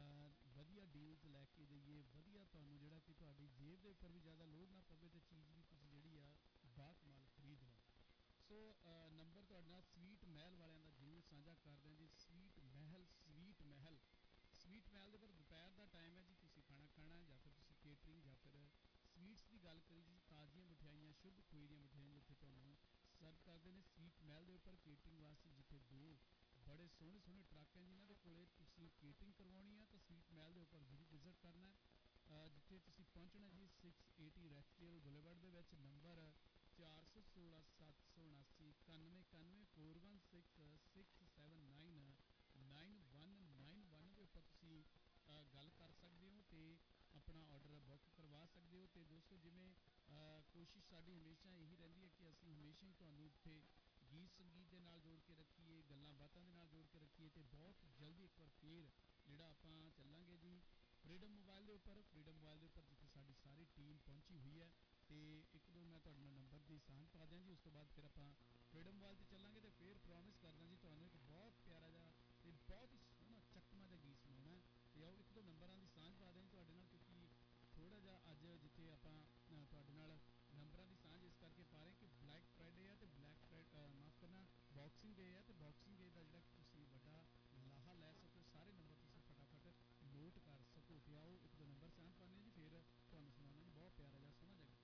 ਵਧੀਆ ਡੀਲਸ ਲੈ ਕੇ ਦੇਈਏ, ਵਧੀਆ ਤੁਹਾਨੂੰ ਜਿਹੜਾ ਕਿ ਤੁਹਾਡੀ ਜੇਬ ਦੇ ਉੱਪਰ ਵੀ ਜ਼ਿਆਦਾ ਲੋਡ ਨਾ ਪਵੇ, ਤੇ ਚੀਜ਼ ਵੀ ਤੁਸੀਂ ਜਿਹੜੀ ਆ ਬਾਕਮਾਲ ਖਰੀਦ ਲਓ। ਸੋ ਨੰਬਰ ਤੁਹਾਡੇ ਨਾਲ ਸਵੀਟ ਮਹਿਲ ਵਾਲਿਆਂ ਦਾ ਜ਼ਰੂਰ ਸਾਂਝਾ ਕਰਦੇ ਹਾਂ ਜੀ। Sweet Mahal Sweet Mahal Sweet Mahal ਦੇ ਪਰ ਦੁਪਹਿਰ ਦਾ ਟਾਈਮ ਹੈ ਜੀ, ਤੁਸੀਂ ਖਾਣਾ ਖਾਣਾ ਜਾਂ ਫਿਰ ਤੁਸੀਂ ਕੇਟਰਿੰਗ ਜਾਂ ਫਿਰ ਸਵੀਟਸ ਦੀ ਗੱਲ ਕਰੀ ਜੀ, ਤਾਜ਼ੀਆਂ ਮਠਿਆਈਆਂ ਸ਼ੁੱਧ ਖੋਏ ਦੀਆਂ ਮਠਿਆਈਆਂ ਜਿੱਥੇ ਤੁਹਾਨੂੰ ਸਰਵ ਕਰਦੇ ਨੇ ਸਵੀਟ ਮਹਿਲ ਦੇ ਉੱਪਰ ਕੇਟਰਿੰਗ ਵਾਸਤੇ, ਜਿੱਥੇ ਦੋ ਬੜੇ ਸੋਹਣੇ ਸੋਹਣੇ ਟਰੱਕ ਹੈ ਜਿਨ੍ਹਾਂ ਦੇ ਕੋਲੇ ਤੁਸੀਂ ਕੇਟਰਿੰਗ ਕਰਵਾਉਣੀ ਹੈ, ਤਾਂ ਸਵੀਟ ਮਹਿਲ ਦੇ ਉੱਪਰ ਜ਼ਰੂਰ ਵਿਜ਼ਿਟ ਕਰਨਾ ਹੈ, ਜਿੱਥੇ ਤੁਸੀਂ ਪਹੁੰਚਣਾ G six eighty Rexdale boulevard ਦੇ ਵਿੱਚ, ਨੰਬਰ ਚਾਰ ਸੌ ਸੋਲਾਂ ਸੱਤ ਸੌ ਉਨਾਸੀ ਇਕਾਨਵੇਂ ਇਕਾਨਵੇਂ four one six six seven nine nine one nine one ਦੇ ਉੱਪਰ ਤੁਸੀਂ ਗੱਲ ਕਰ ਸਕਦੇ ਹੋ ਤੇ ਆਪਣਾ ਆਰਡਰ ਬੁੱਕ ਕਰਵਾ ਸਕਦੇ ਹੋ। ਤੇ ਦੋਸਤੋ ਜਿਵੇਂ ਕੋਸ਼ਿਸ਼ ਸਾਡੀ ਹਮੇਸ਼ਾ ਇਹੀ ਰਹਿੰਦੀ ਹੈ ਕਿ ਅਸੀਂ ਹਮੇਸ਼ਾ ਹੀ ਤੁਹਾਨੂੰ ਇੱਥੇ ਗੀਤ ਸੰਗੀਤ ਦੇ ਨਾਲ ਜੋੜ ਕੇ ਰੱਖੀਏ, ਗੱਲਾਂ ਬਾਤਾਂ ਦੇ ਨਾਲ ਜੋੜ ਕੇ ਰੱਖੀਏ, ਤੇ ਬਹੁਤ ਜਲਦੀ ਇੱਕ ਵਾਰ ਫੇਰ ਜਿਹੜਾ ਆਪਾਂ ਚੱਲਾਂਗੇ ਜੀ ਫਰੀडम ਮੋਬਾਈਲ ਦੇ ਉੱਪਰ ਫਰੀडम ਮੋਬਾਈਲ ਦੇ ਉੱਪਰ ਜਿੱਥੇ ਸਾਡੀ ਸਾਰੀ ਟੀਮ ਪਹੁੰਚੀ ਹੋਈ ਹੈ। ਤੇ ਇੱਕ ਦੋ ਮੈਂ ਤੁਹਾਡੇ ਨਾਲ ਨੰਬਰ ਦੀ ਸਾਂਝ ਪਾ ਦਿਆਂ ਜੀ, ਉਸ ਤੋਂ ਬਾਅਦ ਫਿਰ ਆਪਾਂ ਫਰੀडम ਮੋਬਾਈਲ ਤੇ ਚੱਲਾਂਗੇ, ਤੇ ਫਿਰ ਪ੍ਰੋਮਿਸ ਕਰਦਾ ਜੀ ਤੁਹਾਨੂੰ ਇੱਕ ਬਹੁਤ ਪਿਆਰਾ ਜਿਹਾ ਤੇ ਬਹੁਤ ਹੀ ਸੋਹਣਾ ਚੱਕਵਾਂ ਜਿਹਾ ਗੀਤ ਸੁਣਾਉਣਾ। ਤੇ ਆਓ ਇੱਕ ਦੋ ਨੰਬਰਾਂ ਦੀ ਸਾਂਝ ਪਾ ਦਿਆਂ ਜੀ ਤੁਹਾਡੇ ਨਾਲ, ਕਿਉਂਕਿ ਥੋੜਾ ਜਿਹਾ ਅੱਜ ਜਿੱਥੇ ਆਪਾਂ ਤੁਹਾਡੇ ਨਾਲ ਨੰਬਰਾਂ ਦੀ ਸਾਂਝ ਇਸ ਕਰਕੇ ਪਾ ਰਹੇ ਕਿ ਬਲੈਕ ਫਰਾਈਡੇ ਹੈ, ਤੇ ਬਲੈਕ ਫਰਾਈਡੇ ਮਾਫ ਕਰਨਾ ਬਾਕਸਿੰਗ ਡੇ ਹੈ, ਤੇ ਬਾਕਸਿੰਗ ਡੇ ਦਾ ਜਿਹੜਾ ਤੁਸੀਂ ਵੱਡਾ ਲਾਹਾ ਲੈ ਸਕੋ, ਸਾਰੇ ਨੰਬਰ ਤੁਸੀਂ ਫਟਾਫਟ ਨੋਟ ਕਰ ਸਕੋ। ਤੇ ਆਓ ਇੱਕ ਦੋ ਨੰਬਰ ਸਾਂਝ ਪਾਉਂਦੇ ਜੀ, ਫਿਰ ਤੁਹਾਨੂੰ ਸੁਣਾਉਣਾ ਜੀ ਬਹੁਤ ਪਿਆਰਾ ਜਿਹਾ ਸੋਹਣਾ ਜਿਹਾ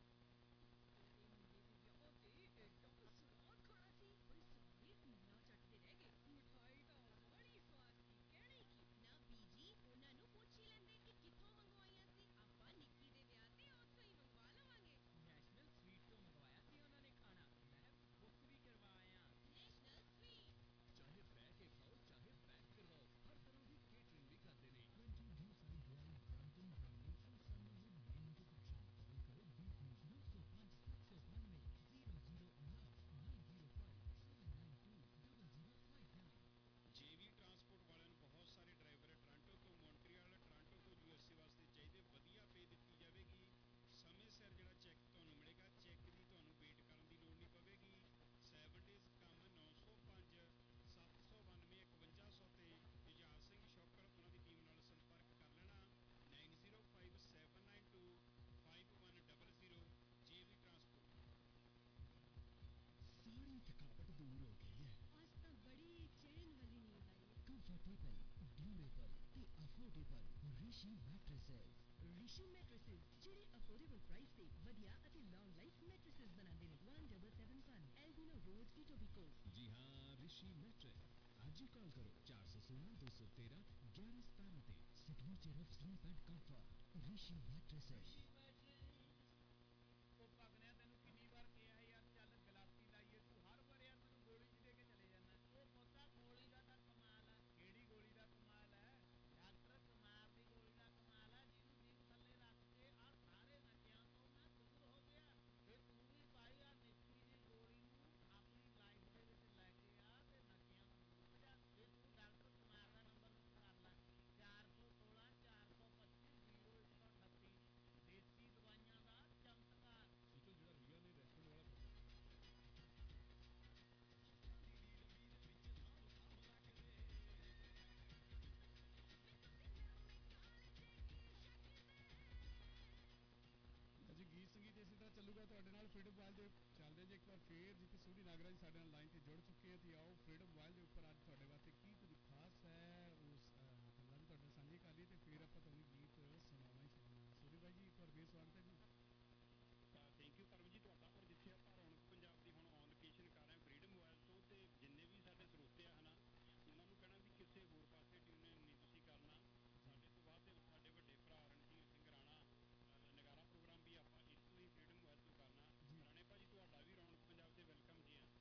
ਚੱਟਦੇ ਰਹਿ ਗਏ। ਮਿਠਾਈ ਤਾਂ ਬੜੀ ਸਵਾਦ ਸੀ, ਕਹਿਣੇ ਕੀ ਨਾ ਬੀਜੀ ਉਹਨਾਂ ਨੂੰ ਪੁੱਛ ਹੀ ਲੈਂਦੇ ਕਿ ਕਿੱਥੋਂ ਮੰਗਵਾਈਆਂ ਸੀ, ਆਪਾਂ ਨਿੱਕੀ ਦੇ ਵਿਆਹ ਤੇ ਉੱਥੋਂ ਹੀ ਮੰਗਵਾ ਲਵਾਂਗੇ। ਨੈਸ਼ਨਲ ਸਵੀਟ ਤੋਂ ਮੰਗਵਾਇਆ ਸੀ ਉਹਨਾਂ ਨੇ ਖਾਣਾ, ਮੈਂ ਬੁੱਕ ਵੀ ਕਰਵਾਇਆ। ਨੈਸ਼ਨਲ ਸਵੀਟ ਚਾਹੇ ਬਹਿ ਕੇ ਖਾਓ ਚਾਹੇ ਪੈਕ ਕਰਵਾਓ, ਹਰ ਤਰ੍ਹਾਂ ਦੀ ਕੇਟਰਿੰਗ ਵੀ ਕਰਦੇ ਨੇ। ਜੇਵੀ ਟਰਾਂਸਪੋਰਟ ਵਾਲਿਆਂ ਨੂੰ ਬਹੁਤ ਸਾਰੇ ਡਰਾਈਵਰ ਹੈ ਟੋਰਾਂਟੋ ਤੋਂ, ਮੌਂਟਰੀਅਲ, ਟੋਰਾਂਟੋ ਤੋਂ ਯੂਐਸਏ ਵਾਸਤੇ ਚਾਹੀਦੇ, ਵਧੀਆ ਪੇ ਦਿੱਤੀ ਜਾਵੇਗੀ, ਸਮੇਂ ਸਿਰ ਜਿਹੜਾ ਚੈੱਕ ਤੁਹਾਨੂੰ ਮਿਲੇਗਾ, ਚੈੱਕ ਦੀ ਤੁਹਾਨੂੰ ਵੇਟ ਕਰਨ ਦੀ ਲੋੜ ਨਹੀਂ ਪਵੇਗੀ। ਸੈਵਨ ਡੇਜ਼ ਕੰਮ ਨੌ ਸੌ ਪੰਜ ਸੱਤ ਸੌ ਬਾਨਵੇਂ ਇਕਵੰਜਾ ਸੌ ਤੇ ਜੁਝਾਰ ਸਿੰਘ ਸ਼ੌਕਰ ਉਹਨਾਂ ਦੀ ਟੀਮ ਨਾਲ ਸੰਪਰਕ ਕਰ ਲੈਣਾ nine zero five seven nine two five one double zero. JV Transport. ਸਾਰੀ ਥਕਾਵਟ ਦੂਰ ਹੋ ਗਈ ਹੈ, ਅੱਜ ਤਾਂ ਬੜੀ ਚੈਨ ਵਾਲੀ ਨੀਂਦ ਆਈ। ਕੰਫਰਟੇਬਲ, ਡਿਊਰੇਬਲ ਤੇ affordable Rishi mattresses. Rishi mattresses ਜਿਹੜੇ ਅਫੋਰਡੇਬਲ ਪ੍ਰਾਈਸ ਤੇ ਵਧੀਆ ਅਤੇ ਲੌਂਗ ਲਾਈਫ ਮੈਟਰੈਸਸ ਬਣਾਉਂਦੇ ਨੇ। one seven seven one Albion road Etobicoke. ਜੀ ਹਾਂ, ਰਿਸ਼ੀ ਮੈਟਰੈਸ। ਅੱਜ ਹੀ ਕਾਲ ਕਰੋ ਚਾਰ ਸੌ ਸੋਲਾਂ ਦੋ ਸੌ ਤੇਰਾਂ ਗਿਆਰਾਂ ਸਤਾਰਾਂ ਤੇ। Signature of sleep and comfort Rishi mattresses. ਉਹ ਭਗਨਿਆ ਤੈਨੂੰ ਕਿੰਨੀ ਵਾਰ ਕਿਹਾ ਯਾਰ ਚੱਲ ਗਲਾਸੀ ਲਾਈਏ, ਤੂੰ ਹਰ ਵਾਰ ਯਾਰ ਮੈਨੂੰ ਗੋਲੀ ਜੀ ਦੇ ਕੇ ਚਲੇ ਜਾਂਦਾ। ਉਹ ਪੋਤਾ ਗੋਲੀ ਦਾ ਤਾਂ ਕਮਾਲ ਆ। ਕਿਹੜੀ ਗੋਲੀ ਦਾ ਕਮਾਲ ਹੈ? ਡਾਕਟਰ ਕੁਮਾਰ ਦੀ ਗੋਲੀ ਦਾ ਕਮਾਲ ਹੈ, ਜਿਹਨੂੰ ਦਿਨ ਥੱਲੇ ਰੱਖ ਕੇ ਆ ਸਾਰੇ ਨਸ਼ਿਆਂ ਤੋਂ ਮੈਂ ਦੂਰ ਹੋ ਗਿਆ। ਤੇ ਤੂੰ ਵੀ ਭਾਈ ਆ ਨਿੱਕੀ ਜੀ ਗੋਲੀ ਨੂੰ ਆਪਣੀ ਲਾਈਫ ਦੇ ਵਿੱਚ ਲੈ ਕੇ ਆ ਤੇ ਨਸ਼ਿਆਂ ਤੋਂ ਦੂਰ ਹੋ ਜਾ। ਤੇ ਤੂੰ ਡਾਕਟਰ ਕੁਮਾਰ ਦਾ ਨੰਬਰ ਕਰ ਲੈ ਚਾਰ ਸੌ ਸੋਲਾਂ ਚਾਰ ਸੌ ਪੱਚੀ ਜ਼ੀਰੋ ਇੱਕ ਸੌ ਅਠੱਤੀ। ਦੇਸੀ ਦਵਾਈਆਂ ਦਾ ਚਮਤਕਾਰ। ਸੋਚੋ ਜਿਹੜਾ ਰੀਆ ਨੇ ਰੈਸਟੋਰੈਂਟ ਵਾਲਾ ਪ੍ਰੋਗਰਾਮ ਜੀ ਗੀਤ ਸੰਗੀਤ ਇਸੇ ਤਰ੍ਹਾਂ ਚੱਲੂਗਾ ਤੁਹਾਡੇ ਨਾਲ ਫਰੀडम ਮੋਬਾਈਲ ਦੇ ਚੱਲਦੇ ਜੇ ਇੱਕ ਵਾਰ ਫੇਰ ਜਿੱਥੇ ਸੋਢੀ ਨਾਗਰਾਜ ਸਾਡੇ ਨਾਲ ਲਾਈਨ ਤੇ ਜੁੜ ਚੁੱਕੇ ਆ। ਤੇ ਆਓ ਫਰੀडम ਮੋਬਾਈਲ ਦੇ ਉੱਪਰ ਅੱਜ ਤੁਹਾਡੇ ਵਾਸਤੇ ਕੀ ਕੁਝ ਖਾਸ ਹੈ ਉਸ ਗੱਲਾਂ ਵੀ ਤੁਹਾਡੇ ਸਾਂਝੇ ਕਰ ਲਈ, ਤੇ ਫਿਰ ਆਪਾਂ ਤੁਹਾਨੂੰ ਗੀਤ ਸੁਣਾਉਣਾ ਹੀ ਸੁਣਾਉਣਾ। ਸੋਢੀ ਬਾਈ ਜੀ ਇੱਕ ਵਾਰ ਫੇਰ ਸਵਾਗਤ ਹੈ ਜੀ। ਥੈਂਕ ਯੂ ਪਰਮ ਜੀ ਤੁਹਾਡਾ। ਔਰ ਜਿੱਥੇ ਆਪਾਂ ਰੌਣਕ ਪੰਜਾਬ ਦੀ ਹੁਣ ਔਨ ਲੋਕੇਸ਼ਨ ਕਰ ਰਹੇ ਹਾਂ ਫਰੀडम ਮੋਬਾਈਲ ਤੋਂ, ਤੇ ਜਿੰਨੇ ਵੀ ਸਾਡੇ ਸਰੋਤੇ ਆ ਹਨਾ ਉਹਨਾਂ ਨੂੰ ਕਹਿਣਾ ਵੀ ਕਿਸੇ ਹੋਰ ਪਾਸੇ ਟਿਊਨ ਨਹੀਂ ਤੁਸੀਂ ਕਰਨਾ। ਸਾਡੇ ਤੋਂ ਬਾਅਦ ਦੇ ਸਾਡੇ ਵੱਡੇ ਭਰਾ ਰਣਜੀਤ ਸਿੰਘ ਰਾਣਾ ਨਗਾਰਾ ਪ੍ਰੋਗਰਾਮ ਵੀ ਆਪਾਂ ਇਸ ਤੋਂ ਹੀ ਫਰੀडम ਮੋਬਾਈਲ ਤੋਂ ਕਰਨਾ। ਰਾਣੇ ਭਾਜੀ ਤੁਹਾਡਾ ਵੀ ਰੌਣਕ ਪੰਜਾਬ ਤੇ ਵੈਲਕਮ ਜੀ ਆ।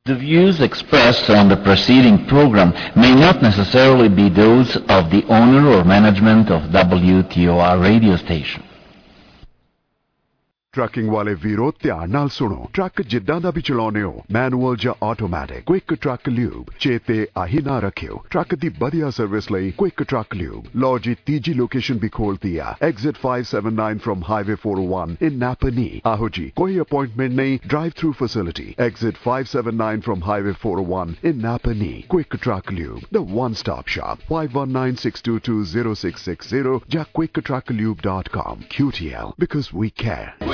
The views expressed on the preceding program may not necessarily be those of the owner or management of W T O R radio station. Trucking ਵਾਲੇ ਵੀਰੋ ਧਿਆਨ ਨਾਲ ਸੁਣੋ ਟਰੱਕ ਜਿੱਦਾਂ ਦਾ ਵੀ ਚਲਾਉਨੇ ਹੋ ਮੈਨੂਅਲ ਜਾਂ ਆਟੋਮੈਟਿਕ ਕੁਇਕ ਟਰੱਕ ਲਿਊਬ ਚੇਤੇ ਆਹੀ ਨਾ ਰੱਖਿਓ ਟਰੱਕ ਦੀ ਵਧੀਆ ਸਰਵਿਸ ਲਈ ਕੁਇਕ ਟਰੱਕ ਲਿਊਬ ਲਓ ਜੀ ਤੀਜੀ ਲੋਕੇਸ਼ਨ ਵੀ ਖੋਲਤੀ ਆ exit five seventy-nine from highway four oh one in Napanee ਆਹੋ ਜੀ ਕੋਈ ਅਪਾਇੰਟਮੈਂਟ ਨਹੀਂ drive through facility exit five seventy-nine from highway four oh one in Napanee quick truck lube the one stop shop five one nine six two two zero six six zero ਜਾਂ quick truck lube dot com Q T L because we care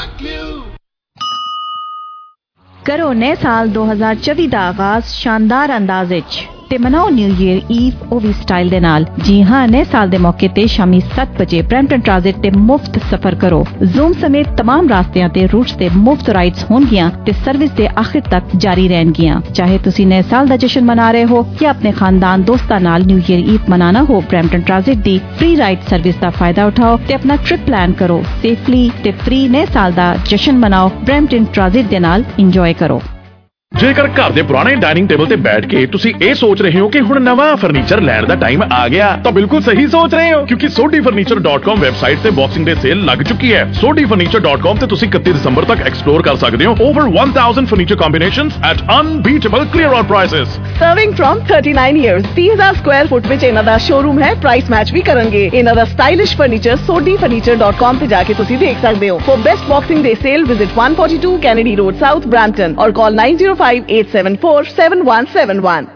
ਕਰੋ ਨਵੇਂ ਸਾਲ ਦੋ ਹਜ਼ਾਰ ਚੌਵੀ ਦਾ ਆਗਾਜ਼ ਸ਼ਾਨਦਾਰ ਅੰਦਾਜ਼ ਵਿੱਚ ਤੇ ਮਨਾਓ ਨਿਊ ਈਅਰ ਈਵ ਉਹ ਵੀ ਸਟਾਈਲ ਦੇ ਨਾਲ ਜੀ ਹਾਂ ਨਵੇਂ ਸਾਲ ਦੇ ਮੌਕੇ ਤੇ ਸ਼ਾਮੀ seven ਵਜੇ ਬਰੈਂਪਟਨ ਟ੍ਰਾਂਜ਼ਿਟ ਤੇ ਮੁਫਤ ਸਫ਼ਰ ਕਰੋ ਜ਼ੂਮ ਸਮੇਤ तमाम ਰਾਸਤਿਆਂ ਤੇ ਰੂਟਸ ਤੇ ਮੁਫਤ ਰਾਈਡਸ ਹੋਣਗੀਆਂ ਤੇ ਸਰਵਿਸ ਦੇ ਆਖਿਰ ਤੱਕ ਜਾਰੀ ਰਹਿਣਗੀਆਂ ਚਾਹੇ ਤੁਸੀਂ ਨਵੇਂ ਸਾਲ ਦਾ ਜਸ਼ਨ ਮਨਾ ਰਹੇ ਹੋ ਜਾਂ ਆਪਣੇ ਖਾਨਦਾਨ ਦੋਸਤਾਂ ਨਾਲ ਨਿਊ ਈਅਰ ਈਵ ਮਨਾਣਾ ਹੋ ਬਰੈਂਪਟਨ ਟ੍ਰਾਂਜ਼ਿਟ ਦੀ ਫ੍ਰੀ ਰਾਈਡ ਸਰਵਿਸ ਦਾ ਫਾਇਦਾ ਉਠਾਓ ਤੇ ਆਪਣਾ ਟ੍ਰਿਪ ਪਲਾਨ ਕਰੋ ਸੇਫਲੀ ਤੇ ਫ੍ਰੀ ਨਵੇਂ ਸਾਲ ਦਾ ਜਸ਼ਨ ਮਨਾਓ ਬਰੈਂਪਟਨ ਟ੍ਰਾਂਜ਼ਿਟ ਦੇ ਨਾਲ ਇੰਜੋਏ ਕਰੋ ਜੇਕਰ ਘਰ ਦੇ ਪੁਰਾਣੇ ਡਾਈਨਿੰਗ ਟੇਬਲ ਤੇ ਬੈਠ ਕੇ ਤੁਸੀਂ ਇਹ ਸੋਚ ਰਹੇ ਹੋ ਕਿ ਹੁਣ ਨਵਾਂ ਫਰਨੀਚਰ ਲੈਣ ਦਾ ਟਾਈਮ ਆ ਗਿਆ ਤਾਂ ਬਿਲਕੁਲ ਸਹੀ ਸੋਚ ਰਹੇ ਹੋ ਕਿਉਂਕਿ sodhi furniture dot com website ਤੇ ਬਾਕਸਿੰਗ ਡੇ ਸੇਲ ਲੱਗ ਚੁੱਕੀ ਹੈ sodhi furniture dot com ਤੇ ਤੁਸੀਂ ਇਕੱਤੀ ਦਸੰਬਰ ਤੱਕ ਐਕਸਪਲੋਰ ਕਰ ਸਕਦੇ ਹੋ over one thousand furniture combinations at unbeatable clear out prices Serving from thirty-nine years thirty thousand square foot ਵਿੱਚ ਇਹਨਾਂ ਦਾ ਸ਼ੋਰੂਮ ਹੈ ਪ੍ਰਾਈਸ ਮੈਚ ਵੀ ਕਰਨਗੇ ਇਹਨਾਂ ਦਾ stylish furniture sodhi furniture dot com ਤੇ ਜਾ ਕੇ ਤੁਸੀਂ ਦੇਖ ਸਕਦੇ ਹੋ for best boxing day sale visit one forty-two Kennedy Road South Brampton or call nine zero five eight seven four seven one seven one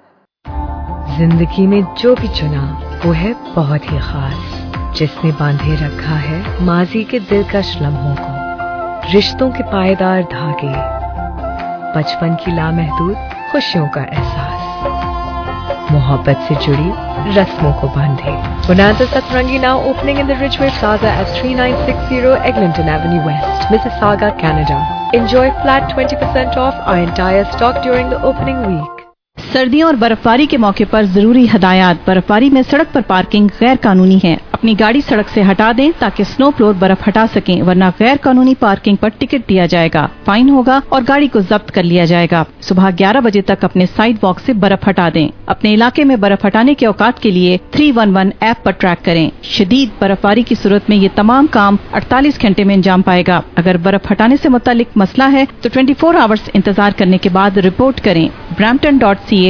जिंदगी में जो भी चुना वो है बहुत ही खास जिसने बांधे रखा है माजी के दिलकश लम्हों को रिश्तों के पायदार धागे बचपन की लामहदूद खुशियों का एहसास मोहब्बत से जुड़ी रस्मों को बांधे Bonanza Satrangi now opening in the Ridgeway Plaza at thirty-nine sixty Eglinton Avenue West, Mississauga, Canada. Enjoy flat twenty percent off our entire stock during the opening week. सर्दियों और बर्फबारी के मौके पर जरूरी हदायत बर्फबारी में सड़क पर पार्किंग गैर कानूनी है अपनी गाड़ी सड़क से हटा दें ताकि स्नो फ्लोर बर्फ हटा सकें वरना गैर कानूनी पार्किंग पर टिकट दिया जाएगा फाइन होगा और गाड़ी को जब्त कर लिया जाएगा सुबह ग्यारह बजे तक अपने साइड वॉक से बर्फ हटा दें अपने इलाके में बर्फ हटाने के औकात के लिए three one one ऐप पर ट्रैक करें शदीद बर्फबारी की सूरत में ये तमाम काम अड़तालीस घंटे में अंजाम पाएगा अगर बर्फ हटाने से मुतालिक मसला है तो चौबीस आवर्स इंतजार करने के बाद रिपोर्ट करें brampton dot c a